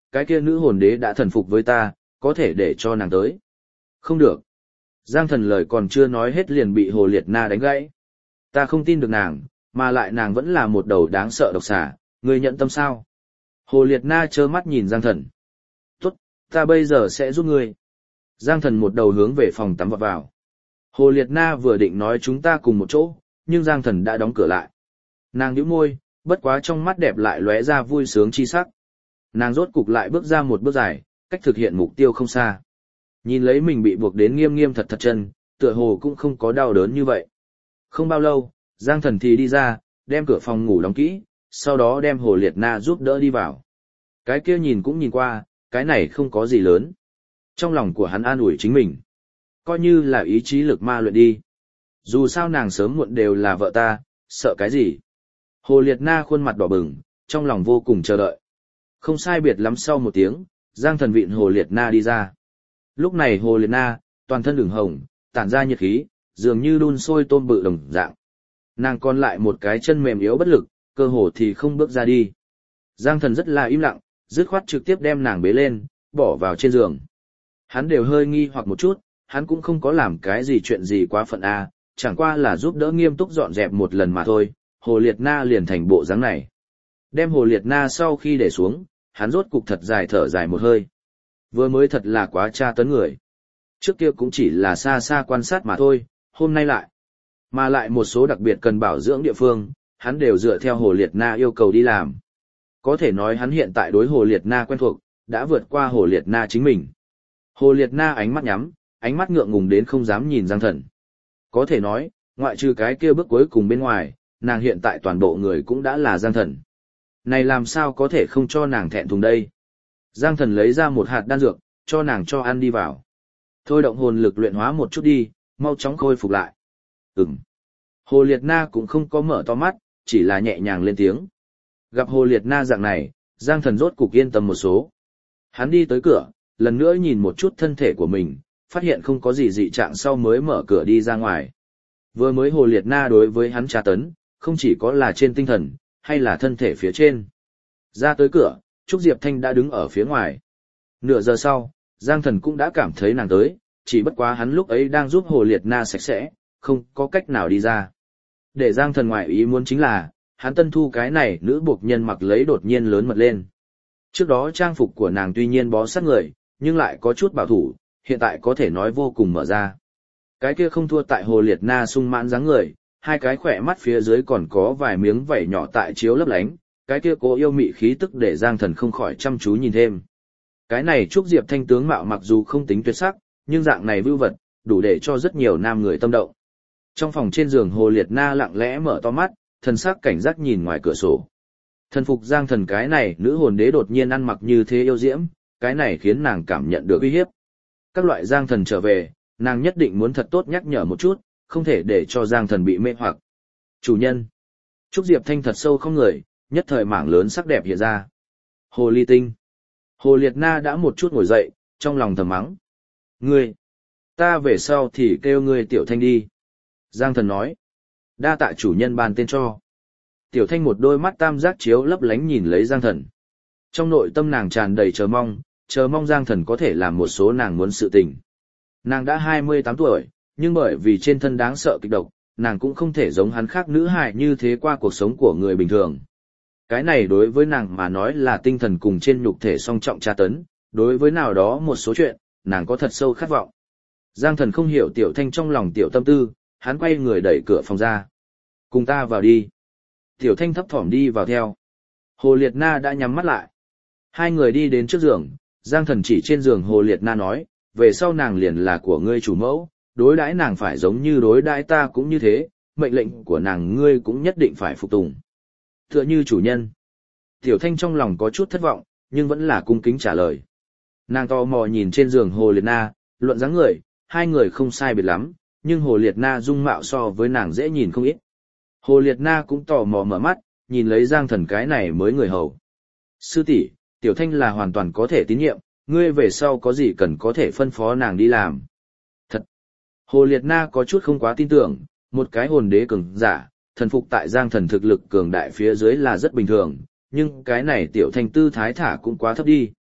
cái kia nữ hồn đế đã thần phục với ta, có thể để cho nàng tới. Không được. Giang thần lời còn chưa nói hết liền bị Hồ Liệt Na đánh gãy. Ta không tin được nàng, mà lại nàng vẫn là một đầu đáng sợ độc xà, ngươi nhận tâm sao? Hồ Liệt Na trơ mắt nhìn Giang thần. Tốt, ta bây giờ sẽ giúp ngươi. Giang thần một đầu hướng về phòng tắm vọt vào. Hồ Liệt Na vừa định nói chúng ta cùng một chỗ, nhưng Giang thần đã đóng cửa lại. Nàng nhíu môi, bất quá trong mắt đẹp lại lóe ra vui sướng chi sắc. Nàng rốt cục lại bước ra một bước dài, cách thực hiện mục tiêu không xa. Nhìn lấy mình bị buộc đến nghiêm nghiêm thật thật chân, tựa hồ cũng không có đau đớn như vậy. Không bao lâu, Giang thần thì đi ra, đem cửa phòng ngủ đóng kỹ, sau đó đem Hồ Liệt Na giúp đỡ đi vào. Cái kia nhìn cũng nhìn qua, cái này không có gì lớn. Trong lòng của hắn an ủi chính mình. Coi như là ý chí lực ma luyện đi. Dù sao nàng sớm muộn đều là vợ ta, sợ cái gì. Hồ Liệt Na khuôn mặt đỏ bừng, trong lòng vô cùng chờ đợi. Không sai biệt lắm sau một tiếng, Giang thần vịn Hồ Liệt Na đi ra. Lúc này Hồ Liệt Na, toàn thân ửng hồng, tản ra nhiệt khí, dường như đun sôi tôm bự đồng dạng. Nàng còn lại một cái chân mềm yếu bất lực, cơ hồ thì không bước ra đi. Giang thần rất là im lặng, dứt khoát trực tiếp đem nàng bế lên, bỏ vào trên giường. Hắn đều hơi nghi hoặc một chút, hắn cũng không có làm cái gì chuyện gì quá phận a, chẳng qua là giúp đỡ nghiêm túc dọn dẹp một lần mà thôi. Hồ Liệt Na liền thành bộ dáng này. Đem Hồ Liệt Na sau khi để xuống, hắn rốt cục thật dài thở dài một hơi. Vừa mới thật là quá tra tấn người. Trước kia cũng chỉ là xa xa quan sát mà thôi, hôm nay lại. Mà lại một số đặc biệt cần bảo dưỡng địa phương, hắn đều dựa theo Hồ Liệt Na yêu cầu đi làm. Có thể nói hắn hiện tại đối Hồ Liệt Na quen thuộc, đã vượt qua Hồ Liệt Na chính mình. Hồ Liệt Na ánh mắt nhắm, ánh mắt ngượng ngùng đến không dám nhìn Giang thần. Có thể nói, ngoại trừ cái kia bước cuối cùng bên ngoài, nàng hiện tại toàn bộ người cũng đã là Giang thần. Này làm sao có thể không cho nàng thẹn thùng đây? Giang thần lấy ra một hạt đan dược, cho nàng cho ăn đi vào. Thôi động hồn lực luyện hóa một chút đi, mau chóng khôi phục lại. Ừm. Hồ Liệt Na cũng không có mở to mắt, chỉ là nhẹ nhàng lên tiếng. Gặp Hồ Liệt Na dạng này, Giang thần rốt cục yên tâm một số. Hắn đi tới cửa, lần nữa nhìn một chút thân thể của mình, phát hiện không có gì dị trạng sau mới mở cửa đi ra ngoài. Vừa mới Hồ Liệt Na đối với hắn tra tấn, không chỉ có là trên tinh thần, hay là thân thể phía trên. Ra tới cửa, Trúc Diệp Thanh đã đứng ở phía ngoài. Nửa giờ sau, Giang thần cũng đã cảm thấy nàng tới, chỉ bất quá hắn lúc ấy đang giúp Hồ Liệt Na sạch sẽ, không có cách nào đi ra. Để Giang thần ngoại ý muốn chính là, hắn tân thu cái này nữ buộc nhân mặc lấy đột nhiên lớn mật lên. Trước đó trang phục của nàng tuy nhiên bó sát người, nhưng lại có chút bảo thủ, hiện tại có thể nói vô cùng mở ra. Cái kia không thua tại Hồ Liệt Na sung mãn dáng người, hai cái khỏe mắt phía dưới còn có vài miếng vảy nhỏ tại chiếu lấp lánh, cái kia cố yêu mị khí tức để Giang thần không khỏi chăm chú nhìn thêm. Cái này Trúc Diệp Thanh tướng mạo mặc dù không tính tuyệt sắc, nhưng dạng này vưu vật, đủ để cho rất nhiều nam người tâm động. Trong phòng trên giường Hồ Liệt Na lặng lẽ mở to mắt, thần sắc cảnh giác nhìn ngoài cửa sổ. Thần phục Giang thần cái này nữ hồn đế đột nhiên ăn mặc như thế yêu diễm, cái này khiến nàng cảm nhận được uy hiếp. Các loại Giang thần trở về, nàng nhất định muốn thật tốt nhắc nhở một chút, không thể để cho Giang thần bị mê hoặc. Chủ nhân. Trúc Diệp Thanh thật sâu không người, nhất thời mảng lớn sắc đẹp hiện ra. Hồ Ly Tinh. Hồ Liệt Na đã một chút ngồi dậy, trong lòng thầm mắng. Ngươi. Ta về sau thì kêu ngươi Tiểu Thanh đi. Giang thần nói. Đa tạ chủ nhân ban tên cho. Tiểu Thanh một đôi mắt tam giác chiếu lấp lánh nhìn lấy Giang thần. Trong nội tâm nàng tràn đầy chờ mong, chờ mong Giang thần có thể làm một số nàng muốn sự tình. Nàng đã hai mươi tám tuổi, nhưng bởi vì trên thân đáng sợ kịch độc, nàng cũng không thể giống hắn khác nữ hài như thế qua cuộc sống của người bình thường. Cái này đối với nàng mà nói là tinh thần cùng trên nhục thể song trọng tra tấn, đối với nào đó một số chuyện, nàng có thật sâu khát vọng. Giang thần không hiểu Tiểu Thanh trong lòng tiểu tâm tư, hắn quay người đẩy cửa phòng ra. Cùng ta vào đi. Tiểu Thanh thấp thỏm đi vào theo. Hồ Liệt Na đã nhắm mắt lại. Hai người đi đến trước giường, Giang thần chỉ trên giường Hồ Liệt Na nói, về sau nàng liền là của ngươi chủ mẫu, đối đãi nàng phải giống như đối đãi ta cũng như thế, mệnh lệnh của nàng ngươi cũng nhất định phải phục tùng. Tựa như chủ nhân. Tiểu Thanh trong lòng có chút thất vọng, nhưng vẫn là cung kính trả lời. Nàng tò mò nhìn trên giường Hồ Liệt Na, luận dáng người, hai người không sai biệt lắm, nhưng Hồ Liệt Na dung mạo so với nàng dễ nhìn không ít. Hồ Liệt Na cũng tò mò mở mắt, nhìn lấy Giang thần cái này mới người hầu. Sư tỷ, Tiểu Thanh là hoàn toàn có thể tín nhiệm, ngươi về sau có gì cần có thể phân phó nàng đi làm. Thật! Hồ Liệt Na có chút không quá tin tưởng, một cái hồn đế cường giả, thần phục tại Giang thần thực lực cường đại phía dưới là rất bình thường, nhưng cái này Tiểu Thanh tư thái thả cũng quá thấp đi.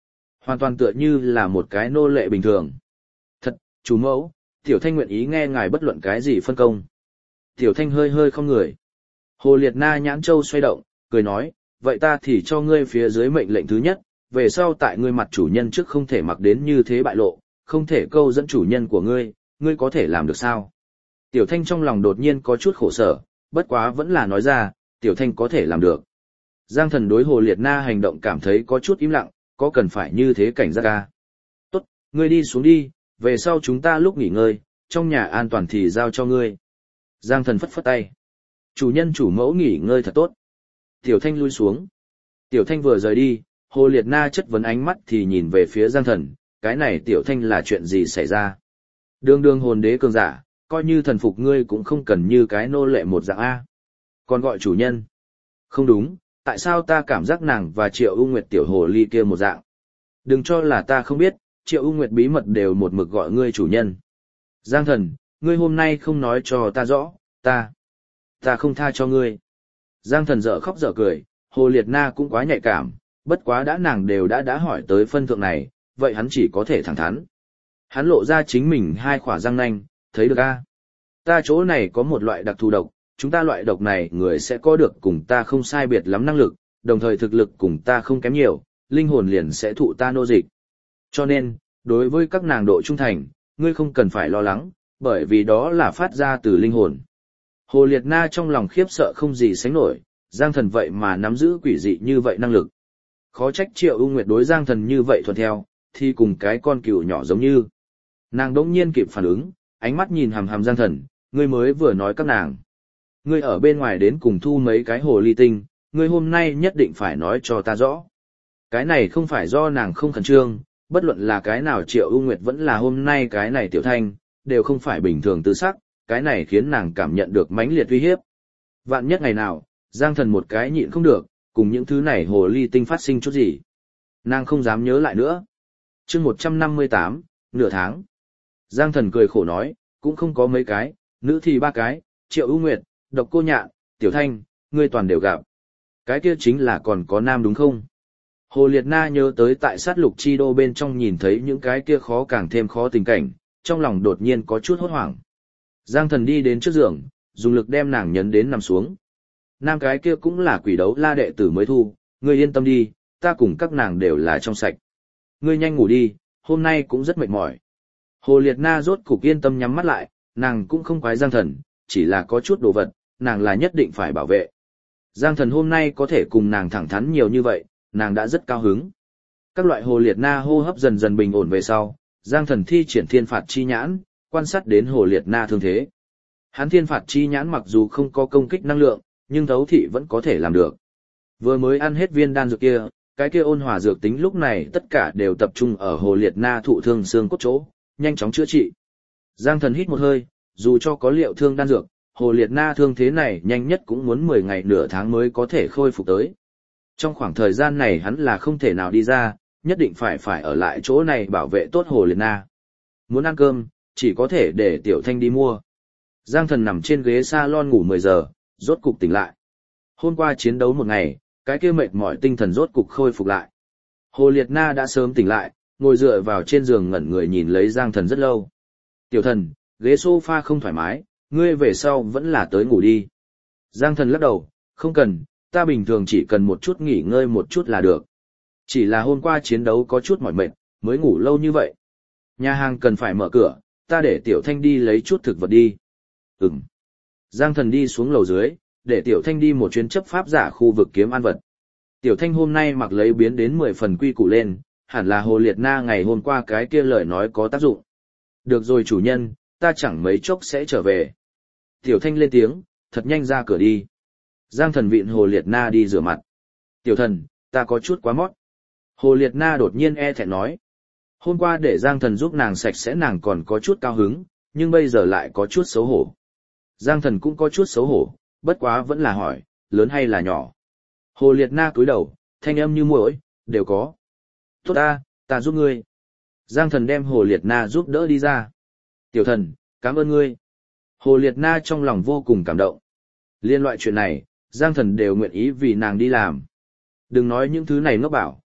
Hoàn toàn tựa như là một cái nô lệ bình thường. Thật, chủ mẫu, Tiểu Thanh nguyện ý nghe ngài bất luận cái gì phân công. Tiểu Thanh hơi hơi không người. Hồ Liệt Na nhãn châu xoay động, cười nói, vậy ta thì cho ngươi phía dưới mệnh lệnh thứ nhất, về sau tại ngươi mặt chủ nhân trước không thể mặc đến như thế bại lộ, không thể câu dẫn chủ nhân của ngươi, ngươi có thể làm được sao? Tiểu Thanh trong lòng đột nhiên có chút khổ sở, bất quá vẫn là nói ra, Tiểu Thanh có thể làm được. Giang Thần đối Hồ Liệt Na hành động cảm thấy có chút im lặng, có cần phải như thế cảnh giác ca? Tốt, ngươi đi xuống đi, về sau chúng ta lúc nghỉ ngơi, trong nhà an toàn thì giao cho ngươi. Giang Thần phất phất tay. Chủ nhân chủ mẫu nghỉ ngơi thật tốt. Tiểu Thanh lui xuống. Tiểu Thanh vừa rời đi, Hồ Liệt Na chất vấn ánh mắt thì nhìn về phía Giang Thần, cái này Tiểu Thanh là chuyện gì xảy ra? Đường đường hồn đế cường giả, coi như thần phục ngươi cũng không cần như cái nô lệ một dạng A. Còn gọi chủ nhân. Không đúng, tại sao ta cảm giác nàng và Triệu U Nguyệt tiểu hồ ly kia một dạng? Đừng cho là ta không biết, Triệu U Nguyệt bí mật đều một mực gọi ngươi chủ nhân. Giang Thần, ngươi hôm nay không nói cho ta rõ, ta, ta không tha cho ngươi. Giang Thần dở khóc dở cười, Hồ Liệt Na cũng quá nhạy cảm, bất quá đã nàng đều đã đã hỏi tới phân thượng này, vậy hắn chỉ có thể thẳng thắn. Hắn lộ ra chính mình hai khỏa răng nanh, thấy được a? Ta chỗ này có một loại đặc thù độc, chúng ta loại độc này người sẽ có được cùng ta không sai biệt lắm năng lực, đồng thời thực lực cùng ta không kém nhiều, linh hồn liền sẽ thụ ta nô dịch. Cho nên, đối với các nàng độ trung thành, ngươi không cần phải lo lắng, bởi vì đó là phát ra từ linh hồn. Hồ Liệt Na trong lòng khiếp sợ không gì sánh nổi, Giang Thần vậy mà nắm giữ quỷ dị như vậy năng lực. Khó trách Triệu U Nguyệt đối Giang Thần như vậy thuận theo, thì cùng cái con cừu nhỏ giống như. Nàng đỗng nhiên kịp phản ứng, ánh mắt nhìn hằm hằm Giang Thần, ngươi mới vừa nói các nàng. Ngươi ở bên ngoài đến cùng thu mấy cái hồ ly tinh, ngươi hôm nay nhất định phải nói cho ta rõ. Cái này không phải do nàng không khẩn trương, bất luận là cái nào Triệu U Nguyệt vẫn là hôm nay cái này Tiểu Thanh, đều không phải bình thường tư sắc, cái này khiến nàng cảm nhận được mãnh liệt uy hiếp. Vạn nhất ngày nào, Giang Thần một cái nhịn không được, cùng những thứ này hồ ly tinh phát sinh chút gì. Nàng không dám nhớ lại nữa. chương một trăm năm mươi tám, nửa tháng. Giang Thần cười khổ nói, cũng không có mấy cái, nữ thì ba cái, Triệu U Nguyệt, Độc Cô Nhạn, Tiểu Thanh, ngươi toàn đều gặp. Cái kia chính là còn có nam đúng không? Hồ Liệt Na nhớ tới tại sát lục chi đô bên trong nhìn thấy những cái kia khó càng thêm khó tình cảnh, trong lòng đột nhiên có chút hốt hoảng. Giang Thần đi đến trước giường, dùng lực đem nàng nhấn đến nằm xuống. Nam cái kia cũng là quỷ đấu la đệ tử mới thu, ngươi yên tâm đi, ta cùng các nàng đều là trong sạch. Ngươi nhanh ngủ đi, hôm nay cũng rất mệt mỏi. Hồ Liệt Na rốt cục yên tâm nhắm mắt lại, nàng cũng không quái Giang Thần, chỉ là có chút đồ vật, nàng là nhất định phải bảo vệ. Giang Thần hôm nay có thể cùng nàng thẳng thắn nhiều như vậy, nàng đã rất cao hứng. Các loại Hồ Liệt Na hô hấp dần dần bình ổn về sau, Giang Thần thi triển thiên phạt chi nhãn, quan sát đến Hồ Liệt Na thương thế. Hắn thiên phạt chi nhãn mặc dù không có công kích năng lượng, nhưng thấu thị vẫn có thể làm được. Vừa mới ăn hết viên đan dược kia, cái kia ôn hòa dược tính lúc này tất cả đều tập trung ở Hồ Liệt Na thụ thương xương cốt chỗ, nhanh chóng chữa trị. Giang Thần hít một hơi, dù cho có liệu thương đan dược, Hồ Liệt Na thương thế này nhanh nhất cũng muốn mười ngày nửa tháng mới có thể khôi phục tới. Trong khoảng thời gian này hắn là không thể nào đi ra, nhất định phải phải ở lại chỗ này bảo vệ tốt Hồ Liệt Na. Muốn ăn cơm, chỉ có thể để Tiểu Thanh đi mua. Giang Thần nằm trên ghế salon ngủ mười giờ, rốt cục tỉnh lại. Hôm qua chiến đấu một ngày, cái kia mệt mỏi tinh thần rốt cục khôi phục lại. Hồ Liệt Na đã sớm tỉnh lại, ngồi dựa vào trên giường ngẩn người nhìn lấy Giang Thần rất lâu. Tiểu Thần, ghế sofa không thoải mái, ngươi về sau vẫn là tới ngủ đi. Giang Thần lắc đầu, không cần, ta bình thường chỉ cần một chút nghỉ ngơi một chút là được. Chỉ là hôm qua chiến đấu có chút mỏi mệt, mới ngủ lâu như vậy. Nhà hàng cần phải mở cửa, ta để Tiểu Thanh đi lấy chút thực vật đi. Ừm. Giang Thần đi xuống lầu dưới, để Tiểu Thanh đi một chuyến chấp pháp giả khu vực kiếm ăn vật. Tiểu Thanh hôm nay mặc lấy biến đến mười phần quy củ lên, hẳn là Hồ Liệt Na ngày hôm qua cái kia lời nói có tác dụng. Được rồi chủ nhân, ta chẳng mấy chốc sẽ trở về. Tiểu Thanh lên tiếng, thật nhanh ra cửa đi. Giang Thần vịn Hồ Liệt Na đi rửa mặt. Tiểu Thần, ta có chút quá mót. Hồ Liệt Na đột nhiên e thẹn nói. Hôm qua để Giang Thần giúp nàng sạch sẽ nàng còn có chút cao hứng, nhưng bây giờ lại có chút xấu hổ. Giang Thần cũng có chút xấu hổ, bất quá vẫn là hỏi, lớn hay là nhỏ. Hồ Liệt Na cúi đầu, thanh âm như muỗi, đều có. Tốt ta, ta giúp ngươi. Giang Thần đem Hồ Liệt Na giúp đỡ đi ra. Tiểu Thần, cảm ơn ngươi. Hồ Liệt Na trong lòng vô cùng cảm động. Liên loại chuyện này, Giang Thần đều nguyện ý vì nàng đi làm. Đừng nói những thứ này ngốc bảo,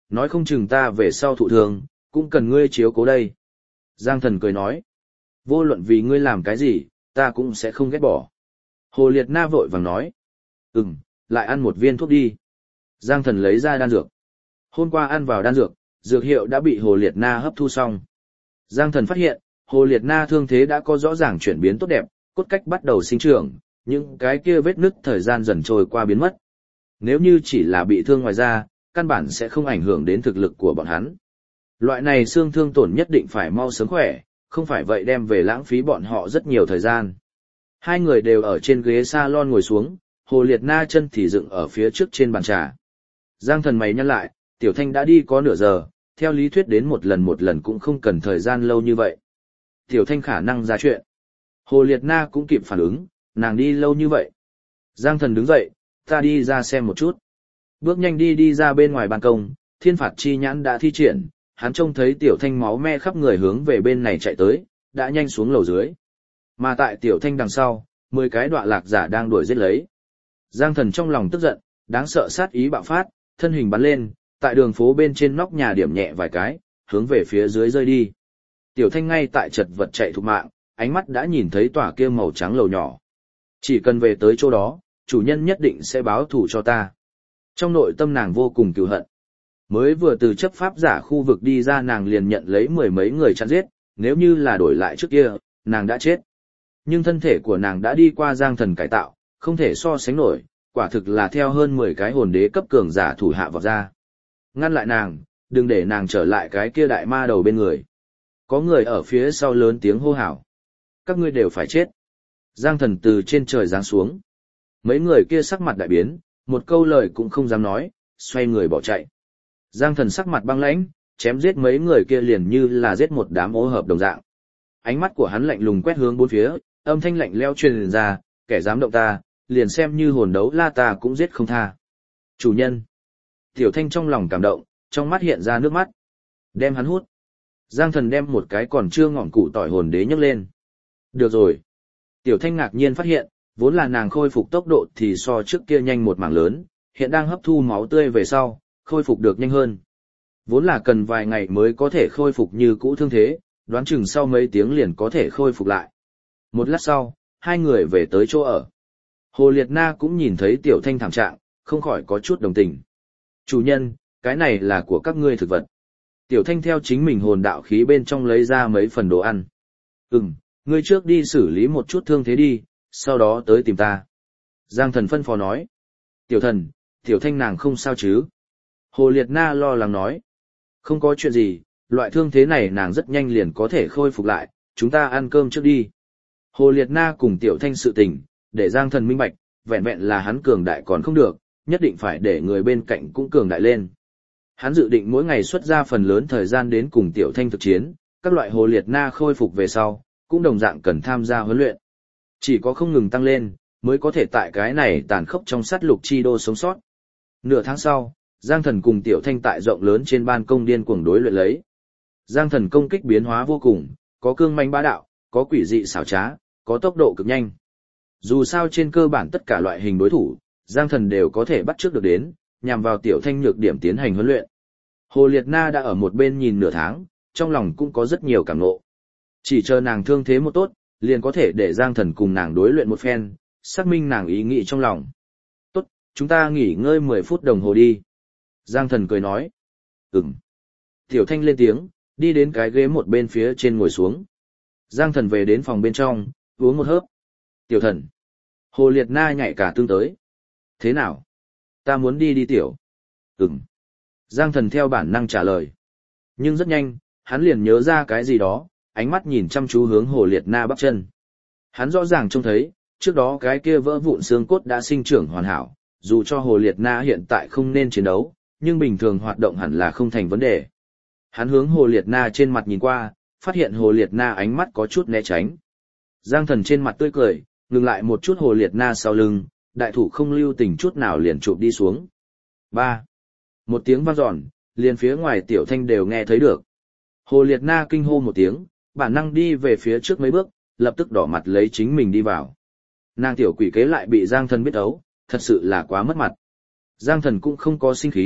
nói không chừng ta về sau thụ thường, cũng cần ngươi chiếu cố đây. Giang thần cười nói, vô luận vì ngươi làm cái gì, ta cũng sẽ không ghét bỏ. Hồ Liệt Na vội vàng nói, ừm, lại ăn một viên thuốc đi. Giang thần lấy ra đan dược. Hôm qua ăn vào đan dược, dược hiệu đã bị Hồ Liệt Na hấp thu xong. Giang thần phát hiện, Hồ Liệt Na thương thế đã có rõ ràng chuyển biến tốt đẹp, cốt cách bắt đầu sinh trưởng, những cái kia vết nứt thời gian dần trôi qua biến mất. Nếu như chỉ là bị thương ngoài da, căn bản sẽ không ảnh hưởng đến thực lực của bọn hắn. Loại này xương thương tổn nhất định phải mau sớm khỏe, không phải vậy đem về lãng phí bọn họ rất nhiều thời gian. Hai người đều ở trên ghế salon ngồi xuống, Hồ Liệt Na chân thì dựng ở phía trước trên bàn trà. Giang thần mày nhăn lại, Tiểu Thanh đã đi có nửa giờ, theo lý thuyết đến một lần một lần cũng không cần thời gian lâu như vậy. Tiểu Thanh khả năng ra chuyện. Hồ Liệt Na cũng kịp phản ứng, nàng đi lâu như vậy. Giang thần đứng dậy, ta đi ra xem một chút. Bước nhanh đi đi ra bên ngoài ban công, thiên phạt chi nhãn đã thi triển, hắn trông thấy Tiểu Thanh máu me khắp người hướng về bên này chạy tới, đã nhanh xuống lầu dưới. Mà tại Tiểu Thanh đằng sau, mười cái đọa lạc giả đang đuổi giết lấy. Giang thần trong lòng tức giận, đáng sợ sát ý bạo phát, thân hình bắn lên, tại đường phố bên trên nóc nhà điểm nhẹ vài cái, hướng về phía dưới rơi đi. Tiểu Thanh ngay tại chật vật chạy thục mạng, ánh mắt đã nhìn thấy tòa kia màu trắng lầu nhỏ. Chỉ cần về tới chỗ đó, chủ nhân nhất định sẽ báo thù cho ta. Trong nội tâm nàng vô cùng cừu hận. Mới vừa từ chấp pháp giả khu vực đi ra nàng liền nhận lấy mười mấy người chặn giết, nếu như là đổi lại trước kia, nàng đã chết. Nhưng thân thể của nàng đã đi qua Giang thần cải tạo, không thể so sánh nổi, quả thực là theo hơn mười cái hồn đế cấp cường giả thủ hạ vọt ra. Ngăn lại nàng, đừng để nàng trở lại cái kia đại ma đầu bên người. Có người ở phía sau lớn tiếng hô hào. Các ngươi đều phải chết. Giang thần từ trên trời giáng xuống. Mấy người kia sắc mặt đại biến, một câu lời cũng không dám nói, xoay người bỏ chạy. Giang thần sắc mặt băng lãnh, chém giết mấy người kia liền như là giết một đám ô hợp đồng dạng. Ánh mắt của hắn lạnh lùng quét hướng bốn phía, âm thanh lạnh lẽo truyền ra, kẻ dám động ta, liền xem như hồn đấu la ta cũng giết không tha. Chủ nhân. Tiểu Thanh trong lòng cảm động, trong mắt hiện ra nước mắt. Đem hắn hút. Giang thần đem một cái còn chưa ngọn củ tỏi hồn đế nhấc lên. Được rồi. Tiểu Thanh ngạc nhiên phát hiện, vốn là nàng khôi phục tốc độ thì so trước kia nhanh một mảng lớn, hiện đang hấp thu máu tươi về sau, khôi phục được nhanh hơn. Vốn là cần vài ngày mới có thể khôi phục như cũ thương thế, đoán chừng sau mấy tiếng liền có thể khôi phục lại. Một lát sau, hai người về tới chỗ ở. Hồ Liệt Na cũng nhìn thấy Tiểu Thanh thảm trạng, không khỏi có chút đồng tình. Chủ nhân, cái này là của các ngươi thực vật. Tiểu Thanh theo chính mình hồn đạo khí bên trong lấy ra mấy phần đồ ăn. Ừm, ngươi trước đi xử lý một chút thương thế đi, sau đó tới tìm ta. Giang thần phân phó nói. Tiểu thần, Tiểu Thanh nàng không sao chứ? Hồ Liệt Na lo lắng nói. Không có chuyện gì, loại thương thế này nàng rất nhanh liền có thể khôi phục lại, chúng ta ăn cơm trước đi. Hồ Liệt Na cùng Tiểu Thanh sự tình, để Giang thần minh bạch, vẹn vẹn là hắn cường đại còn không được, nhất định phải để người bên cạnh cũng cường đại lên. Hắn dự định mỗi ngày xuất ra phần lớn thời gian đến cùng Tiểu Thanh thực chiến, các loại Hồ Liệt Na khôi phục về sau, cũng đồng dạng cần tham gia huấn luyện. Chỉ có không ngừng tăng lên, mới có thể tại cái này tàn khốc trong sát lục chi đô sống sót. Nửa tháng sau, Giang thần cùng Tiểu Thanh tại rộng lớn trên ban công điên cuồng đối luyện lấy. Giang thần công kích biến hóa vô cùng, có cương manh bá đạo, có quỷ dị xảo trá, có tốc độ cực nhanh. Dù sao trên cơ bản tất cả loại hình đối thủ, Giang thần đều có thể bắt trước được đến, nhằm vào Tiểu Thanh nhược điểm tiến hành huấn luyện. Hồ Liệt Na đã ở một bên nhìn nửa tháng, trong lòng cũng có rất nhiều cảm ngộ. Chỉ chờ nàng thương thế một tốt, liền có thể để Giang thần cùng nàng đối luyện một phen, xác minh nàng ý nghĩ trong lòng. Tốt, chúng ta nghỉ ngơi mười phút đồng hồ đi. Giang thần cười nói. Ừm. Tiểu Thanh lên tiếng, đi đến cái ghế một bên phía trên ngồi xuống. Giang thần về đến phòng bên trong, uống một hớp. Tiểu thần. Hồ Liệt Na nhảy cả tương tới. Thế nào? Ta muốn đi đi tiểu. Ừm. Giang thần theo bản năng trả lời. Nhưng rất nhanh, hắn liền nhớ ra cái gì đó, ánh mắt nhìn chăm chú hướng Hồ Liệt Na bắp chân. Hắn rõ ràng trông thấy, trước đó cái kia vỡ vụn xương cốt đã sinh trưởng hoàn hảo, dù cho Hồ Liệt Na hiện tại không nên chiến đấu, nhưng bình thường hoạt động hẳn là không thành vấn đề. Hắn hướng Hồ Liệt Na trên mặt nhìn qua, phát hiện Hồ Liệt Na ánh mắt có chút né tránh. Giang thần trên mặt tươi cười, ngừng lại một chút Hồ Liệt Na sau lưng, đại thủ không lưu tình chút nào liền chụp đi xuống. Ba. Một tiếng vang dọn, liền phía ngoài Tiểu Thanh đều nghe thấy được. Hồ Liệt Na kinh hô một tiếng, bản năng đi về phía trước mấy bước, lập tức đỏ mặt lấy chính mình đi vào. Nàng tiểu quỷ kế lại bị Giang thần biết ấu, thật sự là quá mất mặt. Giang thần cũng không có sinh khí,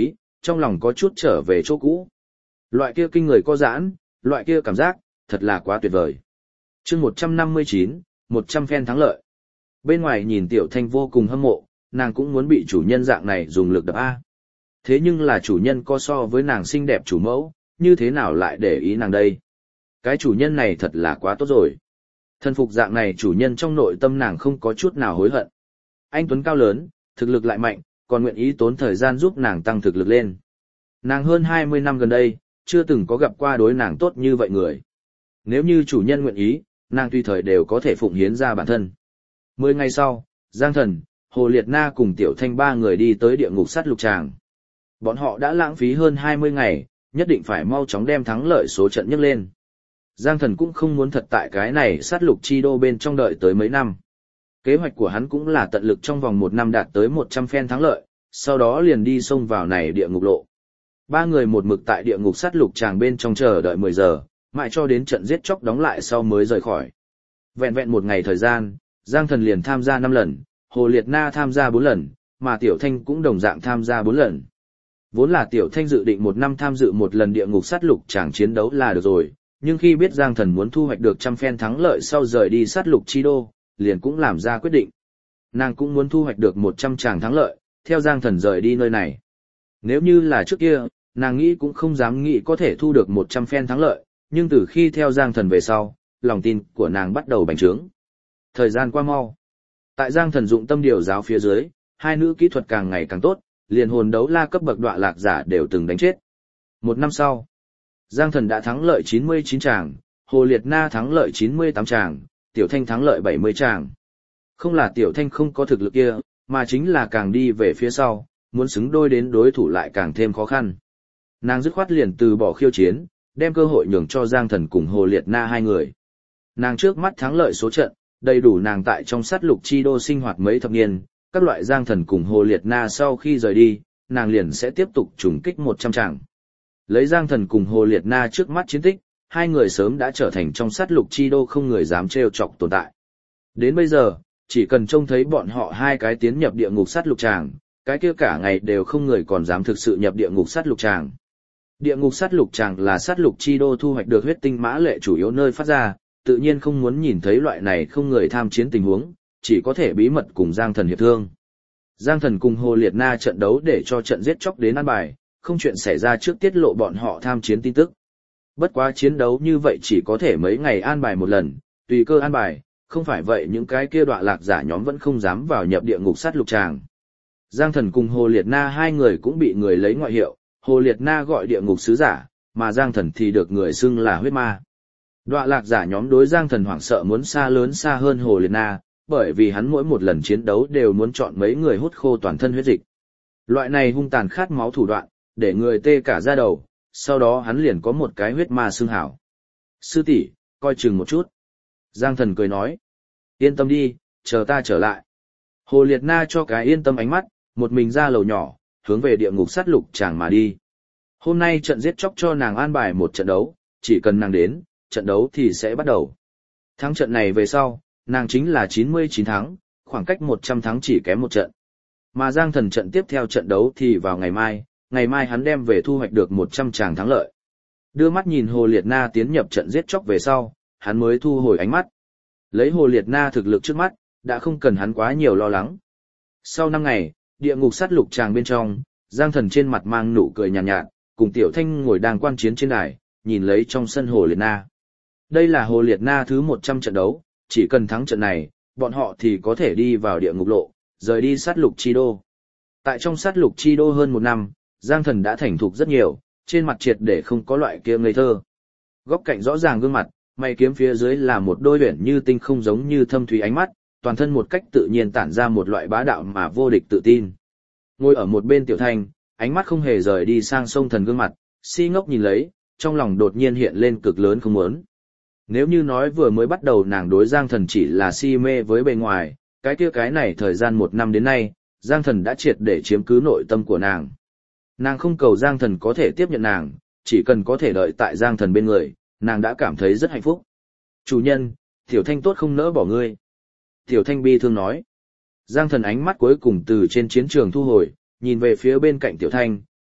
trong lòng có chút trở về chỗ cũ. Loại kia kinh người co giãn, loại kia cảm giác, thật là quá tuyệt vời. chương một trăm năm mươi chín, một trăm phen thắng lợi. Bên ngoài nhìn Tiểu Thanh vô cùng hâm mộ, nàng cũng muốn bị chủ nhân dạng này dùng lực đập A. Thế nhưng là chủ nhân có so với nàng xinh đẹp chủ mẫu, như thế nào lại để ý nàng đây? Cái chủ nhân này thật là quá tốt rồi. Thân phục dạng này chủ nhân trong nội tâm nàng không có chút nào hối hận. Anh Tuấn cao lớn, thực lực lại mạnh, còn nguyện ý tốn thời gian giúp nàng tăng thực lực lên. Nàng hơn hai mươi năm gần đây, chưa từng có gặp qua đối nàng tốt như vậy người. Nếu như chủ nhân nguyện ý, nàng tùy thời đều có thể phụng hiến ra bản thân. Mười ngày sau, Giang Thần, Hồ Liệt Na cùng Tiểu Thanh ba người đi tới địa ngục sát lục tràng. Bọn họ đã lãng phí hơn hai mươi ngày, nhất định phải mau chóng đem thắng lợi số trận nhấc lên. Giang Thần cũng không muốn thật tại cái này sát lục chi đô bên trong đợi tới mấy năm. Kế hoạch của hắn cũng là tận lực trong vòng một năm đạt tới một trăm phen thắng lợi, sau đó liền đi xông vào này địa ngục lộ. Ba người một mực tại địa ngục sát lục tràng bên trong chờ đợi mười giờ, mãi cho đến trận giết chóc đóng lại sau mới rời khỏi. Vẹn vẹn một ngày thời gian, Giang Thần liền tham gia năm lần, Hồ Liệt Na tham gia bốn lần, mà Tiểu Thanh cũng đồng dạng tham gia bốn lần. Vốn là Tiểu Thanh dự định một năm tham dự một lần địa ngục sát lục tràng chiến đấu là được rồi, nhưng khi biết Giang Thần muốn thu hoạch được trăm phen thắng lợi sau rời đi sát lục chi đô, liền cũng làm ra quyết định. Nàng cũng muốn thu hoạch được một trăm tràng thắng lợi, theo Giang Thần rời đi nơi này. Nếu như là trước kia, nàng nghĩ cũng không dám nghĩ có thể thu được một trăm phen thắng lợi, nhưng từ khi theo Giang Thần về sau, lòng tin của nàng bắt đầu bành trướng. Thời gian qua mau. Tại Giang Thần dụng tâm điều giáo phía dưới, hai nữ kỹ thuật càng ngày càng tốt, liền hồn đấu la cấp bậc đọa lạc giả đều từng đánh chết. Một năm sau, Giang Thần đã thắng lợi chín mươi chín tràng, Hồ Liệt Na thắng lợi chín mươi tám tràng, Tiểu Thanh thắng lợi bảy mươi tràng. Không là Tiểu Thanh không có thực lực kia, mà chính là càng đi về phía sau, muốn xứng đôi đến đối thủ lại càng thêm khó khăn. Nàng dứt khoát liền từ bỏ khiêu chiến, đem cơ hội nhường cho Giang Thần cùng Hồ Liệt Na hai người. Nàng trước mắt thắng lợi số trận, đầy đủ nàng tại trong sát lục chi đô sinh hoạt mấy thập niên, các loại Giang Thần cùng Hồ Liệt Na sau khi rời đi, nàng liền sẽ tiếp tục trùng kích một trăm tràng. Lấy Giang Thần cùng Hồ Liệt Na trước mắt chiến tích, hai người sớm đã trở thành trong sát lục chi đô không người dám trêu chọc tồn tại. Đến bây giờ, chỉ cần trông thấy bọn họ hai cái tiến nhập địa ngục sát lục tràng, cái kia cả ngày đều không người còn dám thực sự nhập địa ngục sát lục tràng. Địa ngục sát lục tràng là sát lục chi đô thu hoạch được huyết tinh mã lệ chủ yếu nơi phát ra, tự nhiên không muốn nhìn thấy loại này không người tham chiến tình huống, chỉ có thể bí mật cùng Giang Thần hiệp thương. Giang Thần cùng Hồ Liệt Na trận đấu để cho trận giết chóc đến an bài, không chuyện xảy ra trước tiết lộ bọn họ tham chiến tin tức. Bất quá chiến đấu như vậy chỉ có thể mấy ngày an bài một lần, tùy cơ an bài, không phải vậy những cái kia đọa lạc giả nhóm vẫn không dám vào nhập địa ngục sát lục tràng. Giang Thần cùng Hồ Liệt Na hai người cũng bị người lấy ngoại hiệu, Hồ Liệt Na gọi địa ngục sứ giả, mà Giang Thần thì được người xưng là huyết ma. Đọa lạc giả nhóm đối Giang Thần hoảng sợ muốn xa lớn xa hơn Hồ Liệt Na, bởi vì hắn mỗi một lần chiến đấu đều muốn chọn mấy người hút khô toàn thân huyết dịch. Loại này hung tàn khát máu thủ đoạn, để người tê cả da đầu, sau đó hắn liền có một cái huyết ma xưng hảo. Sư tỷ, coi chừng một chút. Giang Thần cười nói. Yên tâm đi, chờ ta trở lại. Hồ Liệt Na cho cái yên tâm ánh mắt, một mình ra lầu nhỏ, hướng về địa ngục sát lục tràng mà đi. Hôm nay trận giết chóc cho nàng an bài một trận đấu, chỉ cần nàng đến, trận đấu thì sẽ bắt đầu. Thắng trận này về sau, nàng chính là chín mươi chín thắng, khoảng cách một trăm thắng chỉ kém một trận. Mà Giang Thần trận tiếp theo trận đấu thì vào ngày mai, ngày mai hắn đem về thu hoạch được một trăm tràng thắng lợi. Đưa mắt nhìn Hồ Liệt Na tiến nhập trận giết chóc về sau, hắn mới thu hồi ánh mắt. Lấy Hồ Liệt Na thực lực trước mắt, đã không cần hắn quá nhiều lo lắng. Sau năm ngày, địa ngục sát lục tràng bên trong, Giang Thần trên mặt mang nụ cười nhàn nhạt, nhạt, cùng Tiểu Thanh ngồi đang quan chiến trên đài, nhìn lấy trong sân Hồ Liệt Na. Đây là Hồ Liệt Na thứ một trăm trận đấu, chỉ cần thắng trận này, bọn họ thì có thể đi vào địa ngục lộ, rời đi sát lục chi đô. Tại trong sát lục chi đô hơn một năm, Giang Thần đã thành thục rất nhiều, trên mặt triệt để không có loại kia ngây thơ. Góc cạnh rõ ràng gương mặt, mày kiếm phía dưới là một đôi uyển như tinh không giống như thâm thúy ánh mắt, toàn thân một cách tự nhiên tản ra một loại bá đạo mà vô địch tự tin. Ngồi ở một bên Tiểu Thanh, ánh mắt không hề rời đi sang sông thần gương mặt, si ngốc nhìn lấy, trong lòng đột nhiên hiện lên cực lớn không muốn. Nếu như nói vừa mới bắt đầu nàng đối Giang Thần chỉ là si mê với bề ngoài, cái kia cái này thời gian một năm đến nay, Giang Thần đã triệt để chiếm cứ nội tâm của nàng. Nàng không cầu Giang Thần có thể tiếp nhận nàng, chỉ cần có thể đợi tại Giang Thần bên người, nàng đã cảm thấy rất hạnh phúc. Chủ nhân, Tiểu Thanh tốt không nỡ bỏ ngươi. Tiểu Thanh bi thương nói. Giang Thần ánh mắt cuối cùng từ trên chiến trường thu hồi, nhìn về phía bên cạnh Tiểu Thanh,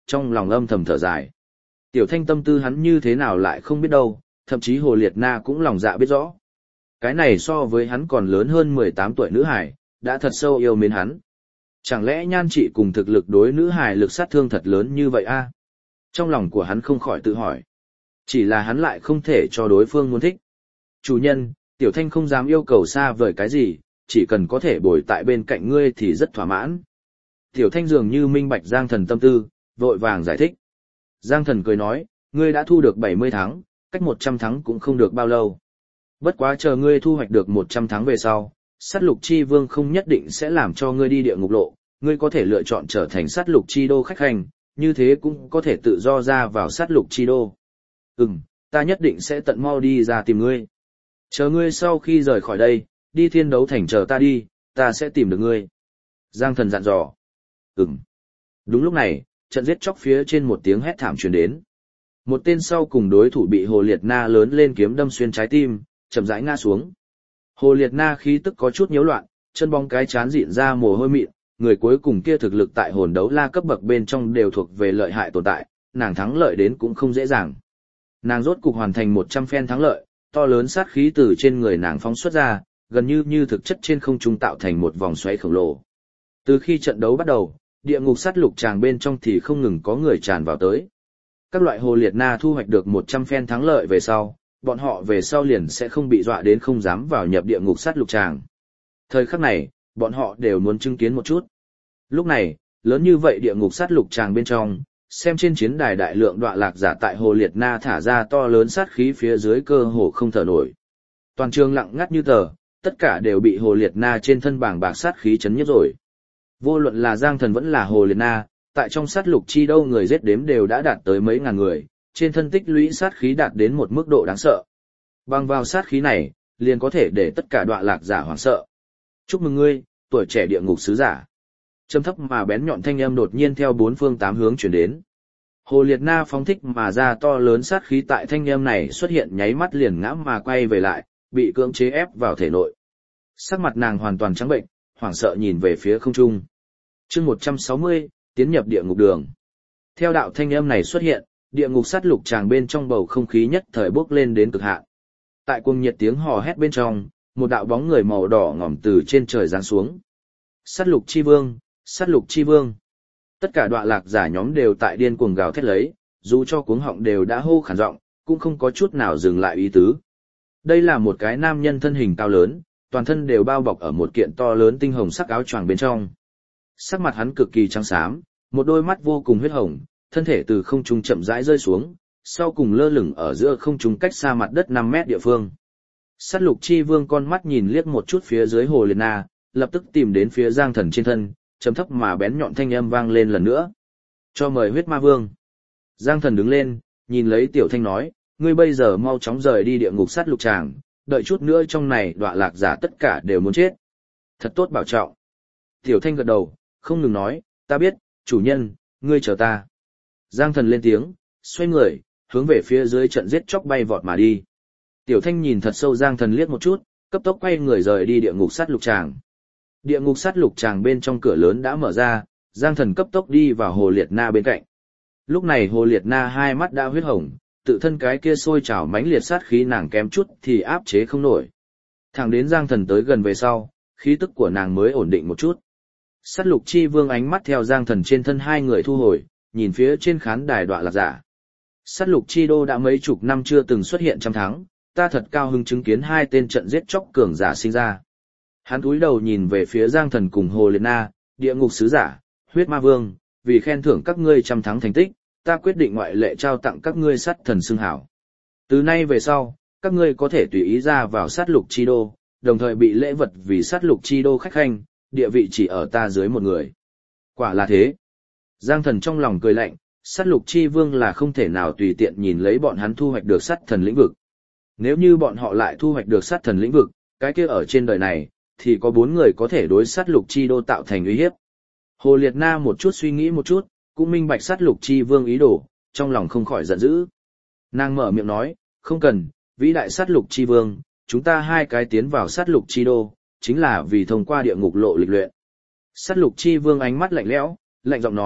trong lòng âm thầm thở dài. Tiểu Thanh tâm tư hắn như thế nào lại không biết đâu, thậm chí Hồ Liệt Na cũng lòng dạ biết rõ. Cái này so với hắn còn lớn hơn mười tám tuổi nữ hải, đã thật sâu yêu mến hắn. Chẳng lẽ nhan trị cùng thực lực đối nữ hải lực sát thương thật lớn như vậy a? Trong lòng của hắn không khỏi tự hỏi. Chỉ là hắn lại không thể cho đối phương muốn thích. Chủ nhân, Tiểu Thanh không dám yêu cầu xa vời cái gì, chỉ cần có thể bồi tại bên cạnh ngươi thì rất thỏa mãn. Tiểu Thanh dường như minh bạch Giang Thần tâm tư, vội vàng giải thích. Giang Thần cười nói, ngươi đã thu được bảy mươi tháng, cách một trăm tháng cũng không được bao lâu. Bất quá chờ ngươi thu hoạch được một trăm tháng về sau, sát lục chi vương không nhất định sẽ làm cho ngươi đi địa ngục lộ, ngươi có thể lựa chọn trở thành sát lục chi đô khách hành, như thế cũng có thể tự do ra vào sát lục chi đô. Ừm, ta nhất định sẽ tận mau đi ra tìm ngươi. Chờ ngươi sau khi rời khỏi đây, đi thiên đấu thành chờ ta đi, ta sẽ tìm được ngươi. Giang Thần dặn dò. Ừm. Đúng lúc này, trận giết chóc phía trên một tiếng hét thảm truyền đến. Một tên sau cùng đối thủ bị Hồ Liệt Na lớn lên kiếm đâm xuyên trái tim, chậm rãi ngã xuống. Hồ Liệt Na khí tức có chút nhiễu loạn, chân bóng cái chán rịn ra mồ hôi mịn, người cuối cùng kia thực lực tại hồn đấu la cấp bậc bên trong đều thuộc về lợi hại tồn tại, nàng thắng lợi đến cũng không dễ dàng. Nàng rốt cục hoàn thành một trăm phen thắng lợi, to lớn sát khí từ trên người nàng phóng xuất ra, gần như như thực chất trên không trung tạo thành một vòng xoáy khổng lồ. Từ khi trận đấu bắt đầu, địa ngục sát lục tràng bên trong thì không ngừng có người tràn vào tới. Các loại Hồ Liệt Na thu hoạch được một trăm phen thắng lợi về sau, bọn họ về sau liền sẽ không bị dọa đến không dám vào nhập địa ngục sát lục tràng. Thời khắc này, bọn họ đều muốn chứng kiến một chút. Lúc này, lớn như vậy địa ngục sát lục tràng bên trong, xem trên chiến đài đại lượng đọa lạc giả tại Hồ Liệt Na thả ra to lớn sát khí phía dưới cơ hồ không thở nổi. Toàn trường lặng ngắt như tờ, tất cả đều bị Hồ Liệt Na trên thân bảng bạc sát khí chấn nhiếp rồi. Vô luận là Giang Thần vẫn là Hồ Liệt Na, tại trong sát lục chi đâu người giết đếm đều đã đạt tới mấy ngàn người, trên thân tích lũy sát khí đạt đến một mức độ đáng sợ. Bằng vào sát khí này, liền có thể để tất cả đọa lạc giả hoảng sợ. Chúc mừng ngươi, tuổi trẻ địa ngục sứ giả. Trầm thấp mà bén nhọn thanh âm đột nhiên theo bốn phương tám hướng chuyển đến. Hồ Liệt Na phóng thích mà ra to lớn sát khí tại thanh âm này xuất hiện nháy mắt liền ngã mà quay về lại, bị cưỡng chế ép vào thể nội. Sắc mặt nàng hoàn toàn trắng bệnh, hoảng sợ nhìn về phía không trung. Chương một trăm sáu mươi, tiến nhập địa ngục đường. Theo đạo thanh âm này xuất hiện, địa ngục sát lục tràng bên trong bầu không khí nhất thời bốc lên đến cực hạn. Tại cuồng nhiệt tiếng hò hét bên trong, một đạo bóng người màu đỏ ngòm từ trên trời giáng xuống. Sát lục chi vương, sát lục chi vương. Tất cả đọa lạc giả nhóm đều tại điên cuồng gào thét lấy, dù cho cuống họng đều đã hô khản giọng, cũng không có chút nào dừng lại ý tứ. Đây là một cái nam nhân thân hình cao lớn, toàn thân đều bao bọc ở một kiện to lớn tinh hồng sắc áo choàng bên trong. Sắc mặt hắn cực kỳ trắng xám, một đôi mắt vô cùng huyết hồng, thân thể từ không trung chậm rãi rơi xuống, sau cùng lơ lửng ở giữa không trung cách xa mặt đất năm mét địa phương. Sát lục chi vương con mắt nhìn liếc một chút phía dưới Hồ Liệt Na, lập tức tìm đến phía Giang Thần trên thân, trầm thấp mà bén nhọn thanh âm vang lên lần nữa. Cho mời huyết ma vương. Giang Thần đứng lên, nhìn lấy Tiểu Thanh nói, ngươi bây giờ mau chóng rời đi địa ngục sát lục tràng, đợi chút nữa trong này đọa lạc giả tất cả đều muốn chết. Thật tốt bảo trọng. Tiểu Thanh gật đầu, không ngừng nói, ta biết, chủ nhân, ngươi chờ ta. Giang Thần lên tiếng, xoay người, hướng về phía dưới trận giết chóc bay vọt mà đi. Tiểu Thanh nhìn thật sâu Giang Thần liếc một chút, cấp tốc quay người rời đi địa ngục sát lục tràng. Địa ngục sát lục tràng bên trong cửa lớn đã mở ra, Giang Thần cấp tốc đi vào Hồ Liệt Na bên cạnh. Lúc này Hồ Liệt Na hai mắt đã huyết hồng, tự thân cái kia sôi trào mãnh liệt sát khí nàng kém chút thì áp chế không nổi. Thẳng đến Giang Thần tới gần về sau, khí tức của nàng mới ổn định một chút. Sát lục chi vương ánh mắt theo Giang Thần trên thân hai người thu hồi, nhìn phía trên khán đài đọa lạc giả. Sát lục chi đô đã mấy chục năm chưa từng xuất hiện trăm tháng, ta thật cao hứng chứng kiến hai tên trận giết chóc cường giả sinh ra. Hắn cúi đầu nhìn về phía Giang Thần cùng Hồ Liệt Na, địa ngục sứ giả, huyết ma vương, vì khen thưởng các ngươi trăm tháng thành tích, ta quyết định ngoại lệ trao tặng các ngươi sát thần xưng hảo. Từ nay về sau, các ngươi có thể tùy ý ra vào sát lục chi đô, đồng thời bị lễ vật vì sát lục chi đô khách khanh, địa vị chỉ ở ta dưới một người. Quả là thế. Giang Thần trong lòng cười lạnh, sát lục chi vương là không thể nào tùy tiện nhìn lấy bọn hắn thu hoạch được sát thần lĩnh vực. Nếu như bọn họ lại thu hoạch được sát thần lĩnh vực, cái kia ở trên đời này, thì có bốn người có thể đối sát lục chi đô tạo thành uy hiếp. Hồ Liệt Na một chút suy nghĩ một chút, cũng minh bạch sát lục chi vương ý đồ, trong lòng không khỏi giận dữ. Nàng mở miệng nói, không cần, vĩ đại sát lục chi vương, chúng ta hai cái tiến vào sát lục chi đô, chính là vì thông qua địa ngục lộ lịch luyện. Sát lục chi vương ánh mắt lạnh lẽo, lạnh giọng nói,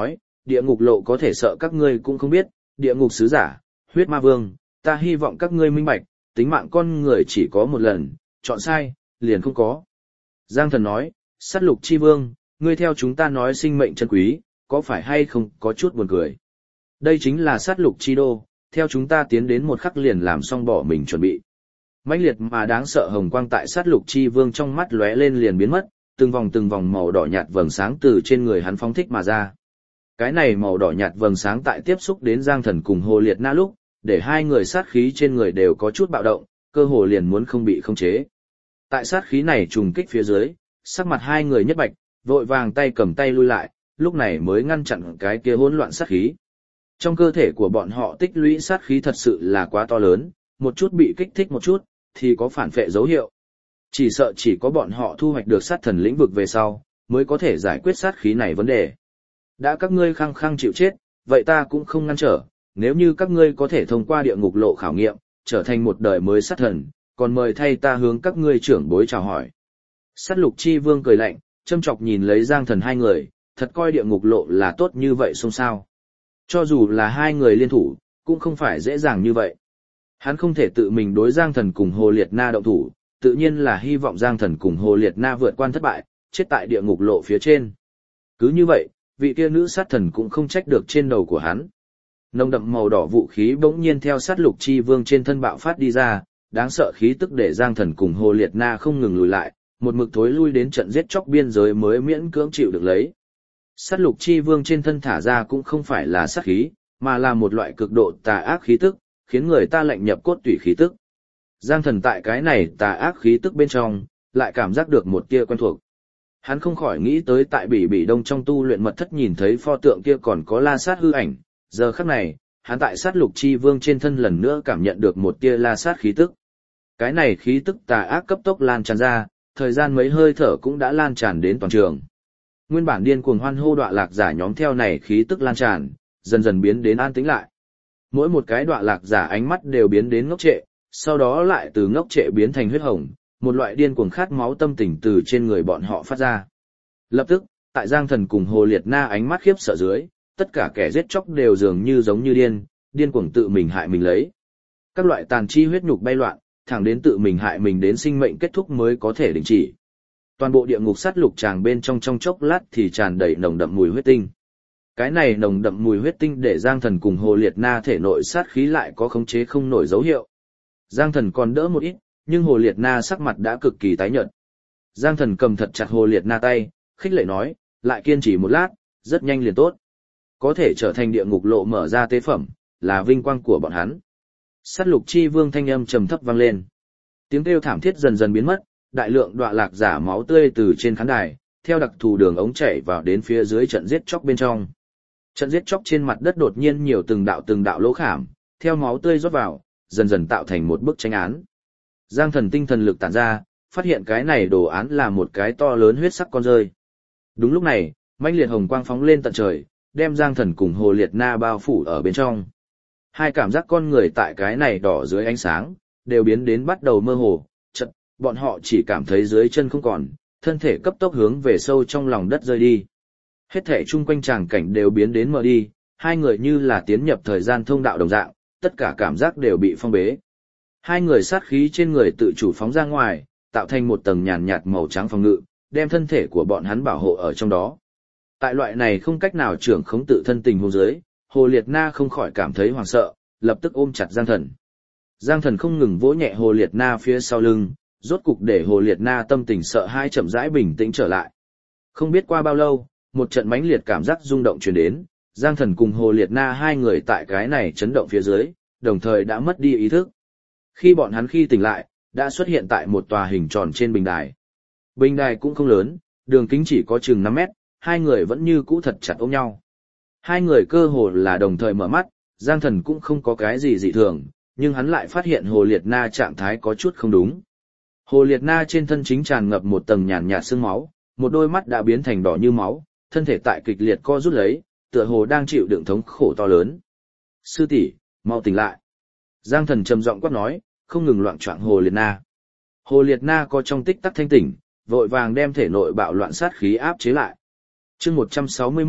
địa ngục lộ có thể sợ các ngươi cũng không biết, địa ngục sứ giả, huyết ma vương, ta hy vọng các ngươi minh bạch, tính mạng con người chỉ có một lần, chọn sai, liền không có. Giang thần nói, sát lục chi vương, ngươi theo chúng ta nói sinh mệnh chân quý, có phải hay không có chút buồn cười. Đây chính là sát lục chi đô, theo chúng ta tiến đến một khắc liền làm xong bỏ mình chuẩn bị. Mãnh liệt mà đáng sợ hồng quang tại sát lục chi vương trong mắt lóe lên liền biến mất, từng vòng từng vòng màu đỏ nhạt vầng sáng từ trên người hắn phóng thích mà ra. Cái này màu đỏ nhạt vầng sáng tại tiếp xúc đến Giang Thần cùng Hồ Liệt Na lúc, để hai người sát khí trên người đều có chút bạo động, cơ hồ liền muốn không bị khống chế. Tại sát khí này trùng kích phía dưới, sắc mặt hai người nhất bạch, vội vàng tay cầm tay lui lại, lúc này mới ngăn chặn cái kia hỗn loạn sát khí. Trong cơ thể của bọn họ tích lũy sát khí thật sự là quá to lớn, một chút bị kích thích một chút, thì có phản phệ dấu hiệu. Chỉ sợ chỉ có bọn họ thu hoạch được sát thần lĩnh vực về sau, mới có thể giải quyết sát khí này vấn đề. Đã các ngươi khăng khăng chịu chết, vậy ta cũng không ngăn trở, nếu như các ngươi có thể thông qua địa ngục lộ khảo nghiệm, trở thành một đời mới sát thần, còn mời thay ta hướng các ngươi trưởng bối chào hỏi. Sát lục chi vương cười lạnh, châm chọc nhìn lấy Giang Thần hai người, thật coi địa ngục lộ là tốt như vậy xông sao. Cho dù là hai người liên thủ, cũng không phải dễ dàng như vậy. Hắn không thể tự mình đối Giang Thần cùng Hồ Liệt Na động thủ, tự nhiên là hy vọng Giang Thần cùng Hồ Liệt Na vượt qua thất bại, chết tại địa ngục lộ phía trên. Cứ như vậy, vị kia nữ sát thần cũng không trách được trên đầu của hắn. Nồng đậm màu đỏ vũ khí bỗng nhiên theo sát lục chi vương trên thân bạo phát đi ra, đáng sợ khí tức để Giang Thần cùng Hồ Liệt Na không ngừng lùi lại, một mực thối lui đến trận giết chóc biên giới mới miễn cưỡng chịu được lấy. Sát lục chi vương trên thân thả ra cũng không phải là sát khí, mà là một loại cực độ tà ác khí tức, khiến người ta lạnh nhập cốt tủy khí tức. Giang Thần tại cái này tà ác khí tức bên trong, lại cảm giác được một tia quen thuộc. Hắn không khỏi nghĩ tới tại Bỉ Bỉ Đông trong tu luyện mật thất nhìn thấy pho tượng kia còn có La Sát hư ảnh, giờ khắc này, hắn tại sát lục chi vương trên thân lần nữa cảm nhận được một tia La Sát khí tức. Cái này khí tức tà ác cấp tốc lan tràn ra, thời gian mấy hơi thở cũng đã lan tràn đến toàn trường. Nguyên bản điên cuồng hoan hô đọa lạc giả nhóm theo này khí tức lan tràn, dần dần biến đến an tĩnh lại. Mỗi một cái đọa lạc giả ánh mắt đều biến đến ngốc trệ, sau đó lại từ ngốc trệ biến thành huyết hồng, một loại điên cuồng khát máu tâm tình từ trên người bọn họ phát ra. Lập tức, tại Giang Thần cùng Hồ Liệt Na ánh mắt khiếp sợ dưới, tất cả kẻ giết chóc đều dường như giống như điên, điên cuồng tự mình hại mình lấy. Các loại tàn chi huyết nhục bay loạn, thẳng đến tự mình hại mình đến sinh mệnh kết thúc mới có thể đình chỉ. Toàn bộ địa ngục sát lục tràng bên trong trong chốc lát thì tràn đầy nồng đậm mùi huyết tinh. Cái này nồng đậm mùi huyết tinh để Giang Thần cùng Hồ Liệt Na thể nội sát khí lại có khống chế không nổi dấu hiệu. Giang Thần còn đỡ một ít, nhưng Hồ Liệt Na sắc mặt đã cực kỳ tái nhợt. Giang Thần cầm thật chặt Hồ Liệt Na tay, khích lệ nói, lại kiên trì một lát, rất nhanh liền tốt. Có thể trở thành địa ngục lộ mở ra tế phẩm, là vinh quang của bọn hắn. Sát lục chi vương thanh âm trầm thấp vang lên. Tiếng kêu thảm thiết dần dần biến mất, đại lượng đọa lạc giả máu tươi từ trên khán đài, theo đặc thù đường ống chảy vào đến phía dưới trận giết chóc bên trong. Trận giết chóc trên mặt đất đột nhiên nhiều từng đạo từng đạo lỗ khảm, theo máu tươi rót vào, dần dần tạo thành một bức tranh án. Giang Thần tinh thần lực tản ra, phát hiện cái này đồ án là một cái to lớn huyết sắc con rơi. Đúng lúc này, mãnh liệt hồng quang phóng lên tận trời, đem Giang Thần cùng Hồ Liệt Na bao phủ ở bên trong. Hai cảm giác con người tại cái này đỏ dưới ánh sáng, đều biến đến bắt đầu mơ hồ, chợt, bọn họ chỉ cảm thấy dưới chân không còn, thân thể cấp tốc hướng về sâu trong lòng đất rơi đi. Hết thể chung quanh tràng cảnh đều biến đến mờ đi, hai người như là tiến nhập thời gian thông đạo đồng dạng, tất cả cảm giác đều bị phong bế. Hai người sát khí trên người tự chủ phóng ra ngoài, tạo thành một tầng nhàn nhạt màu trắng phòng ngự, đem thân thể của bọn hắn bảo hộ ở trong đó. Tại loại này không cách nào trưởng khống tự thân tình huống dưới, Hồ Liệt Na không khỏi cảm thấy hoảng sợ, lập tức ôm chặt Giang Thần. Giang Thần không ngừng vỗ nhẹ Hồ Liệt Na phía sau lưng, rốt cục để Hồ Liệt Na tâm tình sợ hãi chậm rãi bình tĩnh trở lại. Không biết qua bao lâu, một trận mãnh liệt cảm giác rung động truyền đến, Giang Thần cùng Hồ Liệt Na hai người tại cái này chấn động phía dưới, đồng thời đã mất đi ý thức. Khi bọn hắn khi tỉnh lại, đã xuất hiện tại một tòa hình tròn trên bình đài. Bình đài cũng không lớn, đường kính chỉ có chừng năm mét, hai người vẫn như cũ thật chặt ôm nhau. Hai người cơ hồ là đồng thời mở mắt, Giang Thần cũng không có cái gì dị thường, nhưng hắn lại phát hiện Hồ Liệt Na trạng thái có chút không đúng. Hồ Liệt Na trên thân chính tràn ngập một tầng nhàn nhạt sương máu, một đôi mắt đã biến thành đỏ như máu, thân thể tại kịch liệt co rút lấy, tựa hồ đang chịu đựng thống khổ to lớn. Sư tỷ, mau tỉnh lại. Giang Thần trầm giọng quát nói, không ngừng loạn choạng Hồ Liệt Na. Hồ Liệt Na có trong tích tắc thanh tỉnh, vội vàng đem thể nội bạo loạn sát khí áp chế lại. Chương một trăm sáu mươi mốt,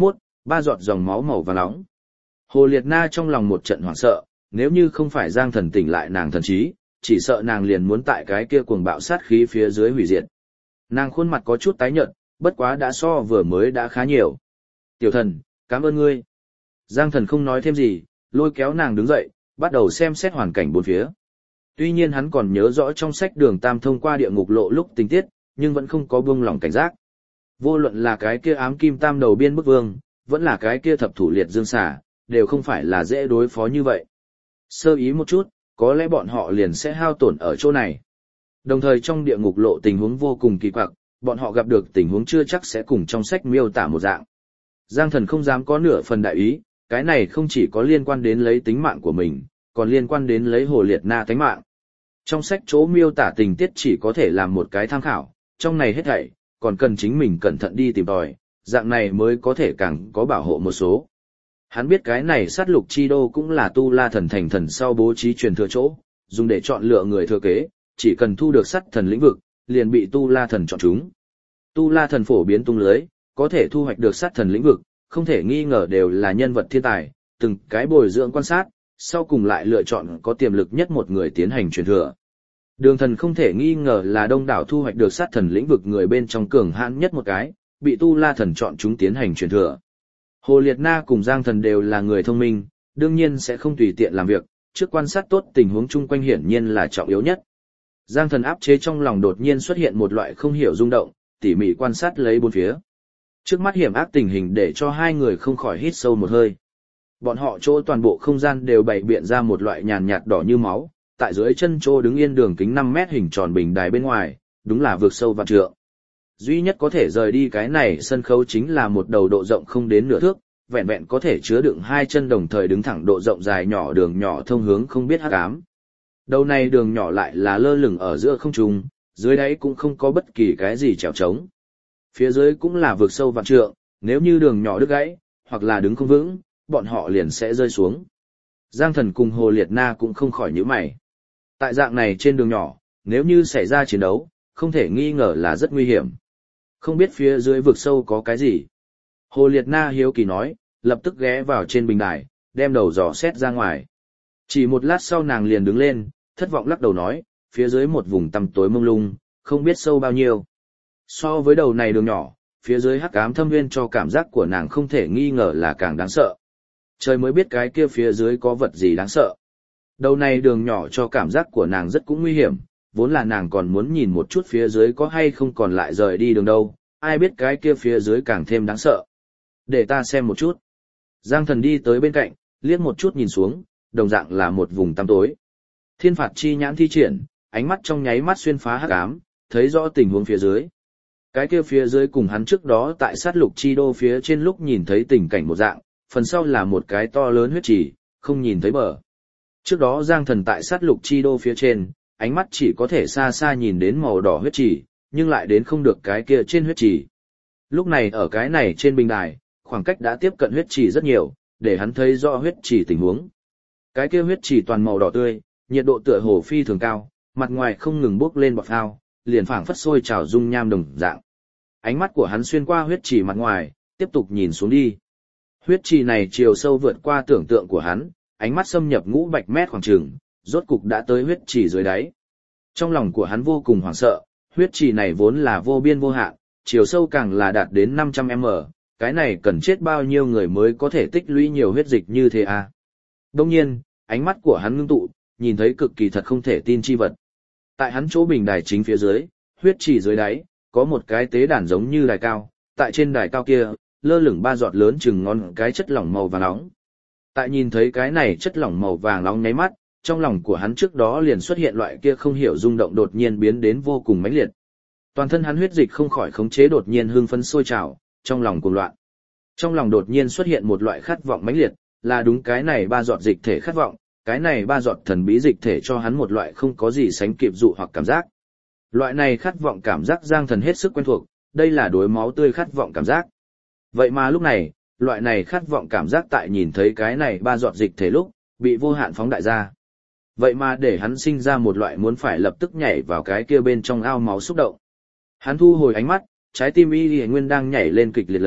ba giọt dòng máu màu vàng nóng. Hồ Liệt Na trong lòng một trận hoảng sợ, nếu như không phải Giang Thần tỉnh lại nàng thần trí, chỉ sợ nàng liền muốn tại cái kia cuồng bạo sát khí phía dưới hủy diệt. Nàng khuôn mặt có chút tái nhợt, bất quá đã so vừa mới đã khá nhiều. Tiểu thần, cảm ơn ngươi. Giang Thần không nói thêm gì, lôi kéo nàng đứng dậy, bắt đầu xem xét hoàn cảnh bốn phía. Tuy nhiên hắn còn nhớ rõ trong sách Đường Tam thông qua địa ngục lộ lúc tình tiết, nhưng vẫn không có buông lỏng cảnh giác. Vô luận là cái kia ám kim tam đầu biên bức vương, vẫn là cái kia thập thủ liệt dương xà, đều không phải là dễ đối phó như vậy. Sơ ý một chút, có lẽ bọn họ liền sẽ hao tổn ở chỗ này. Đồng thời trong địa ngục lộ tình huống vô cùng kỳ quặc, bọn họ gặp được tình huống chưa chắc sẽ cùng trong sách miêu tả một dạng. Giang Thần không dám có nửa phần đại ý, cái này không chỉ có liên quan đến lấy tính mạng của mình, còn liên quan đến lấy Hồ Liệt Na tính mạng. Trong sách chỗ miêu tả tình tiết chỉ có thể làm một cái tham khảo, trong này hết thảy, còn cần chính mình cẩn thận đi tìm tòi, dạng này mới có thể càng có bảo hộ một số. Hắn biết cái này sát lục chi đô cũng là tu la thần thành thần sau bố trí truyền thừa chỗ, dùng để chọn lựa người thừa kế, chỉ cần thu được sát thần lĩnh vực, liền bị tu la thần chọn chúng. Tu la thần phổ biến tung lưới, có thể thu hoạch được sát thần lĩnh vực, không thể nghi ngờ đều là nhân vật thiên tài, từng cái bồi dưỡng quan sát, sau cùng lại lựa chọn có tiềm lực nhất một người tiến hành truyền thừa. Đường thần không thể nghi ngờ là đông đảo thu hoạch được sát thần lĩnh vực người bên trong cường hãn nhất một cái, bị tu la thần chọn chúng tiến hành truyền thừa. Hồ Liệt Na cùng Giang Thần đều là người thông minh, đương nhiên sẽ không tùy tiện làm việc, trước quan sát tốt tình huống chung quanh hiển nhiên là trọng yếu nhất. Giang Thần áp chế trong lòng đột nhiên xuất hiện một loại không hiểu rung động, tỉ mỉ quan sát lấy bốn phía. Trước mắt hiểm ác tình hình để cho hai người không khỏi hít sâu một hơi. Bọn họ chỗ toàn bộ không gian đều bày biện ra một loại nhàn nhạt đỏ như máu, tại dưới chân chỗ đứng yên đường kính năm mét hình tròn bình đài bên ngoài, đúng là vượt sâu vạn trượng. Duy nhất có thể rời đi cái này sân khấu chính là một đầu độ rộng không đến nửa thước, vẹn vẹn có thể chứa đựng hai chân đồng thời đứng thẳng độ rộng dài nhỏ đường nhỏ thông hướng không biết hắc ám. Đầu này đường nhỏ lại là lơ lửng ở giữa không trung, dưới đáy cũng không có bất kỳ cái gì trèo trống. Phía dưới cũng là vực sâu vạn trượng, nếu như đường nhỏ đứt gãy, hoặc là đứng không vững, bọn họ liền sẽ rơi xuống. Giang Thần cùng Hồ Liệt Na cũng không khỏi nhíu mày. Tại dạng này trên đường nhỏ, nếu như xảy ra chiến đấu, không thể nghi ngờ là rất nguy hiểm. Không biết phía dưới vực sâu có cái gì. Hồ Liệt Na hiếu kỳ nói, lập tức ghé vào trên bình đài, đem đầu dò xét ra ngoài. Chỉ một lát sau nàng liền đứng lên, thất vọng lắc đầu nói, phía dưới một vùng tăm tối mông lung, không biết sâu bao nhiêu. So với đầu này đường nhỏ, phía dưới hắc ám thâm nguyên cho cảm giác của nàng không thể nghi ngờ là càng đáng sợ. Trời mới biết cái kia phía dưới có vật gì đáng sợ. Đầu này đường nhỏ cho cảm giác của nàng rất cũng nguy hiểm, vốn là nàng còn muốn nhìn một chút phía dưới có hay không còn lại rời đi đường đâu, ai biết cái kia phía dưới càng thêm đáng sợ. Để ta xem một chút. Giang Thần đi tới bên cạnh, liếc một chút nhìn xuống, đồng dạng là một vùng tăm tối. Thiên phạt chi nhãn thi triển, ánh mắt trong nháy mắt xuyên phá hắc ám, thấy rõ tình huống phía dưới. Cái kia phía dưới cùng hắn trước đó tại sát lục chi đô phía trên lúc nhìn thấy tình cảnh một dạng, phần sau là một cái to lớn huyết trì, không nhìn thấy bờ. Trước đó Giang Thần tại sát lục chi đô phía trên, ánh mắt chỉ có thể xa xa nhìn đến màu đỏ huyết trì, nhưng lại đến không được cái kia trên huyết trì. Lúc này ở cái này trên bình đài, khoảng cách đã tiếp cận huyết trì rất nhiều, để hắn thấy rõ huyết trì tình huống. Cái kia huyết trì toàn màu đỏ tươi, nhiệt độ tựa hồ phi thường cao, mặt ngoài không ngừng bốc lên bọt phao, liền phảng phất sôi trào dung nham đồng dạng. Ánh mắt của hắn xuyên qua huyết trì mặt ngoài, tiếp tục nhìn xuống đi. Huyết trì này chiều sâu vượt qua tưởng tượng của hắn, ánh mắt xâm nhập ngũ bạch mét khoảng trường, rốt cục đã tới huyết trì dưới đáy. Trong lòng của hắn vô cùng hoảng sợ, huyết trì này vốn là vô biên vô hạn, chiều sâu càng là đạt đến năm trăm mét, cái này cần chết bao nhiêu người mới có thể tích lũy nhiều huyết dịch như thế à? Đương nhiên, ánh mắt của hắn ngưng tụ, nhìn thấy cực kỳ thật không thể tin chi vật. Tại hắn chỗ bình đài chính phía dưới, huyết trì dưới đáy, có một cái tế đàn giống như đài cao, tại trên đài cao kia, lơ lửng ba giọt lớn chừng ngón cái chất lỏng màu vàng nóng. Tại nhìn thấy cái này chất lỏng màu vàng nóng nháy mắt, trong lòng của hắn trước đó liền xuất hiện loại kia không hiểu rung động đột nhiên biến đến vô cùng mãnh liệt. Toàn thân hắn huyết dịch không khỏi khống chế đột nhiên hưng phấn sôi trào, trong lòng cuồng loạn. Trong lòng đột nhiên xuất hiện một loại khát vọng mãnh liệt, là đúng cái này ba giọt dịch thể khát vọng, cái này ba giọt thần bí dịch thể cho hắn một loại không có gì sánh kịp dụ hoặc cảm giác. Loại này khát vọng cảm giác Giang Thần hết sức quen thuộc, đây là đối máu tươi khát vọng cảm giác. Vậy mà lúc này, loại này khát vọng cảm giác tại nhìn thấy cái này ba giọt dịch thể lúc, bị vô hạn phóng đại ra. Vậy mà để hắn sinh ra một loại muốn phải lập tức nhảy vào cái kia bên trong ao máu xúc động. Hắn thu hồi ánh mắt, trái tim y y nguyên đang nhảy lên kịch liệt lấy,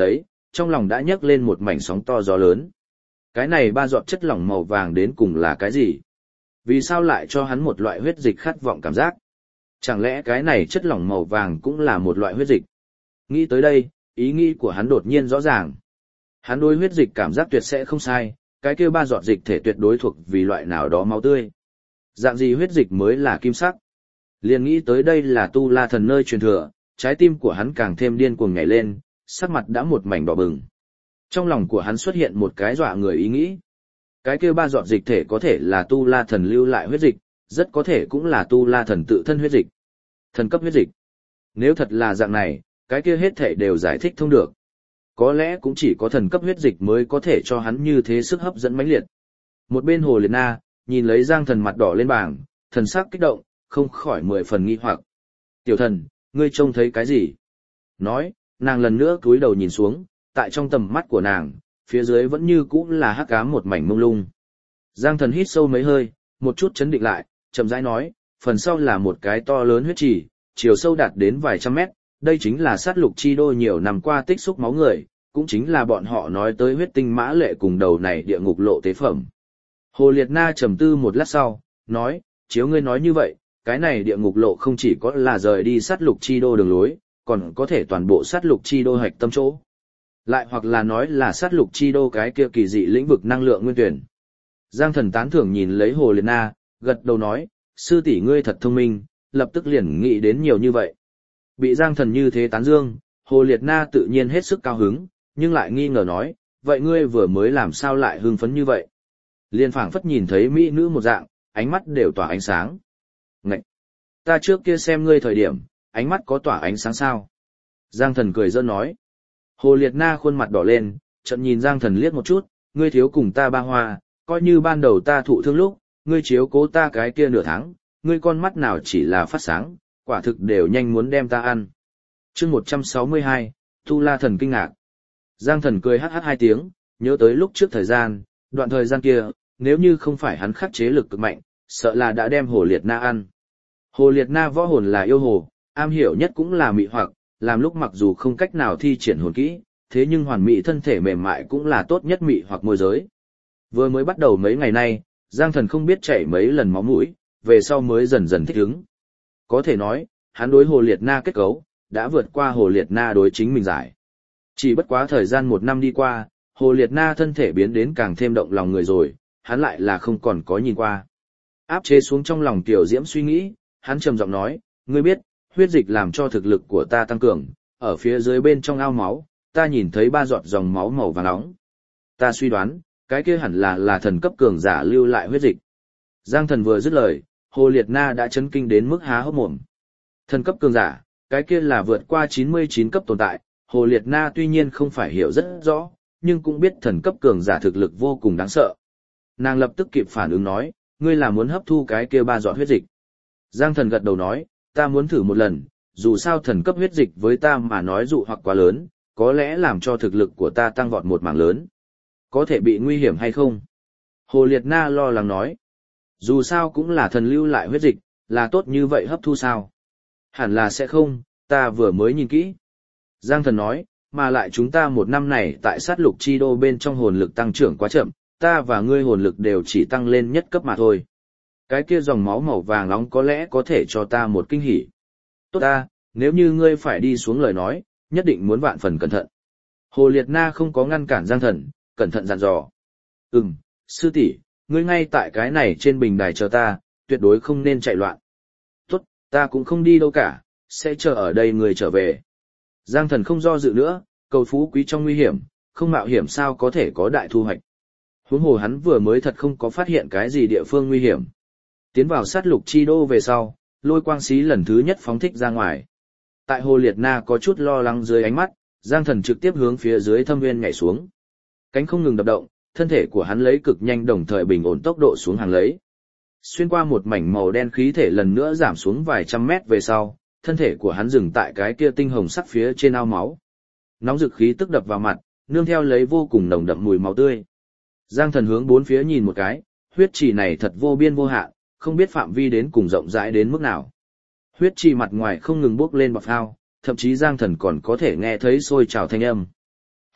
trong lòng đã nhấc lên một mảnh sóng to gió lớn. Cái này ba giọt chất lỏng màu vàng đến cùng là cái gì? Vì sao lại cho hắn một loại huyết dịch khát vọng cảm giác? Chẳng lẽ cái này chất lỏng màu vàng cũng là một loại huyết dịch? Nghĩ tới đây, ý nghĩ của hắn đột nhiên rõ ràng. Hắn đối huyết dịch cảm giác tuyệt sẽ không sai, cái kia ba giọt dịch thể tuyệt đối thuộc vì loại nào đó máu tươi. Dạng gì huyết dịch mới là kim sắc? Liền nghĩ tới đây là tu la thần nơi truyền thừa, trái tim của hắn càng thêm điên cuồng nhảy lên, sắc mặt đã một mảnh đỏ bừng. Trong lòng của hắn xuất hiện một cái dọa người ý nghĩ. Cái kia ba giọt dịch thể có thể là tu la thần lưu lại huyết dịch, rất có thể cũng là tu la thần tự thân huyết dịch. Thần cấp huyết dịch. Nếu thật là dạng này, cái kia hết thể đều giải thích thông được. Có lẽ cũng chỉ có thần cấp huyết dịch mới có thể cho hắn như thế sức hấp dẫn mãnh liệt. Một bên Hồ Liệt Na, nhìn lấy Giang Thần mặt đỏ lên bảng, thần sắc kích động, không khỏi mười phần nghi hoặc. Tiểu thần, ngươi trông thấy cái gì? Nói, nàng lần nữa cúi đầu nhìn xuống, tại trong tầm mắt của nàng, phía dưới vẫn như cũ là hắc ám một mảnh mông lung. Giang Thần hít sâu mấy hơi, một chút chấn định lại, chậm rãi nói, phần sau là một cái to lớn huyết trì, chiều sâu đạt đến vài trăm mét, đây chính là sát lục chi đô nhiều năm qua tích xúc máu người, cũng chính là bọn họ nói tới huyết tinh mã lệ cùng đầu này địa ngục lộ tế phẩm. Hồ Liệt Na trầm tư một lát sau, nói, chiếu ngươi nói như vậy, cái này địa ngục lộ không chỉ có là rời đi sát lục chi đô đường lối, còn có thể toàn bộ sát lục chi đô hạch tâm chỗ. Lại hoặc là nói là sát lục chi đô cái kia kỳ dị lĩnh vực năng lượng nguyên tuyển. Giang Thần tán thưởng nhìn lấy Hồ Liệt Na, gật đầu nói, sư tỷ ngươi thật thông minh, lập tức liền nghĩ đến nhiều như vậy. Bị Giang Thần như thế tán dương, Hồ Liệt Na tự nhiên hết sức cao hứng, nhưng lại nghi ngờ nói, vậy ngươi vừa mới làm sao lại hưng phấn như vậy? Liên phảng phất nhìn thấy mỹ nữ một dạng, ánh mắt đều tỏa ánh sáng. Ngậy! Ta trước kia xem ngươi thời điểm, ánh mắt có tỏa ánh sáng sao? Giang Thần cười giỡn nói. Hồ Liệt Na khuôn mặt đỏ lên, chợt nhìn Giang Thần liếc một chút, ngươi thiếu cùng ta ba hoa, coi như ban đầu ta thụ thương lúc, ngươi chiếu cố ta cái kia nửa tháng, ngươi con mắt nào chỉ là phát sáng, quả thực đều nhanh muốn đem ta ăn. Chương một trăm sáu mươi hai, Tu La Thần kinh ngạc. Giang Thần cười hắc hắc hai tiếng, nhớ tới lúc trước thời gian, đoạn thời gian kia, nếu như không phải hắn khắc chế lực cực mạnh, sợ là đã đem Hồ Liệt Na ăn. Hồ Liệt Na võ hồn là yêu hồ, am hiểu nhất cũng là mị hoặc, làm lúc mặc dù không cách nào thi triển hồn kỹ, thế nhưng hoàn mỹ thân thể mềm mại cũng là tốt nhất mị hoặc môi giới. Vừa mới bắt đầu mấy ngày nay, Giang Thần không biết chảy mấy lần máu mũi, về sau mới dần dần thích ứng. Có thể nói, hắn đối Hồ Liệt Na kết cấu, đã vượt qua Hồ Liệt Na đối chính mình giải. Chỉ bất quá thời gian một năm đi qua, Hồ Liệt Na thân thể biến đến càng thêm động lòng người rồi, hắn lại là không còn có nhìn qua. Áp chế xuống trong lòng tiểu diễm suy nghĩ, hắn trầm giọng nói, ngươi biết, huyết dịch làm cho thực lực của ta tăng cường, ở phía dưới bên trong ao máu, ta nhìn thấy ba giọt dòng máu màu vàng nóng. Ta suy đoán, cái kia hẳn là là thần cấp cường giả lưu lại huyết dịch. Giang Thần vừa dứt lời, Hồ Liệt Na đã chấn kinh đến mức há hốc mồm. Thần cấp cường giả, cái kia là vượt qua chín mươi chín cấp tồn tại, Hồ Liệt Na tuy nhiên không phải hiểu rất rõ, nhưng cũng biết thần cấp cường giả thực lực vô cùng đáng sợ. Nàng lập tức kịp phản ứng nói, ngươi là muốn hấp thu cái kia ba giọt huyết dịch. Giang Thần gật đầu nói, ta muốn thử một lần, dù sao thần cấp huyết dịch với ta mà nói dụ hoặc quá lớn, có lẽ làm cho thực lực của ta tăng vọt một mảng lớn. Có thể bị nguy hiểm hay không? Hồ Liệt Na lo lắng nói, dù sao cũng là thần lưu lại huyết dịch, là tốt như vậy hấp thu sao? Hẳn là sẽ không, ta vừa mới nhìn kỹ. Giang Thần nói, mà lại chúng ta một năm này tại sát lục chi đô bên trong hồn lực tăng trưởng quá chậm, ta và ngươi hồn lực đều chỉ tăng lên nhất cấp mà thôi. Cái kia dòng máu màu vàng nóng có lẽ có thể cho ta một kinh hỉ. Tốt ta, nếu như ngươi phải đi xuống lời nói, nhất định muốn vạn phần cẩn thận. Hồ Liệt Na không có ngăn cản Giang Thần, cẩn thận dặn dò. Ừm, sư tỷ, ngươi ngay tại cái này trên bình đài chờ ta, tuyệt đối không nên chạy loạn. Tốt, ta cũng không đi đâu cả, sẽ chờ ở đây người trở về. Giang Thần không do dự nữa, cầu phú quý trong nguy hiểm, không mạo hiểm sao có thể có đại thu hoạch. Huống hồ hắn vừa mới thật không có phát hiện cái gì địa phương nguy hiểm. Tiến vào sát lục chi đô về sau, lôi quang xí lần thứ nhất phóng thích ra ngoài. Tại Hồ Liệt Na có chút lo lắng dưới ánh mắt, Giang Thần trực tiếp hướng phía dưới thâm nguyên nhảy xuống. Cánh không ngừng đập động, thân thể của hắn lấy cực nhanh đồng thời bình ổn tốc độ xuống hàng lấy. Xuyên qua một mảnh màu đen khí thể lần nữa giảm xuống vài trăm mét về sau, thân thể của hắn dừng tại cái kia tinh hồng sắc phía trên ao máu. Nóng rực khí tức đập vào mặt, nương theo lấy vô cùng nồng đậm mùi máu tươi. Giang Thần hướng bốn phía nhìn một cái, huyết trì này thật vô biên vô hạn, không biết phạm vi đến cùng rộng rãi đến mức nào. Huyết trì mặt ngoài không ngừng bốc lên bọt phao, thậm chí Giang Thần còn có thể nghe thấy sôi trào thanh âm.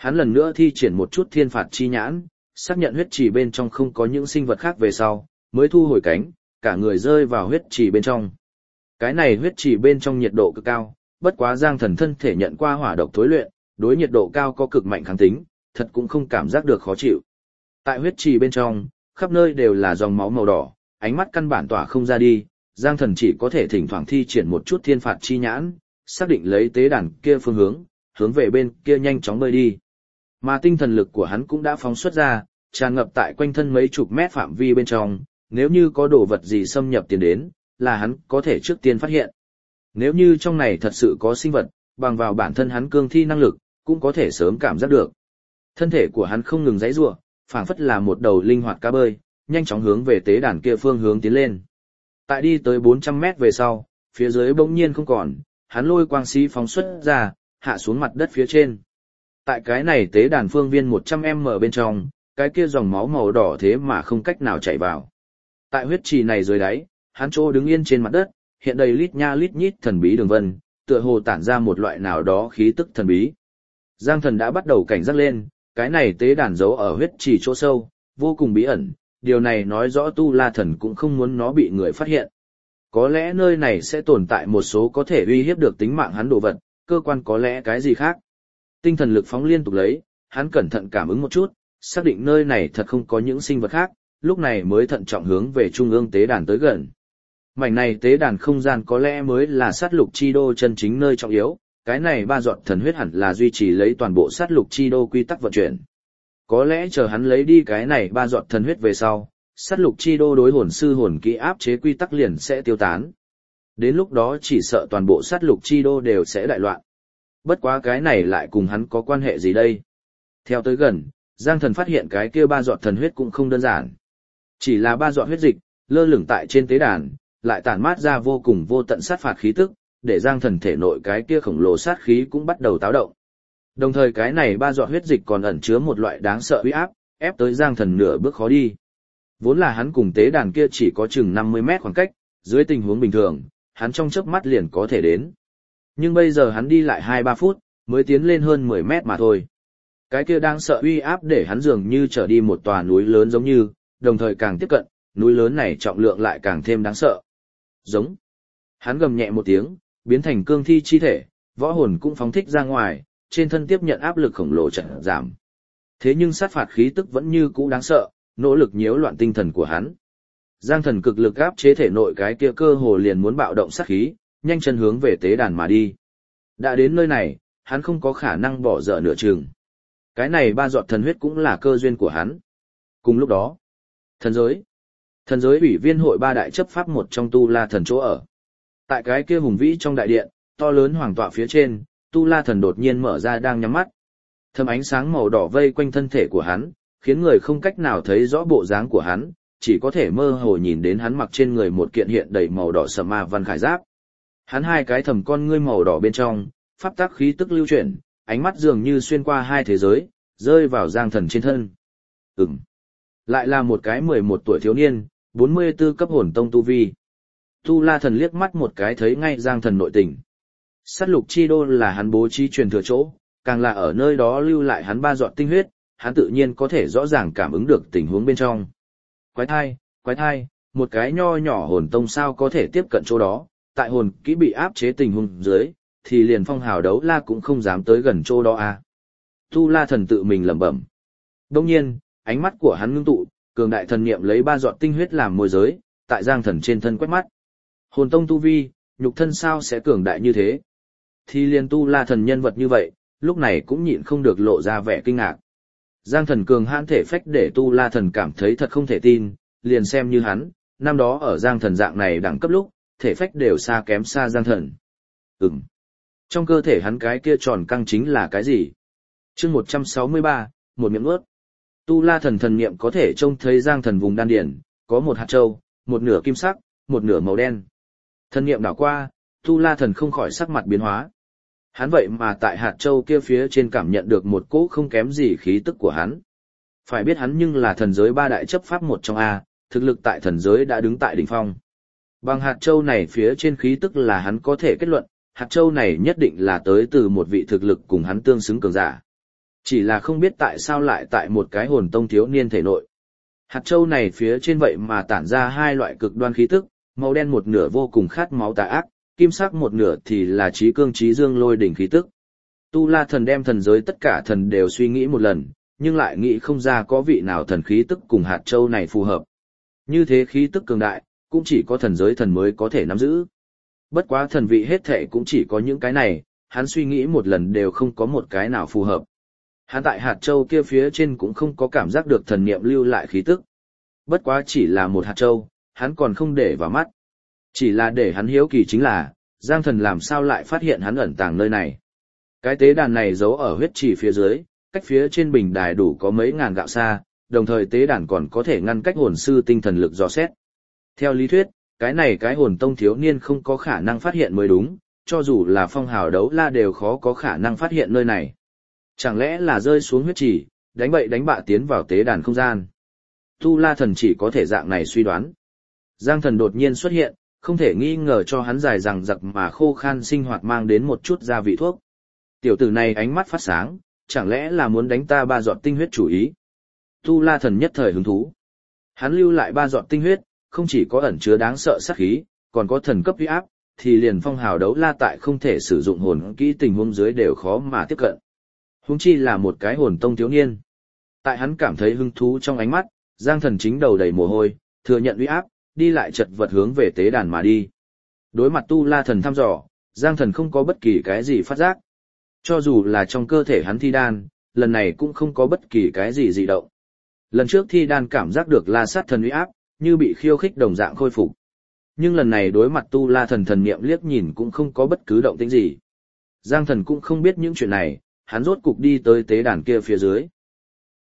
Hắn lần nữa thi triển một chút thiên phạt chi nhãn, xác nhận huyết trì bên trong không có những sinh vật khác về sau, mới thu hồi cánh, cả người rơi vào huyết trì bên trong. Cái này huyết trì bên trong nhiệt độ cực cao, bất quá Giang Thần thân thể nhận qua hỏa độc thối luyện, đối nhiệt độ cao có cực mạnh kháng tính, thật cũng không cảm giác được khó chịu. Tại huyết trì bên trong, khắp nơi đều là dòng máu màu đỏ, ánh mắt căn bản tỏa không ra đi, Giang Thần chỉ có thể thỉnh thoảng thi triển một chút thiên phạt chi nhãn, xác định lấy tế đàn kia phương hướng, hướng về bên kia nhanh chóng bơi đi. Mà tinh thần lực của hắn cũng đã phóng xuất ra, tràn ngập tại quanh thân mấy chục mét phạm vi bên trong, nếu như có đồ vật gì xâm nhập tiến đến, là hắn có thể trước tiên phát hiện. Nếu như trong này thật sự có sinh vật, bằng vào bản thân hắn cương thi năng lực, cũng có thể sớm cảm giác được. Thân thể của hắn không ngừng giãy giụa, phảng phất là một đầu linh hoạt cá bơi, nhanh chóng hướng về tế đàn kia phương hướng tiến lên. Tại đi tới bốn trăm mét về sau, phía dưới bỗng nhiên không còn, hắn lôi quang xí phóng xuất ra, hạ xuống mặt đất phía trên. Tại cái này tế đàn phương viên một trăm mét bên trong, cái kia dòng máu màu đỏ thế mà không cách nào chảy vào. Tại huyết trì này dưới đáy, hắn chỗ đứng yên trên mặt đất, hiện đầy lít nha lít nhít thần bí đường vân, tựa hồ tản ra một loại nào đó khí tức thần bí. Giang Thần đã bắt đầu cảnh giác lên, cái này tế đàn giấu ở huyết trì chỗ sâu, vô cùng bí ẩn, điều này nói rõ Tu La Thần cũng không muốn nó bị người phát hiện. Có lẽ nơi này sẽ tồn tại một số có thể uy hiếp được tính mạng hắn đồ vật, cơ quan có lẽ cái gì khác. Tinh thần lực phóng liên tục lấy, hắn cẩn thận cảm ứng một chút, xác định nơi này thật không có những sinh vật khác, lúc này mới thận trọng hướng về trung ương tế đàn tới gần. Mảnh này tế đàn không gian có lẽ mới là sát lục chi đô chân chính nơi trọng yếu, cái này ba giọt thần huyết hẳn là duy trì lấy toàn bộ sát lục chi đô quy tắc vận chuyển. Có lẽ chờ hắn lấy đi cái này ba giọt thần huyết về sau, sát lục chi đô đối hồn sư hồn kỹ áp chế quy tắc liền sẽ tiêu tán. Đến lúc đó chỉ sợ toàn bộ sát lục chi đô đều sẽ đại loạn. Bất quá cái này lại cùng hắn có quan hệ gì đây? Theo tới gần, Giang Thần phát hiện cái kia ba giọt thần huyết cũng không đơn giản. Chỉ là ba giọt huyết dịch, lơ lửng tại trên tế đàn, lại tản mát ra vô cùng vô tận sát phạt khí tức, để Giang Thần thể nội cái kia khổng lồ sát khí cũng bắt đầu táo động. Đồng thời cái này ba giọt huyết dịch còn ẩn chứa một loại đáng sợ uy áp, ép tới Giang Thần nửa bước khó đi. Vốn là hắn cùng tế đàn kia chỉ có chừng năm mươi mét khoảng cách, dưới tình huống bình thường, hắn trong chớp mắt liền có thể đến. Nhưng bây giờ hắn đi lại hai ba phút, mới tiến lên hơn mười mét mà thôi. Cái kia đáng sợ uy áp để hắn dường như trở đi một tòa núi lớn giống như, đồng thời càng tiếp cận, núi lớn này trọng lượng lại càng thêm đáng sợ. Giống. Hắn gầm nhẹ một tiếng, biến thành cương thi chi thể, võ hồn cũng phóng thích ra ngoài, trên thân tiếp nhận áp lực khổng lồ chợt giảm. Thế nhưng sát phạt khí tức vẫn như cũ đáng sợ, nỗ lực nhiễu loạn tinh thần của hắn. Giang Thần cực lực áp chế thể nội cái kia cơ hồ liền muốn bạo động sát khí, nhanh chân hướng về tế đàn mà đi. Đã đến nơi này, hắn không có khả năng bỏ dở nửa chừng. Cái này ba giọt thần huyết cũng là cơ duyên của hắn. Cùng lúc đó, thần giới. Thần giới ủy viên hội ba đại chấp pháp một trong Tu La Thần chỗ ở. Tại cái kia hùng vĩ trong đại điện, to lớn hoàng tọa phía trên, Tu La Thần đột nhiên mở ra đang nhắm mắt. Thâm ánh sáng màu đỏ vây quanh thân thể của hắn, khiến người không cách nào thấy rõ bộ dáng của hắn, chỉ có thể mơ hồ nhìn đến hắn mặc trên người một kiện hiện đầy màu đỏ sẫm ma văn khải giáp. Hắn hai cái thầm con ngươi màu đỏ bên trong, pháp tắc khí tức lưu chuyển, ánh mắt dường như xuyên qua hai thế giới, rơi vào Giang Thần trên thân. Ừm. Lại là một cái mười một tuổi thiếu niên, bốn mươi tư cấp hồn tông tu vi. Tu La Thần liếc mắt một cái thấy ngay Giang Thần nội tình. Sát lục chi đô là hắn bố trí truyền thừa chỗ, càng là ở nơi đó lưu lại hắn ba giọt tinh huyết, hắn tự nhiên có thể rõ ràng cảm ứng được tình huống bên trong. Quái thai, quái thai, một cái nho nhỏ hồn tông sao có thể tiếp cận chỗ đó, tại hồn kỹ bị áp chế tình huống dưới, thì liền phong hào đấu la cũng không dám tới gần chỗ đó à. Tu La Thần tự mình lẩm bẩm. Đông nhiên, ánh mắt của hắn ngưng tụ, cường đại thần niệm lấy ba giọt tinh huyết làm môi giới, tại Giang Thần trên thân quét mắt. Hồn tông tu vi, nhục thân sao sẽ cường đại như thế? Thì liền Tu La Thần nhân vật như vậy, lúc này cũng nhịn không được lộ ra vẻ kinh ngạc. Giang Thần cường hãn thể phách để Tu La Thần cảm thấy thật không thể tin, liền xem như hắn, năm đó ở Giang Thần dạng này đẳng cấp lúc, thể phách đều xa kém xa Giang Thần. Ừm. Trong cơ thể hắn cái kia tròn căng chính là cái gì? Chương một trăm sáu mươi ba, một miệng ướt. Tu La Thần thần niệm có thể trông thấy Giang Thần vùng đan điển, có một hạt châu, một nửa kim sắc, một nửa màu đen. Thần niệm đảo qua, Tu La Thần không khỏi sắc mặt biến hóa. Hắn vậy mà tại hạt châu kia phía trên cảm nhận được một cỗ không kém gì khí tức của hắn. Phải biết hắn nhưng là thần giới ba đại chấp pháp một trong A, thực lực tại thần giới đã đứng tại đỉnh phong. Bằng hạt châu này phía trên khí tức là hắn có thể kết luận, hạt châu này nhất định là tới từ một vị thực lực cùng hắn tương xứng cường giả. Chỉ là không biết tại sao lại tại một cái hồn tông thiếu niên thể nội. Hạt châu này phía trên vậy mà tản ra hai loại cực đoan khí tức, màu đen một nửa vô cùng khát máu tà ác, kim sắc một nửa thì là trí cương trí dương lôi đỉnh khí tức. Tu La Thần đem thần giới tất cả thần đều suy nghĩ một lần, nhưng lại nghĩ không ra có vị nào thần khí tức cùng hạt châu này phù hợp. Như thế khí tức cường đại, cũng chỉ có thần giới thần mới có thể nắm giữ. Bất quá thần vị hết thệ cũng chỉ có những cái này, hắn suy nghĩ một lần đều không có một cái nào phù hợp. Hắn tại hạt châu kia phía trên cũng không có cảm giác được thần niệm lưu lại khí tức. Bất quá chỉ là một hạt châu, hắn còn không để vào mắt. Chỉ là để hắn hiếu kỳ chính là, Giang Thần làm sao lại phát hiện hắn ẩn tàng nơi này. Cái tế đàn này giấu ở huyết trì phía dưới, cách phía trên bình đài đủ có mấy ngàn gạo xa, đồng thời tế đàn còn có thể ngăn cách hồn sư tinh thần lực dò xét. Theo lý thuyết, cái này cái hồn tông thiếu niên không có khả năng phát hiện mới đúng, cho dù là phong hào đấu la đều khó có khả năng phát hiện nơi này. Chẳng lẽ là rơi xuống huyết trì, đánh bậy đánh bạ tiến vào tế đàn không gian. Tu La Thần chỉ có thể dạng này suy đoán. Giang Thần đột nhiên xuất hiện, không thể nghi ngờ cho hắn dài rằng giặc mà khô khan sinh hoạt mang đến một chút gia vị thuốc. Tiểu tử này ánh mắt phát sáng, chẳng lẽ là muốn đánh ta ba giọt tinh huyết chủ ý. Tu La Thần nhất thời hứng thú. Hắn lưu lại ba giọt tinh huyết, không chỉ có ẩn chứa đáng sợ sát khí, còn có thần cấp uy áp, thì liền phong hào đấu la tại không thể sử dụng hồn kỹ tình huống dưới đều khó mà tiếp cận. Huống chi là một cái hồn tông thiếu niên. Tại hắn cảm thấy hứng thú trong ánh mắt, Giang Thần chính đầu đầy mồ hôi, thừa nhận uy áp, đi lại chật vật hướng về tế đàn mà đi. Đối mặt Tu La Thần thăm dò, Giang Thần không có bất kỳ cái gì phát giác. Cho dù là trong cơ thể hắn thi đan, lần này cũng không có bất kỳ cái gì dị động. Lần trước thi đan cảm giác được La Sát Thần uy áp, như bị khiêu khích đồng dạng khôi phục. Nhưng lần này đối mặt Tu La Thần thần niệm liếc nhìn cũng không có bất cứ động tĩnh gì. Giang Thần cũng không biết những chuyện này, hắn rốt cục đi tới tế đàn kia phía dưới.